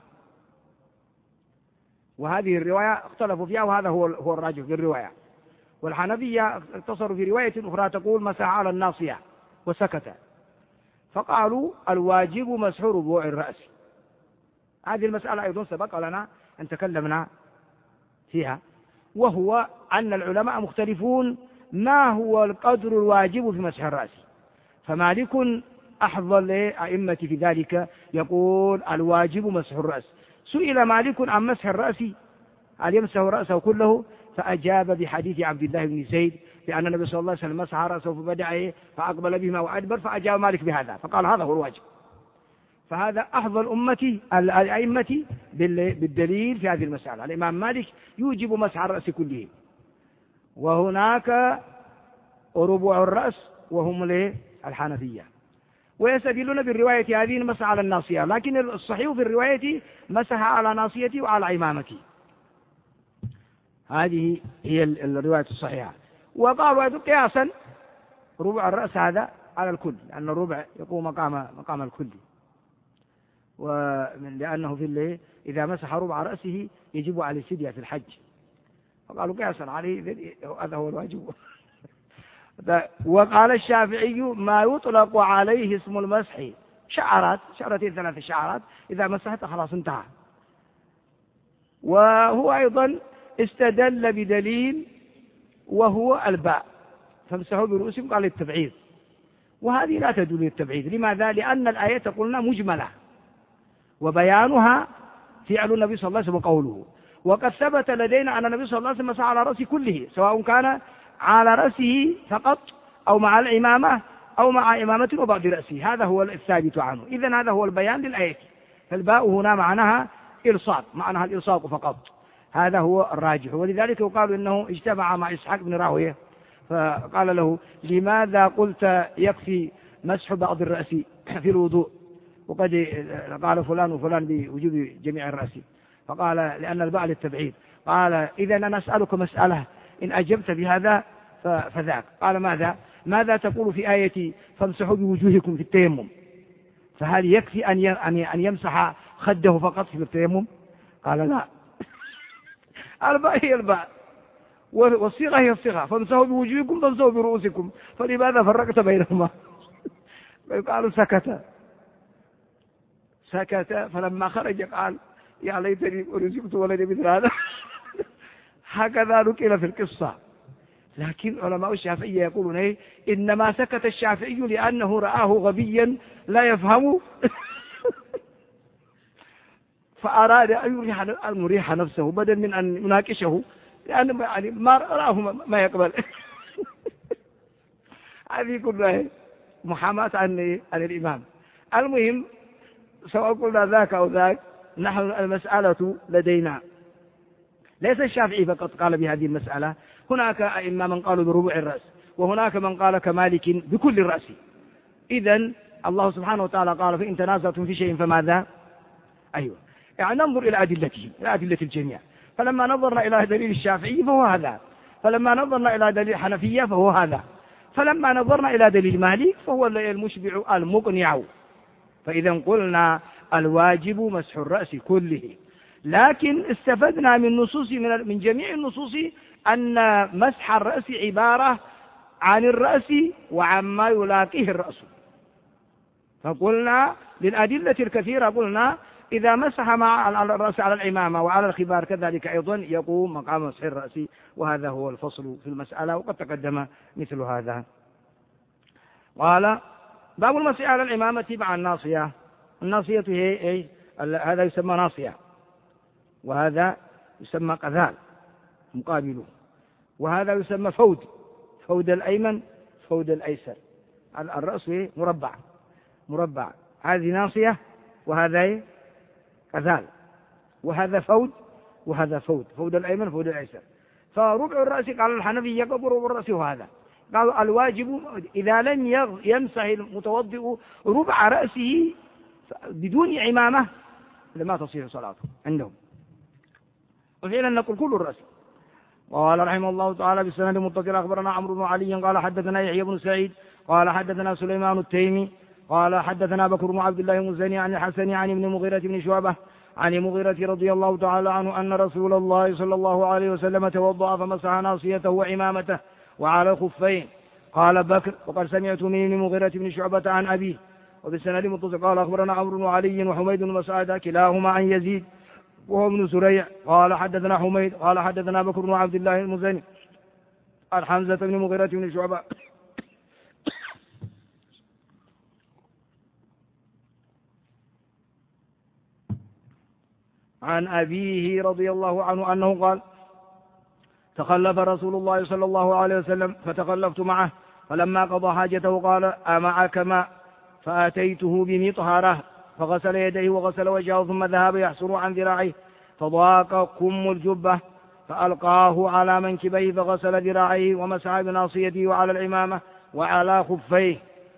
وهذه الرواية اختلفوا فيها، وهذا هو هو الراجح في الرواية. والحنفية اقتصروا في رواية أخرى تقول مسح على الناصية وسكت، فقالوا الواجب مسح ربوع الرأس. هذه المسألة أيضا سبق لنا أن تكلمنا فيها، وهو أن العلماء مختلفون ما هو القدر الواجب في مسح الرأس. فمالك أحظى لأئمة في ذلك يقول الواجب مسح الرأس. سئل مالك عن مسح الرأس هل يمسح رأسه كله، فأجاب بحديث عبد الله بن زيد لأن النبي صلى الله عليه وسلم مسح رأسه فبدأ فأقبل بهما وأدبر، فأجاب مالك بهذا فقال هذا هو الواجب. فهذا أحظى الأمة الأئمة بالدليل في هذه المسألة. الإمام مالك يوجب مسح الرأس كله، وهناك ربوع الرأس وهم الحنفية، ويستدلون بالرواية هذه مسح على الناصية، لكن الصحيح في الرواية مسح على ناصيته وعلى عمامته. هذه هي الرواية الصحيحة. وقالوا أيضا قياسا ربع الرأس هذا على الكل، لأن الربع يقوم مقام مقام الكل، ولأنه في الليل إذا مسح ربع رأسه يجب عليه الفدية في الحج، فقالوا قياسا عليه هذا هو الواجب. وقال الشافعي ما يطلق عليه اسم المسح شعرات شعرتين ثلاث شعرات إذا مسحت خلاص انتهى. وهو أيضا استدل بدليل وهو الباء فامسحوا برؤوسكم قال التبعيض، وهذه لا تدل للتبعيض. لماذا؟ لأن الآية قلنا مجملة وبيانها فعل النبي صلى الله عليه وسلم وقوله، وقد ثبت لدينا أن النبي صلى الله عليه وسلم مسح على رأسه كله سواء كان على رأسه فقط أو مع الإمامة أو مع إمامة وبعض رأسه، هذا هو الثابت عنه. إذن هذا هو البيان للآية. فالباء هنا معناها إلصاق، معناها الإلصاق فقط، هذا هو الراجح. ولذلك يقال إنه اجتمع مع إسحاق بن راهويه فقال له لماذا قلت يكفي مسح بعض الرأس في الوضوء وقد قال فلان وفلان بوجوب جميع الرأس؟ فقال لأن الباء للتبعيد. قال إذا أنا أسألك مسألة إن أجبت بهذا فذاك. قال ماذا؟ ماذا تقول في آية فامسحوا بوجوهكم في التيمم؟ فهل يكفي أن يمسح خده فقط في التيمم؟ قال لا، الباء هي الباء والصيغة هي الصيغة، فامسحوا بوجوهكم فامسحوا برؤوسكم، فلماذا فرقت بينهما؟ قالوا سكت سكت فلما خرج قال يا ليتني رزقت ولدي مثل هذا. هكذا نقل في القصة. لكن علماء الشافعية يقولون ايه إنما سكت الشافعي لأنه رآه غبيا لا يفهم فأراد أن يريح نفسه بدل من أن يناقشه، لأن يعني ما رآه ما يقبل. هذه كلها محاماة عن عن الإمام. المهم سواء قلنا ذاك أو ذاك نحن المسألة لدينا ليس الشافعي فقط قال بهذه المسألة، هناك أئمة من قالوا بربع الرأس، وهناك من قال كمالك بكل الرأس. إذن الله سبحانه وتعالى قال فإن تنازعتم في شيء فماذا؟ أيوة، يعني ننظر إلى أدلته إلى أدلة الجميع. فلما نظرنا إلى دليل الشافعي فهو هذا، فلما نظرنا إلى دليل الحنفية فهو هذا، فلما نظرنا إلى دليل مالك فهو المشبع المقنع. فإذا قلنا الواجب مسح الرأس كله، لكن استفدنا من نصوص من, من جميع النصوص أن مسح الرأس عبارة عن الرأس وعما يلاقيه الرأس. فقلنا للأدلة الكثيرة قلنا إذا مسح مع الرأس على العمامة وعلى الخبار كذلك أيضا يقوم مقام مسح الرأس، وهذا هو الفصل في المسألة، وقد تقدم مثل هذا. قال باب المسح على العمامة مع الناصية. الناصية هي إيه؟ هذا يسمى ناصية، وهذا يسمى قذال مقابله، وهذا يسمى فود، فود الأيمن فود الأيسر. الرأس مربع مربع، هذه ناصية وهذا قذال، وهذا فود وهذا فود، فود الأيمن فود الأيسر. فربع الرأس قال الحنفي يقبل ربع الرأس، وهذا قالوا الواجب إذا لم يمسح المتوضئ ربع رأسه بدون عمامة لما تصير صلاته عندهم، وفعلا نقول كل الرأس. قال رحمه الله تعالى بالسند المتصل أخبرنا عمرو بن علي قال حدثنا يحيى بن سعيد قال حدثنا سليمان التيمي قال حدثنا بكر بن عبد الله المزني عن الحسن عن ابن المغيرة بن شعبة عن المغيرة رضي الله تعالى عنه أن رسول الله صلى الله عليه وسلم توضأ فمسح ناصيته وعمامته وعلى الخفين. قال بكر وقد سمعت من ابن المغيرة بن شعبة عن أبيه. وبالسند المتصل قال أخبرنا عمرو بن علي وحميد بن مسعود كلاهما عن يزيد وهو ابن سريع قال حدثنا حميد قال حدثنا بكر بن عبد الله المزني عن حمزة بن المغيرة بن شعبة عن أبيه رضي الله عنه أنه قال تخلف رسول الله صلى الله عليه وسلم فتخلفت معه، فلما قضى حاجته قال أمعك ماء؟ فأتيته بمطهرة فغسل يديه وغسل وجهه ثم ذهب يحصر عن ذراعيه فضاق كم الجبة فألقاه على منكبيه فغسل ذراعيه ومسح بناصيته وعلى العمامة وعلى خفيه.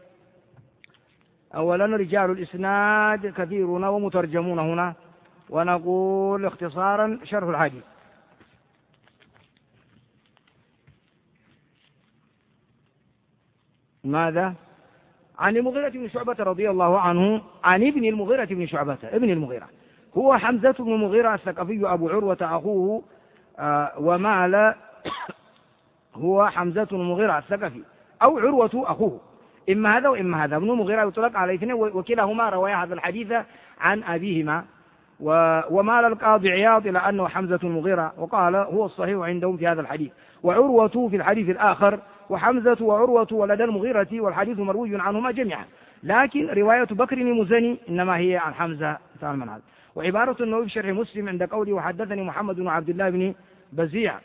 أولا رجال الإسناد كثيرون ومترجمون هنا، ونقول اختصارا شرح الحديث. ماذا؟ عن المغيرة بن شعبة رضي الله عنه عن ابن المغيرة بن شعبة. ابن المغيرة هو حمزة بن المغيرة الثقفي أبو عروة أخوه، آه ومال هو حمزة بن المغيرة الثقفي أو عروة أخوه، إما هذا وإما هذا. ابن المغيرة يطلق على الاثنين، وكلاهما روى هذا الحديث عن أبيهما. ومال القاضي عياض إلى أنه حمزة المغيرة، وقال هو الصحيح عندهم في هذا الحديث، وعروة في الحديث الآخر، وحمزة وعروة ولد المغيرة، والحديث مروي عنهما جميعا، لكن رواية بكر المزني إنما هي عن حمزة تعالى من هذا. وعبارة النووي في شرح مسلم عند قوله وحدثني محمد بن عبد الله بن بزيع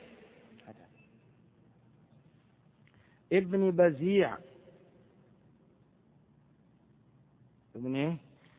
ابن بزيع ابن ايه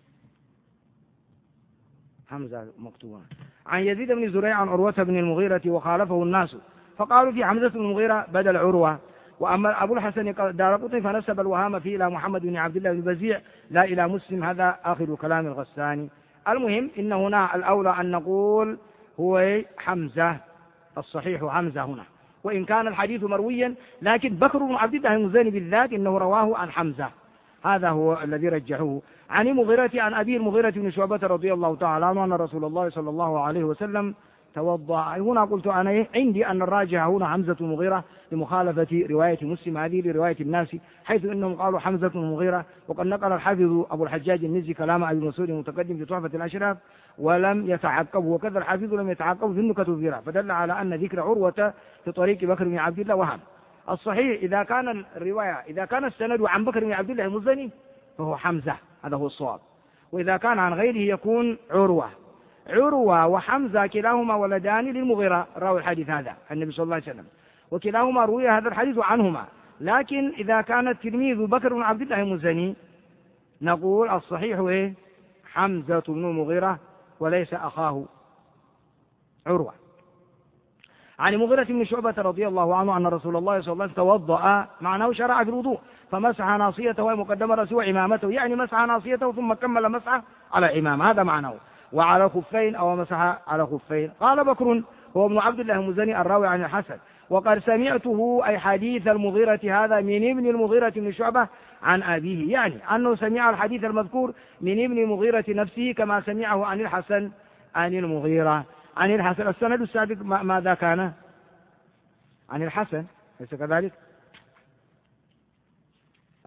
حمزة مكتوبة عن يزيد بن زريع عن عروة بن المغيرة وخالفه الناس فقالوا في حمزة بن المغيرة بدل عروة. وأما أبو الحسن دارقطني فنسب الوهام فيه إلى محمد بن عبد الله بن بزيع لا إلى مسلم، هذا آخر كلام الغساني. المهم إن هنا الأولى أن نقول هو حمزة، الصحيح حمزة هنا، وإن كان الحديث مرويا، لكن بكر بن عبد الله المزني بالذات إنه رواه عن حمزة، هذا هو الذي رجحوه. عن المغيرة عن أبي المغيرة بن شعبة رضي الله تعالى عنه أن رسول الله صلى الله عليه وسلم توضأ. هنا قلت أنا عندي أن الراجح هنا حمزة المغيرة لمخالفة رواية مسلم هذه لرواية الناس، حيث إنهم قالوا حمزة المغيرة. وقد نقل الحافظ أبو الحجاج المزي كلام أبي مسعود المتقدم في تحفة الأشراف ولم يتعقبه، وكذا الحافظ لم يتعقبه في النكت الذراع، فدل على أن ذكر عروة في طريق بكر بن عبد الله وهم. الصحيح إذا كان الرواية إذا كان السند عن بكر بن عبد الله المزني فهو حمزة، هذا هو الصواب، وإذا كان عن غيره يكون عروة. عروة وحمزة كلاهما ولدان للمغيرة راوي الحديث هذا عن النبي صلى الله عليه وسلم، وكلاهما روي هذا الحديث عنهما. لكن إذا كان التلميذ بكر بن عبد الله المزني نقول الصحيح إيه؟ حمزة بن المغيرة وليس أخاه عروة. عن المغيرة بن شعبة رضي الله عنه أن رسول الله صلى الله عليه وسلم توضأ، معناه شرع في الوضوء، فمسح ناصيته ومقدم رأسه وإمامته، يعني مسح ناصيته ثم كمل مسح على إمام، هذا معناه، وعلى خفين أو مسح على خفين. قال بكر هو ابن عبد الله المزني الراوي عن الحسن وقد سمعته أي حديث المغيرة هذا من ابن المغيرة بن شعبة عن أبيه، يعني أنه سمع الحديث المذكور من ابن المغيرة نفسه كما سمعه عن الحسن عن المغيرة عن الحسن. السند السابق ماذا كان؟ عن الحسن، ليس كذلك؟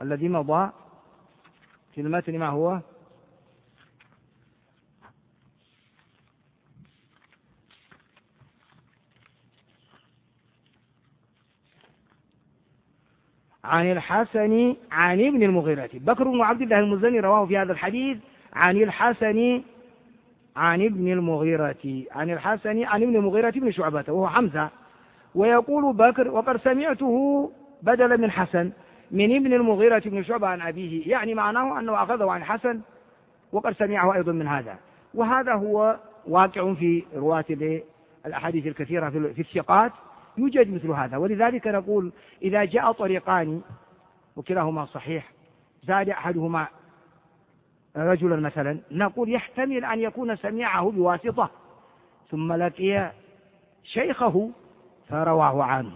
الذي مضى في المتن ما هو؟ عن الحسن عن ابن المغيرة. بكر بن عبد الله المزني رواه في هذا الحديث عن الحسن عن ابن المغيرة عن الحسن عن ابن المغيرة بن شعبة وهو حمزة. ويقول بكر وقد سمعته بدلا من حسن من ابن المغيرة بن شعبة عن أبيه، يعني معناه أنه أخذه عن حسن وقد سمعه أيضا من هذا. وهذا هو واقع في رواة الأحاديث الكثيرة في الثقات، يوجد مثل هذا. ولذلك نقول إذا جاء طريقان وكلاهما صحيح زاد أحدهما رجلا مثلا، نقول يحتمل أن يكون سمعه بواسطة ثم لقي شيخه فرواه عنه،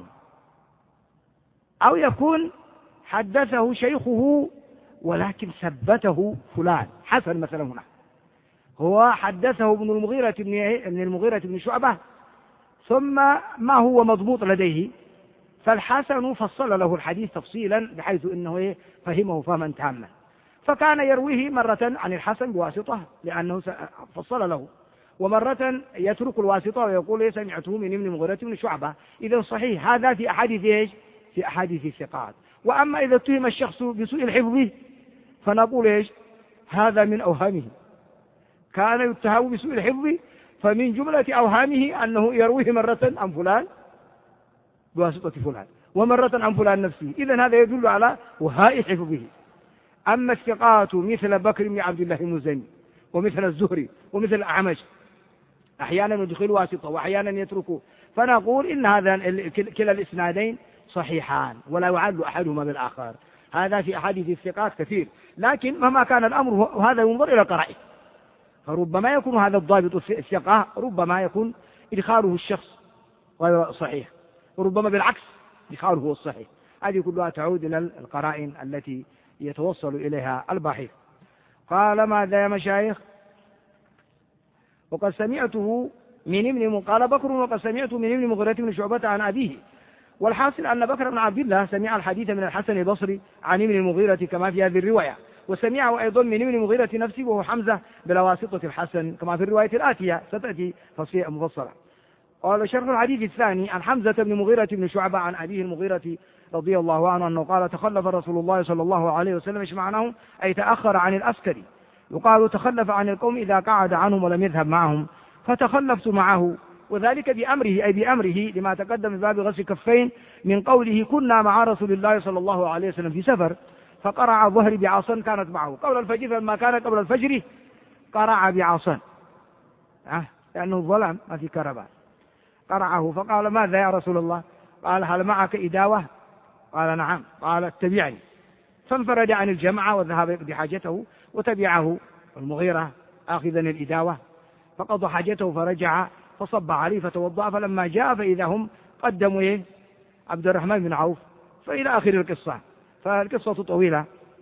أو يكون حدثه شيخه ولكن ثبته فلان حسن مثلا. هنا هو حدثه ابن المغيرة بن المغيرة بن شعبة ثم ما هو مضبوط لديه، فالحسن فصل له الحديث تفصيلا بحيث انه فهمه فهما تاما، فكان يرويه مرة عن الحسن بواسطة لأنه فصل له، ومرة يترك الواسطة ويقول سمعته من ابن المغيرة بن شعبة. إذا صحيح هذا في أحاديث إيش؟ في أحاديث الثقات. وأما إذا اتهم الشخص بسوء الحفظ فنقول إيش؟ هذا من أوهامه، كان يتهم بسوء الحفظ فمن جملة أوهامه أنه يرويه مرة عن فلان بواسطة فلان ومرة عن فلان نفسه، إذن هذا يدل على وهاء حفظه. أما الثقات مثل بكر بن عبد الله المزني ومثل الزهري ومثل الأعمش أحيانا يدخل واسطة وأحيانا يتركه، فنقول إن هذا كلا الإسنادين صحيحان ولا يعد أحدهما بالآخر. هذا في أحاديث الثقات كثير، لكن مهما كان الأمر وهذا ينظر إلى القرائن، فربما يكون هذا الضابط الثقة ربما يكون إدخاله الشخص غير صحيح، وربما بالعكس إدخاله هو الصحيح. هذه كلها تعود إلى القرائن التي يتوصل إليها الباحث. قال ماذا يا مشايخ؟ وقد سمعته من ابن قال بكر وقد سمعته من ابن مغيرة بن شعبة عن أبيه. والحاصل أن بكر بن عبد الله سمع الحديث من الحسن البصري عن ابن المغيرة كما في هذه الرواية، وسمعه أيضا من ابن المغيرة نفسه وهو حمزة بلا واسطة الحسن كما في الرواية الآتية ستأتي تصفية مفصلة. قال شرح الحديث الثاني عن حمزة بن مغيرة بن شعبة عن أبيه المغيرة رضي الله عنه أنه قال تخلف رسول الله صلى الله عليه وسلم، ايش معناه؟ أي تأخر عن الأسكري. يقال تخلف عن القوم إذا قعد عنهم ولم يذهب معهم، فتخلفت معه، وذلك بأمره أي بأمره لما تقدم في باب غسل كفين من قوله كنا مع رسول الله صلى الله عليه وسلم في سفر فقرع ظهري بعصا كانت معه قبل الفجر، فلما كان قبل الفجر قرع بعصا أه؟ لأنه الظلام ما في كهرباء، قرعه فقال ماذا يا رسول الله؟ قال هل معك إداوة؟ قال نعم. قال اتبعني، فانفرد عن الجماعة وذهب يقضي حاجته وتبعه المغيرة آخذا الإداوة، فقضى حاجته فرجع فصب عليه فتوضأ، فلما جاء فإذا هم قدموا إيه؟ عبد الرحمن بن عوف، فإلى آخر القصة، فالقصة طويلة.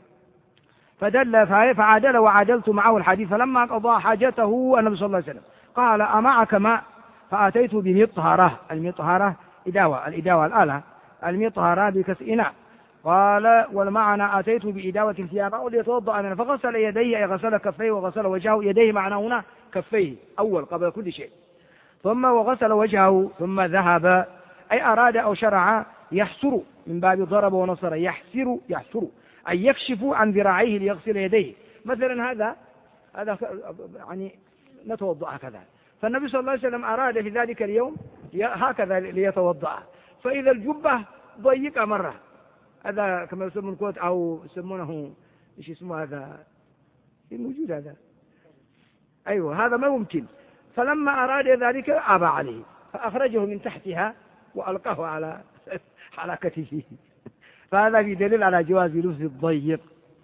فدل فعادل وعادلت معه الحديث، فلما قضى حاجته النبي صلى الله عليه وسلم قال أمعك ماء؟ فأتيت بمطهرة، المطهرة إداوة، الإداوة الآلة، المطهرة بكسر إناء. قال والمعنى أتيت بإداوة فيها ماء ليتوضأ منه، فغسل يديه أي غسل كفيه وغسل وجهه، يديه معنى هنا كفيه أول قبل كل شيء، ثم وغسل وجهه ثم ذهب أي أراد أو شرع يحسر من باب ضرب ونصر، يحسر يحسر أي يكشف عن ذراعيه ليغسل يديه. مثلا هذا هذا يعني نتوضأ هكذا، فالنبي صلى الله عليه وسلم أراد في ذلك اليوم هكذا ليتوضأ، فإذا الجبة ضيقة مرة، هذا كما يسمون كوت أو يسمونه إيش اسمه هذا الموجود هذا، أيوة هذا ما ممكن، فلما أراد ذلك أبى عليه فأخرجه من تحتها وألقاه على على كتفه، فهذا في دليل على جواز لبس الضيق.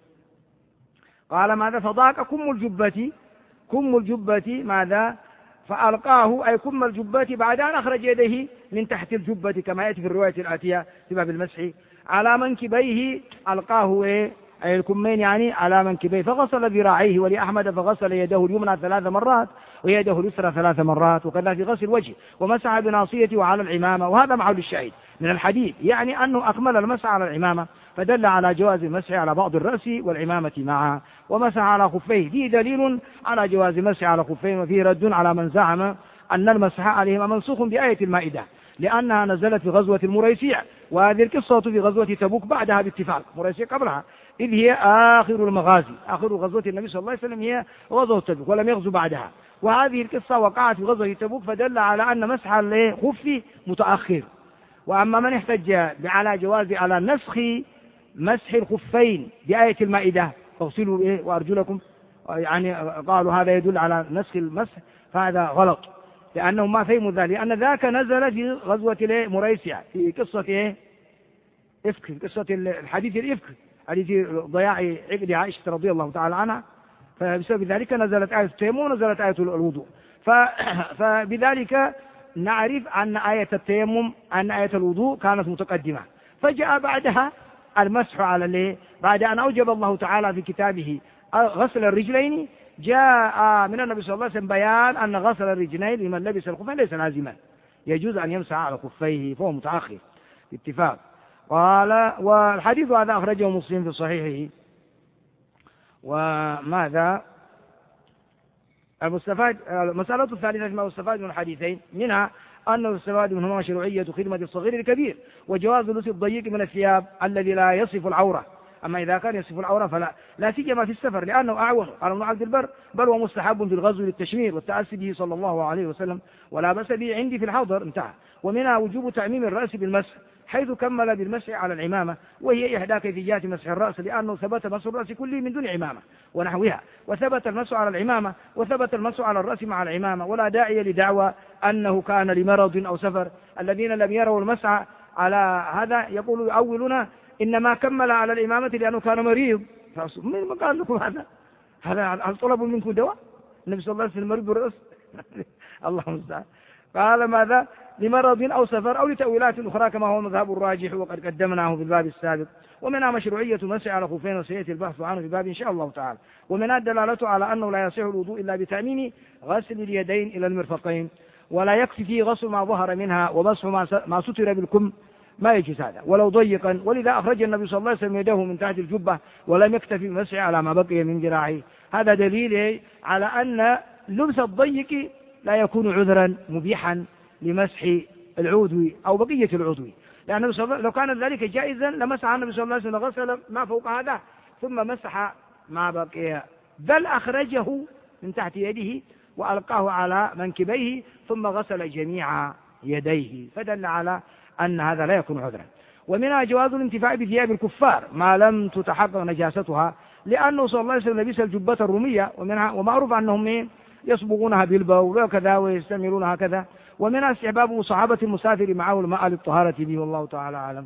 قال ماذا؟ فضاق كم الجبة، كم الجبة ماذا؟ فألقاه أي كم الجبة بعد أن أخرج يديه من تحت الجبة كما يأتي في الرواية الآتية في باب المسح على منكبيه، ألقاه إيه؟ أي الكمين يعني على منكبيه، فغسل ذراعيه. ولأحمد فغسل يده اليمنى ثلاث مرات ويده اليسرى ثلاث مرات، وكذا في غسل الوجه، ومسح بناصيته وعلى العمامة. وهذا محل الشاهد من الحديث، يعني أنه أكمل المسح على العمامة، فدل على جواز المسح على بعض الرأس والعمامة معا. ومسح على خفيه، فيه دليل على جواز المسح على خفين، وفيه رد على من زعم أن المسح عليهما منسوخ بآية المائدة، لأنها نزلت في غزوة المريسيع، وهذه القصة في غزوة تبوك بعدها باتفاق، مريسيع قبلها، إذ هي آخر المغازي، آخر غزوة النبي صلى الله عليه وسلم هي غزوة تبوك، ولم يغزو بعدها. وهذه القصة وقعت في غزوة تبوك، فدل على أن مسح الخف متأخر. وأما من احتج على جواز على نسخ مسح الخفين بآية المائدة، فاغسلوا إيه وأرجلكم، يعني قالوا هذا يدل على نسخ المسح، فهذا غلط، لأنهم ما فهموا ذلك، لأن ذاك نزل في غزوة مريسيع في قصة إيه؟ إفك، في قصة الحديث الإفك، حديث ضياع عقد عائشة رضي الله تعالى عنها، فبسبب ذلك نزلت آية التيمم ونزلت آية الوضوء. فبذلك نعرف أن آية التيمم أن آية الوضوء كانت متقدمة، فجاء بعدها المسح على الليل، بعد أن أوجب الله تعالى في كتابه غسل الرجلين، جاء من النبي صلى الله عليه وسلم بيان أن غسل الرجلين لمن لبس الخفين ليس لازما، يجوز أن يمسح على خفيه، فهو متأخر باتفاق. قال والحديث هذا أخرجه مسلم في صحيحه. وماذا المستفاد؟ المسألة الثالثة ما يستفاد من الحديثين، منها أنه يستفاد منهما مشروعية خدمة الصغير الكبير، وجواز لبس الضيق من الثياب الذي لا يصف العورة، أما إذا كان يصف العورة فلا، لا سيما في السفر، لأنه أعون. قال ابن عبد البر بل هو مستحب في الغزو للتشمير والتأسي به صلى الله عليه وسلم، ولا بأس به عندي في الحضر، انتهى. ومنها وجوب تعميم الرأس بالمسح، حيث كمل بالمسح على العمامة، وهي إحدى كيفيات مسح الرأس، لأنه ثبت مسح الرأس كله من دون عمامة ونحوها، وثبت المسح على العمامة، وثبت المسح على الرأس مع العمامة، ولا داعي لدعوى أنه كان لمرض أو سفر. الذين لم يروا المسح على هذا يقولوا يؤولون إنما كمل على الإمامة لأنه كان مريض. من قال لكم هذا؟ هذا هل طلبوا منكم دواء؟ النبي صلى الله عليه وسلم مريض بالرأس. الله المستعان. قال ماذا؟ لمرض أو سفر أو لتأويلات أخرى، كما هو مذهب الراجح، وقد قدمناه في الباب السابق. ومنها مشروعية المسح على خفين، وسيأتي البحث عنه في باب إن شاء الله تعالى. ومنها الدلالة على أنه لا يصح الوضوء إلا بتأمين غسل اليدين إلى المرفقين، ولا يكفي فيه غسل ما ظهر منها، ومسح ما ستر بالكم ما يجوز هذا ولو ضيقا. ولذا أخرج النبي صلى الله عليه وسلم يده من تحت الجبة ولم يكتفي بمسح على ما بقي من ذراعه. هذا دليل على أن لبس الضيق لا يكون عذرا مبيحا لمسح العضوي أو بقية العضوي، لأن لو كان ذلك جائزا لمسح النبي صلى الله عليه وسلم غسل ما فوق هذا ثم مسح ما بقي، بل أخرجه من تحت يده وألقاه على منكبيه ثم غسل جميع يديه، فدل على أن هذا لا يكون عذرا. ومنها جواز الانتفاع بثياب الكفار ما لم تتحقق نجاستها، لأنه صلى الله عليه وسلم لبس الجبة الرومية، ومنها ومعروف أنهم يصبغونها بالبول وكذا ويستعملونها كذا. ومنها استحباب مصاحبة المسافر معه الماء للطهارة به، والله تعالى أعلم.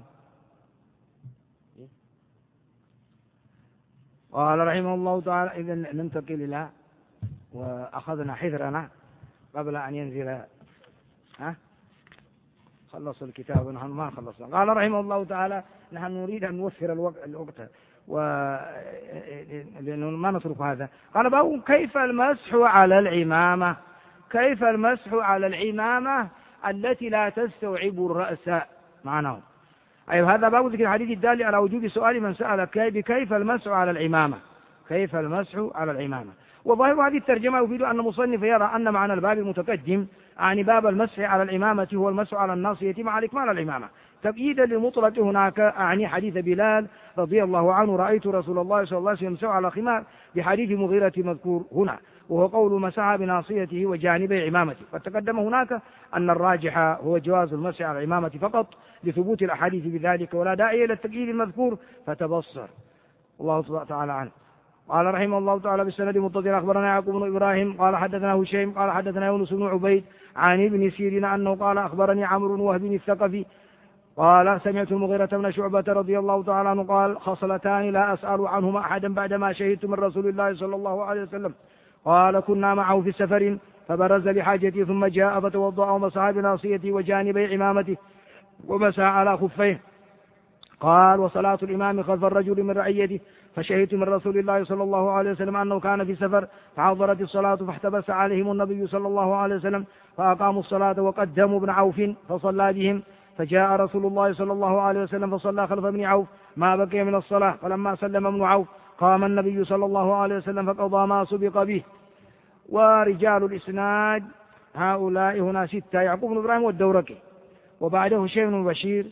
قال رحمه الله تعالى: إذن ننتقل إلى وأخذنا حذرنا قبل أن ينزل. ها خلص الكتاب ونحن ما خلصنا. قال رحمه الله تعالى: نحن نريد أن نوفر الوقت و لأنه ما نترك هذا. قال باب كيف المسح على العمامة، كيف المسح على العمامة التي لا تستوعب الرأس معناه. أي أيوة هذا باب ذكر الحديث الدال على وجوب سؤال من سأل كيف المسح على العمامة، كيف المسح على العمامة. وظاهر هذه الترجمة يفيد أن المصنف يرى أن معنى الباب المتقدم عن باب المسح على العمامة هو المسح على الناصية مع الإكمال العمامة، تبييدا للمطلق هناك أعني حديث بلال رضي الله عنه: رأيت رسول الله صلى الله عليه وسلم يمسح على خمار، بحديث مغيرة مذكور هنا، وهو قول مسح بناصيته وجانبي عمامته. فتقدم هناك أن الراجح هو جواز المسح على العمامة فقط لثبوت الأحاديث بذلك، ولا داعي إلى التقييد المذكور، فتبصر الله تعالى عنه. قال رحمه الله تعالى: بالسند متصل أخبرنا يعقوب بن إبراهيم قال حدثنا هشيم قال حدثنا يونس بن عبيد عن ابن سيرين أنه قال: أخبرني عمرو بن وهب الثقفي قال: سمعت المغيرة بن شعبة رضي الله تعالى عنه قال: خصلتان لا أسأل عنهما أحدا بعدما شهدت من رسول الله صلى الله عليه وسلم. قال: كنا معه في سفر فبرز لحاجته ثم جاء فتوضأ ومسح بناصيته وجانبي عمامته ومسح على خفيه. قال: وصلاة الإمام خلف الرجل من رعيته فشهدت من رسول الله صلى الله عليه وسلم أنه كان في سفر فحضرت الصلاة فاحتبس عليهم النبي صلى الله عليه وسلم فأقاموا الصلاة وقدموا ابن عوف فصلى بهم، فجاء رسول الله صلى الله عليه وسلم فصلى خلف ابن عوف ما بقي من الصلاة، فلما سلم ابن عوف قام النبي صلى الله عليه وسلم فقضى ما سبق به. ورجال الإسناد هؤلاء هنا ستة: يعقوب بن إبراهيم والدورقي، وبعده هشيم بن بشير،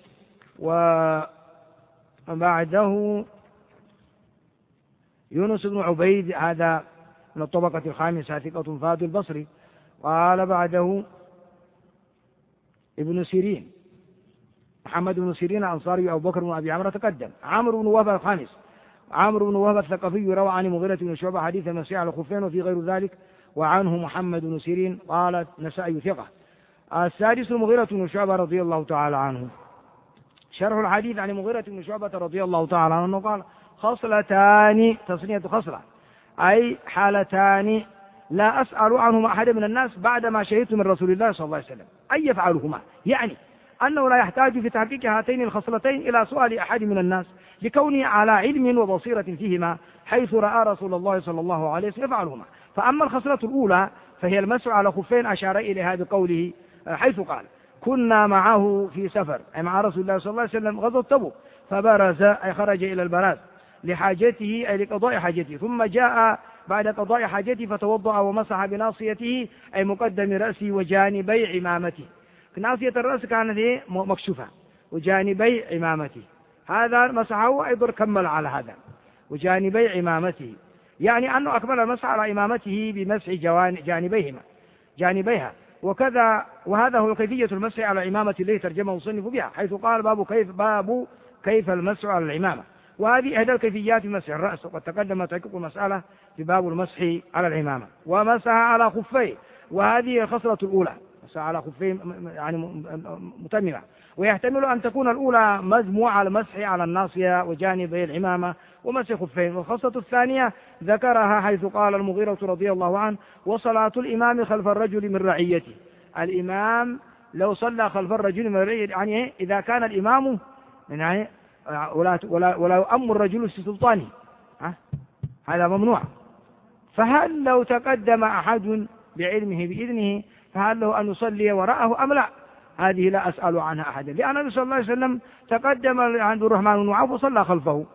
وبعده يونس بن عبيد هذا من الطبقة الخامسة ثقة فاضل البصري، قال بعده ابن سيرين محمد بن سيرين الأنصاري أبو بكر بن أبي عمرو تقدم. عمرو بن وهب الخامس، عمرو بن وهب الثقفي روى عن مغيرة بن شعبة حديث المسيح على الخفين وفي غير ذلك، وعنه محمد بن سيرين قال نسائي ثقة. السادس مغيرة بن شعبة رضي الله تعالى عنه، شرح الحديث عن مغيرة بن شعبة رضي الله تعالى عنه قال: خصلتان، تصنية خصلة أي حالتان، لا أسأل عنهما أحد من الناس بعدما شهدت من رسول الله صلى الله عليه وسلم أن يفعلهما، يعني أنه لا يحتاج في تحقيق هاتين الخصلتين إلى سؤال أحد من الناس لكونه على علم وبصيرة فيهما، حيث رأى رسول الله صلى الله عليه وسلم يفعلهما. فأما الخصلة الأولى فهي المسح على خفين، أشار إليها بقوله حيث قال: كنا معه في سفر، أي مع رسول الله صلى الله عليه وسلم غزوة تبوك، فبرز أي خرج إلى البراز لحاجته أي لقضاء حاجته، ثم جاء بعد قضاء حاجته فتوضأ ومسح بناصيته أي مقدم رأسه وجانبي عمامته. ناصية الرأس كانت مكشوفة وجانبي عمامته، هذا مسحه أيضا كمل على هذا وجانبي عمامته، يعني أنه أكمل المسح على عمامته بمسح جانبيهما جانبيها. وكذا وهذا هو كيفية المسح على عمامة التي ترجمه المصنف بها، حيث قال: باب كيف باب كيف المسح على العمامة. وهذه إحدى الكيفيات في مسح الرأس، وقد تقدم تحقيق المسألة في باب المسح على العمامة. ومسح على خفيه، وهذه الخصلة الأولى، مسح على خفيه يعني متممة، ويحتمل أن تكون الأولى مجموعة المسح على الناصية وجانبي العمامة ومسح خفين. والخصلة الثانية ذكرها حيث قال المغيرة رضي الله عنه: وصلاة الإمام خلف الرجل من رعيته. الإمام لو صلى خلف الرجل من رعيته، يعني إذا كان الإمام يعني ولا ولا ولا يؤم الرجل في سلطانه، هذا ممنوع. فهل لو تقدم أحد بعلمه بإذنه فهل له أن يصلي وراءه أم لا؟ هذه لا أسأل عنها أحدا، لأن النبي صلى الله عليه وسلم تقدم عند الرحمن بن عوف وصلى خلفه.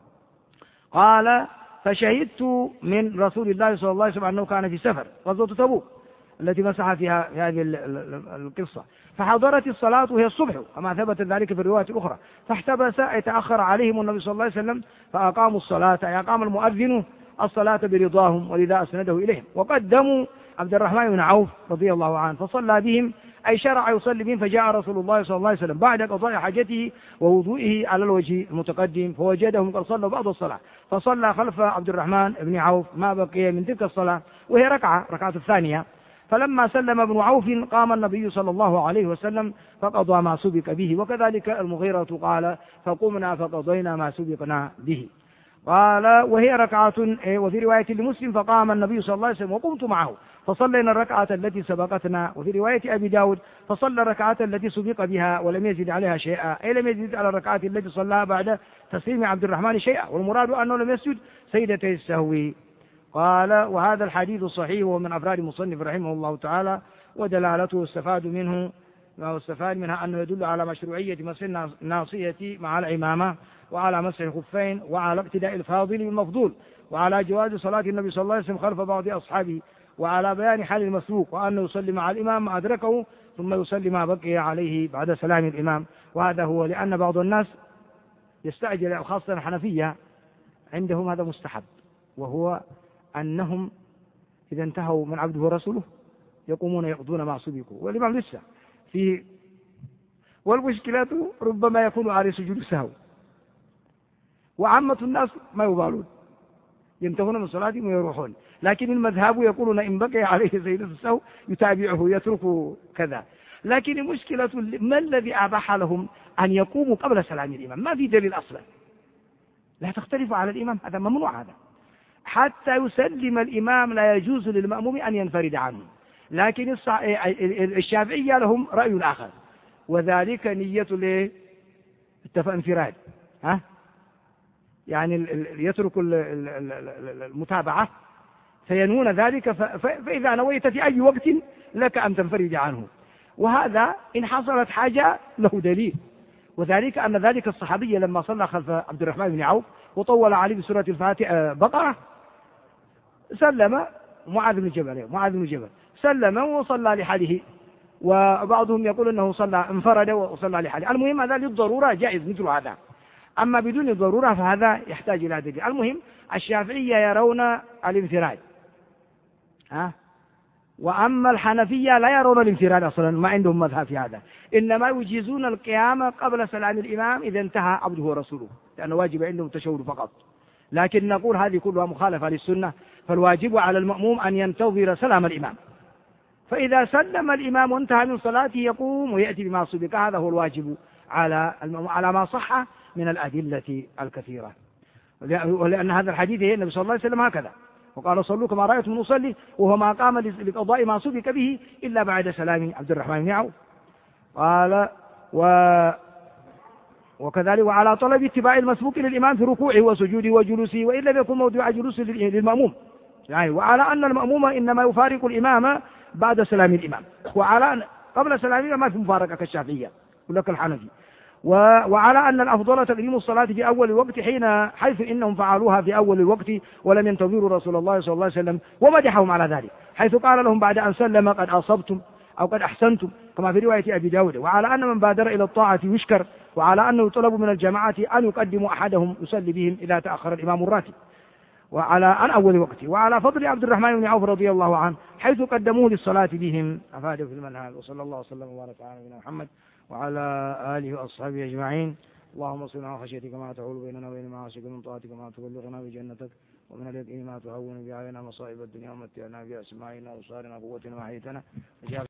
قال: فشهدت من رسول الله صلى الله عليه وسلم أنه كان في سفر غزوة تبوك التي مسح فيها في هذه القصة، فحضرت الصلاة وهي الصبح كما ثبت ذلك في الرواية الأخرى، فاحتبس يتأخر عليهم النبي صلى الله عليه وسلم فأقاموا الصلاة، أي أقام المؤذن الصلاة برضاهم، ولذا أسنده إليهم. وقدموا عبد الرحمن بن عوف رضي الله عنه فصلى بهم، أي شرع يصلي بهم. فجاء رسول الله صلى الله عليه وسلم بعد قضاء حاجته ووضوئه على الوجه المتقدم فوجدهم قد صلوا بعض الصلاة، فصلى خلف عبد الرحمن بن عوف ما بقي من تلك الصلاة وهي ركعة ركعة الثانية. فلما سلم ابن عوف قام النبي صلى الله عليه وسلم فقضى ما سبق به. وكذلك المغيرة قال: فقمنا فقضينا ما سبقنا به. قال: وهي ركعة. وفي رواية لمسلم: فقام النبي صلى الله عليه وسلم وقمت معه فصلينا الركعة التي سبقتنا. وفي رواية أبي داود: فصلى الركعة التي سبق بها ولم يزد عليها شيئا، أي لم يزد على الركعة التي صلاها بعد تسليم عبد الرحمن شيئا، والمراد أنه لم يسجد سجدتي السهو. قال: وهذا الحديث صحيح ومن أفراد المصنف رحمه الله تعالى، ودلالته استفاد منه ما استفاد منها أنه يدل على مشروعية مسح الناصية مع العمامة، وعلى مسح الخفين، وعلى ابتداء الفاضل بالمفضول، وعلى جواز صلاة النبي صلى الله عليه وسلم خلف بعض أصحابه، وعلى بيان حال المسروق، وأنه يصلي مع الإمام ما أدركه ثم يصلي ما بقي عليه بعد سلام الإمام. وهذا هو لأن بعض الناس يستعجل، خاصة الحنفية عندهم هذا مستحب، وهو أنهم إذا انتهوا من عبده ورسوله يقومون يقضون ما سبقوا، والإمام لسه في. والمشكلات ربما يكون على سجود السهو، وعامة الناس ما يبالون، ينتهون من صلاتهم ويروحون. لكن المذهب يقولون إن بقي عليه سجدة السهو يتابعه يترك كذا. لكن المشكلة ما الذي أباح لهم أن يقوموا قبل سلام الإمام؟ ما في دليل أصلا، لا تختلف على الإمام، هذا ممنوع. هذا حتى يسلم الإمام لا يجوز للمأموم أن ينفرد عنه. لكن الشافعية لهم رأي آخر، وذلك نية الانفراد. ها يعني يترك المتابعة فينوون ذلك، فإذا نويت في أي وقت لك أن تنفرج عنه. وهذا إن حصلت حاجة له دليل، وذلك أن ذلك الصحابي لما صلى خلف عبد الرحمن بن عوف وطول عليه بسورة الفاتحة بقرة سلم معاذ بن جبل معاذ بن جبل سلم وصلى لحاله، وبعضهم يقول أنه صلى انفرد وصلى لحاله. المهم هذا للضرورة جائز مثل هذا، أما بدون الضرورة فهذا يحتاج إلى دليل. المهم الشافعية يرون الانفراد، ها، وأما الحنفية لا يرون الانفراد أصلا، ما عندهم مذهب في هذا، إنما يجيزون القيام قبل سلام الإمام إذا انتهى عبده ورسوله، لأنه واجب عندهم التشهد فقط. لكن نقول هذه كلها مخالفة للسنة، فالواجب على المأموم أن ينتظر سلام الإمام، فإذا سلم الإمام وانتهى من صلاته يقوم ويأتي بما سبق. هذا هو الواجب على على ما صح من الأدلة الكثيرة، ولأن هذا الحديث النبي صلى الله عليه وسلم هكذا، وقال صلوا كما رأيتم نصلي، وهو ما قام لقضاء ما سبق به إلا بعد سلام عبد الرحمن بن عوف. قال و وكذلك وعلى طلب اتباع المسبوق للإمام في ركوعه وسجوده وجلوسه، وإن لم يكن موضوع جلوس للمأموم، يعني وعلى أن المأموم إنما يفارق الإمام بعد سلام الإمام، وعلى قبل سلام الإمام ما في مفارقة كالشافعية ولك الحنفي. وعلى أن الأفضل تقديم الصلاة في أول الوقت حين حيث إنهم فعلوها في أول الوقت ولم ينتظروا رسول الله صلى الله عليه وسلم، ومدحهم على ذلك حيث قال لهم بعد أن سلم قد أصبتم أو قد أحسنتم كما في رواية أبي داود. وعلى أن من بادر إلى الطاعة يشكر، وعلى أنه يطلب من الجماعة أن يقدموا أحدهم يصلي بهم إذا تأخر الإمام الراتب وعلى عن أول وقت. وعلى فضل عبد الرحمن بن عوف رضي الله عنه حيث قدموه للصلاة بهم أفاده في المنهج. وصلى الله وسلم وبارك على نبينا محمد وعلى آله وأصحابه أجمعين. اللهم صل على خشيتك ما تحول بيننا وبين معاصيك، من طاعتك ما تبلغنا بجنتك، ومن اليقين ما تهون به علينا مصائب الدنيا، ومتعنا بأسماعنا وأبصارنا وقوتنا ما أحييتنا.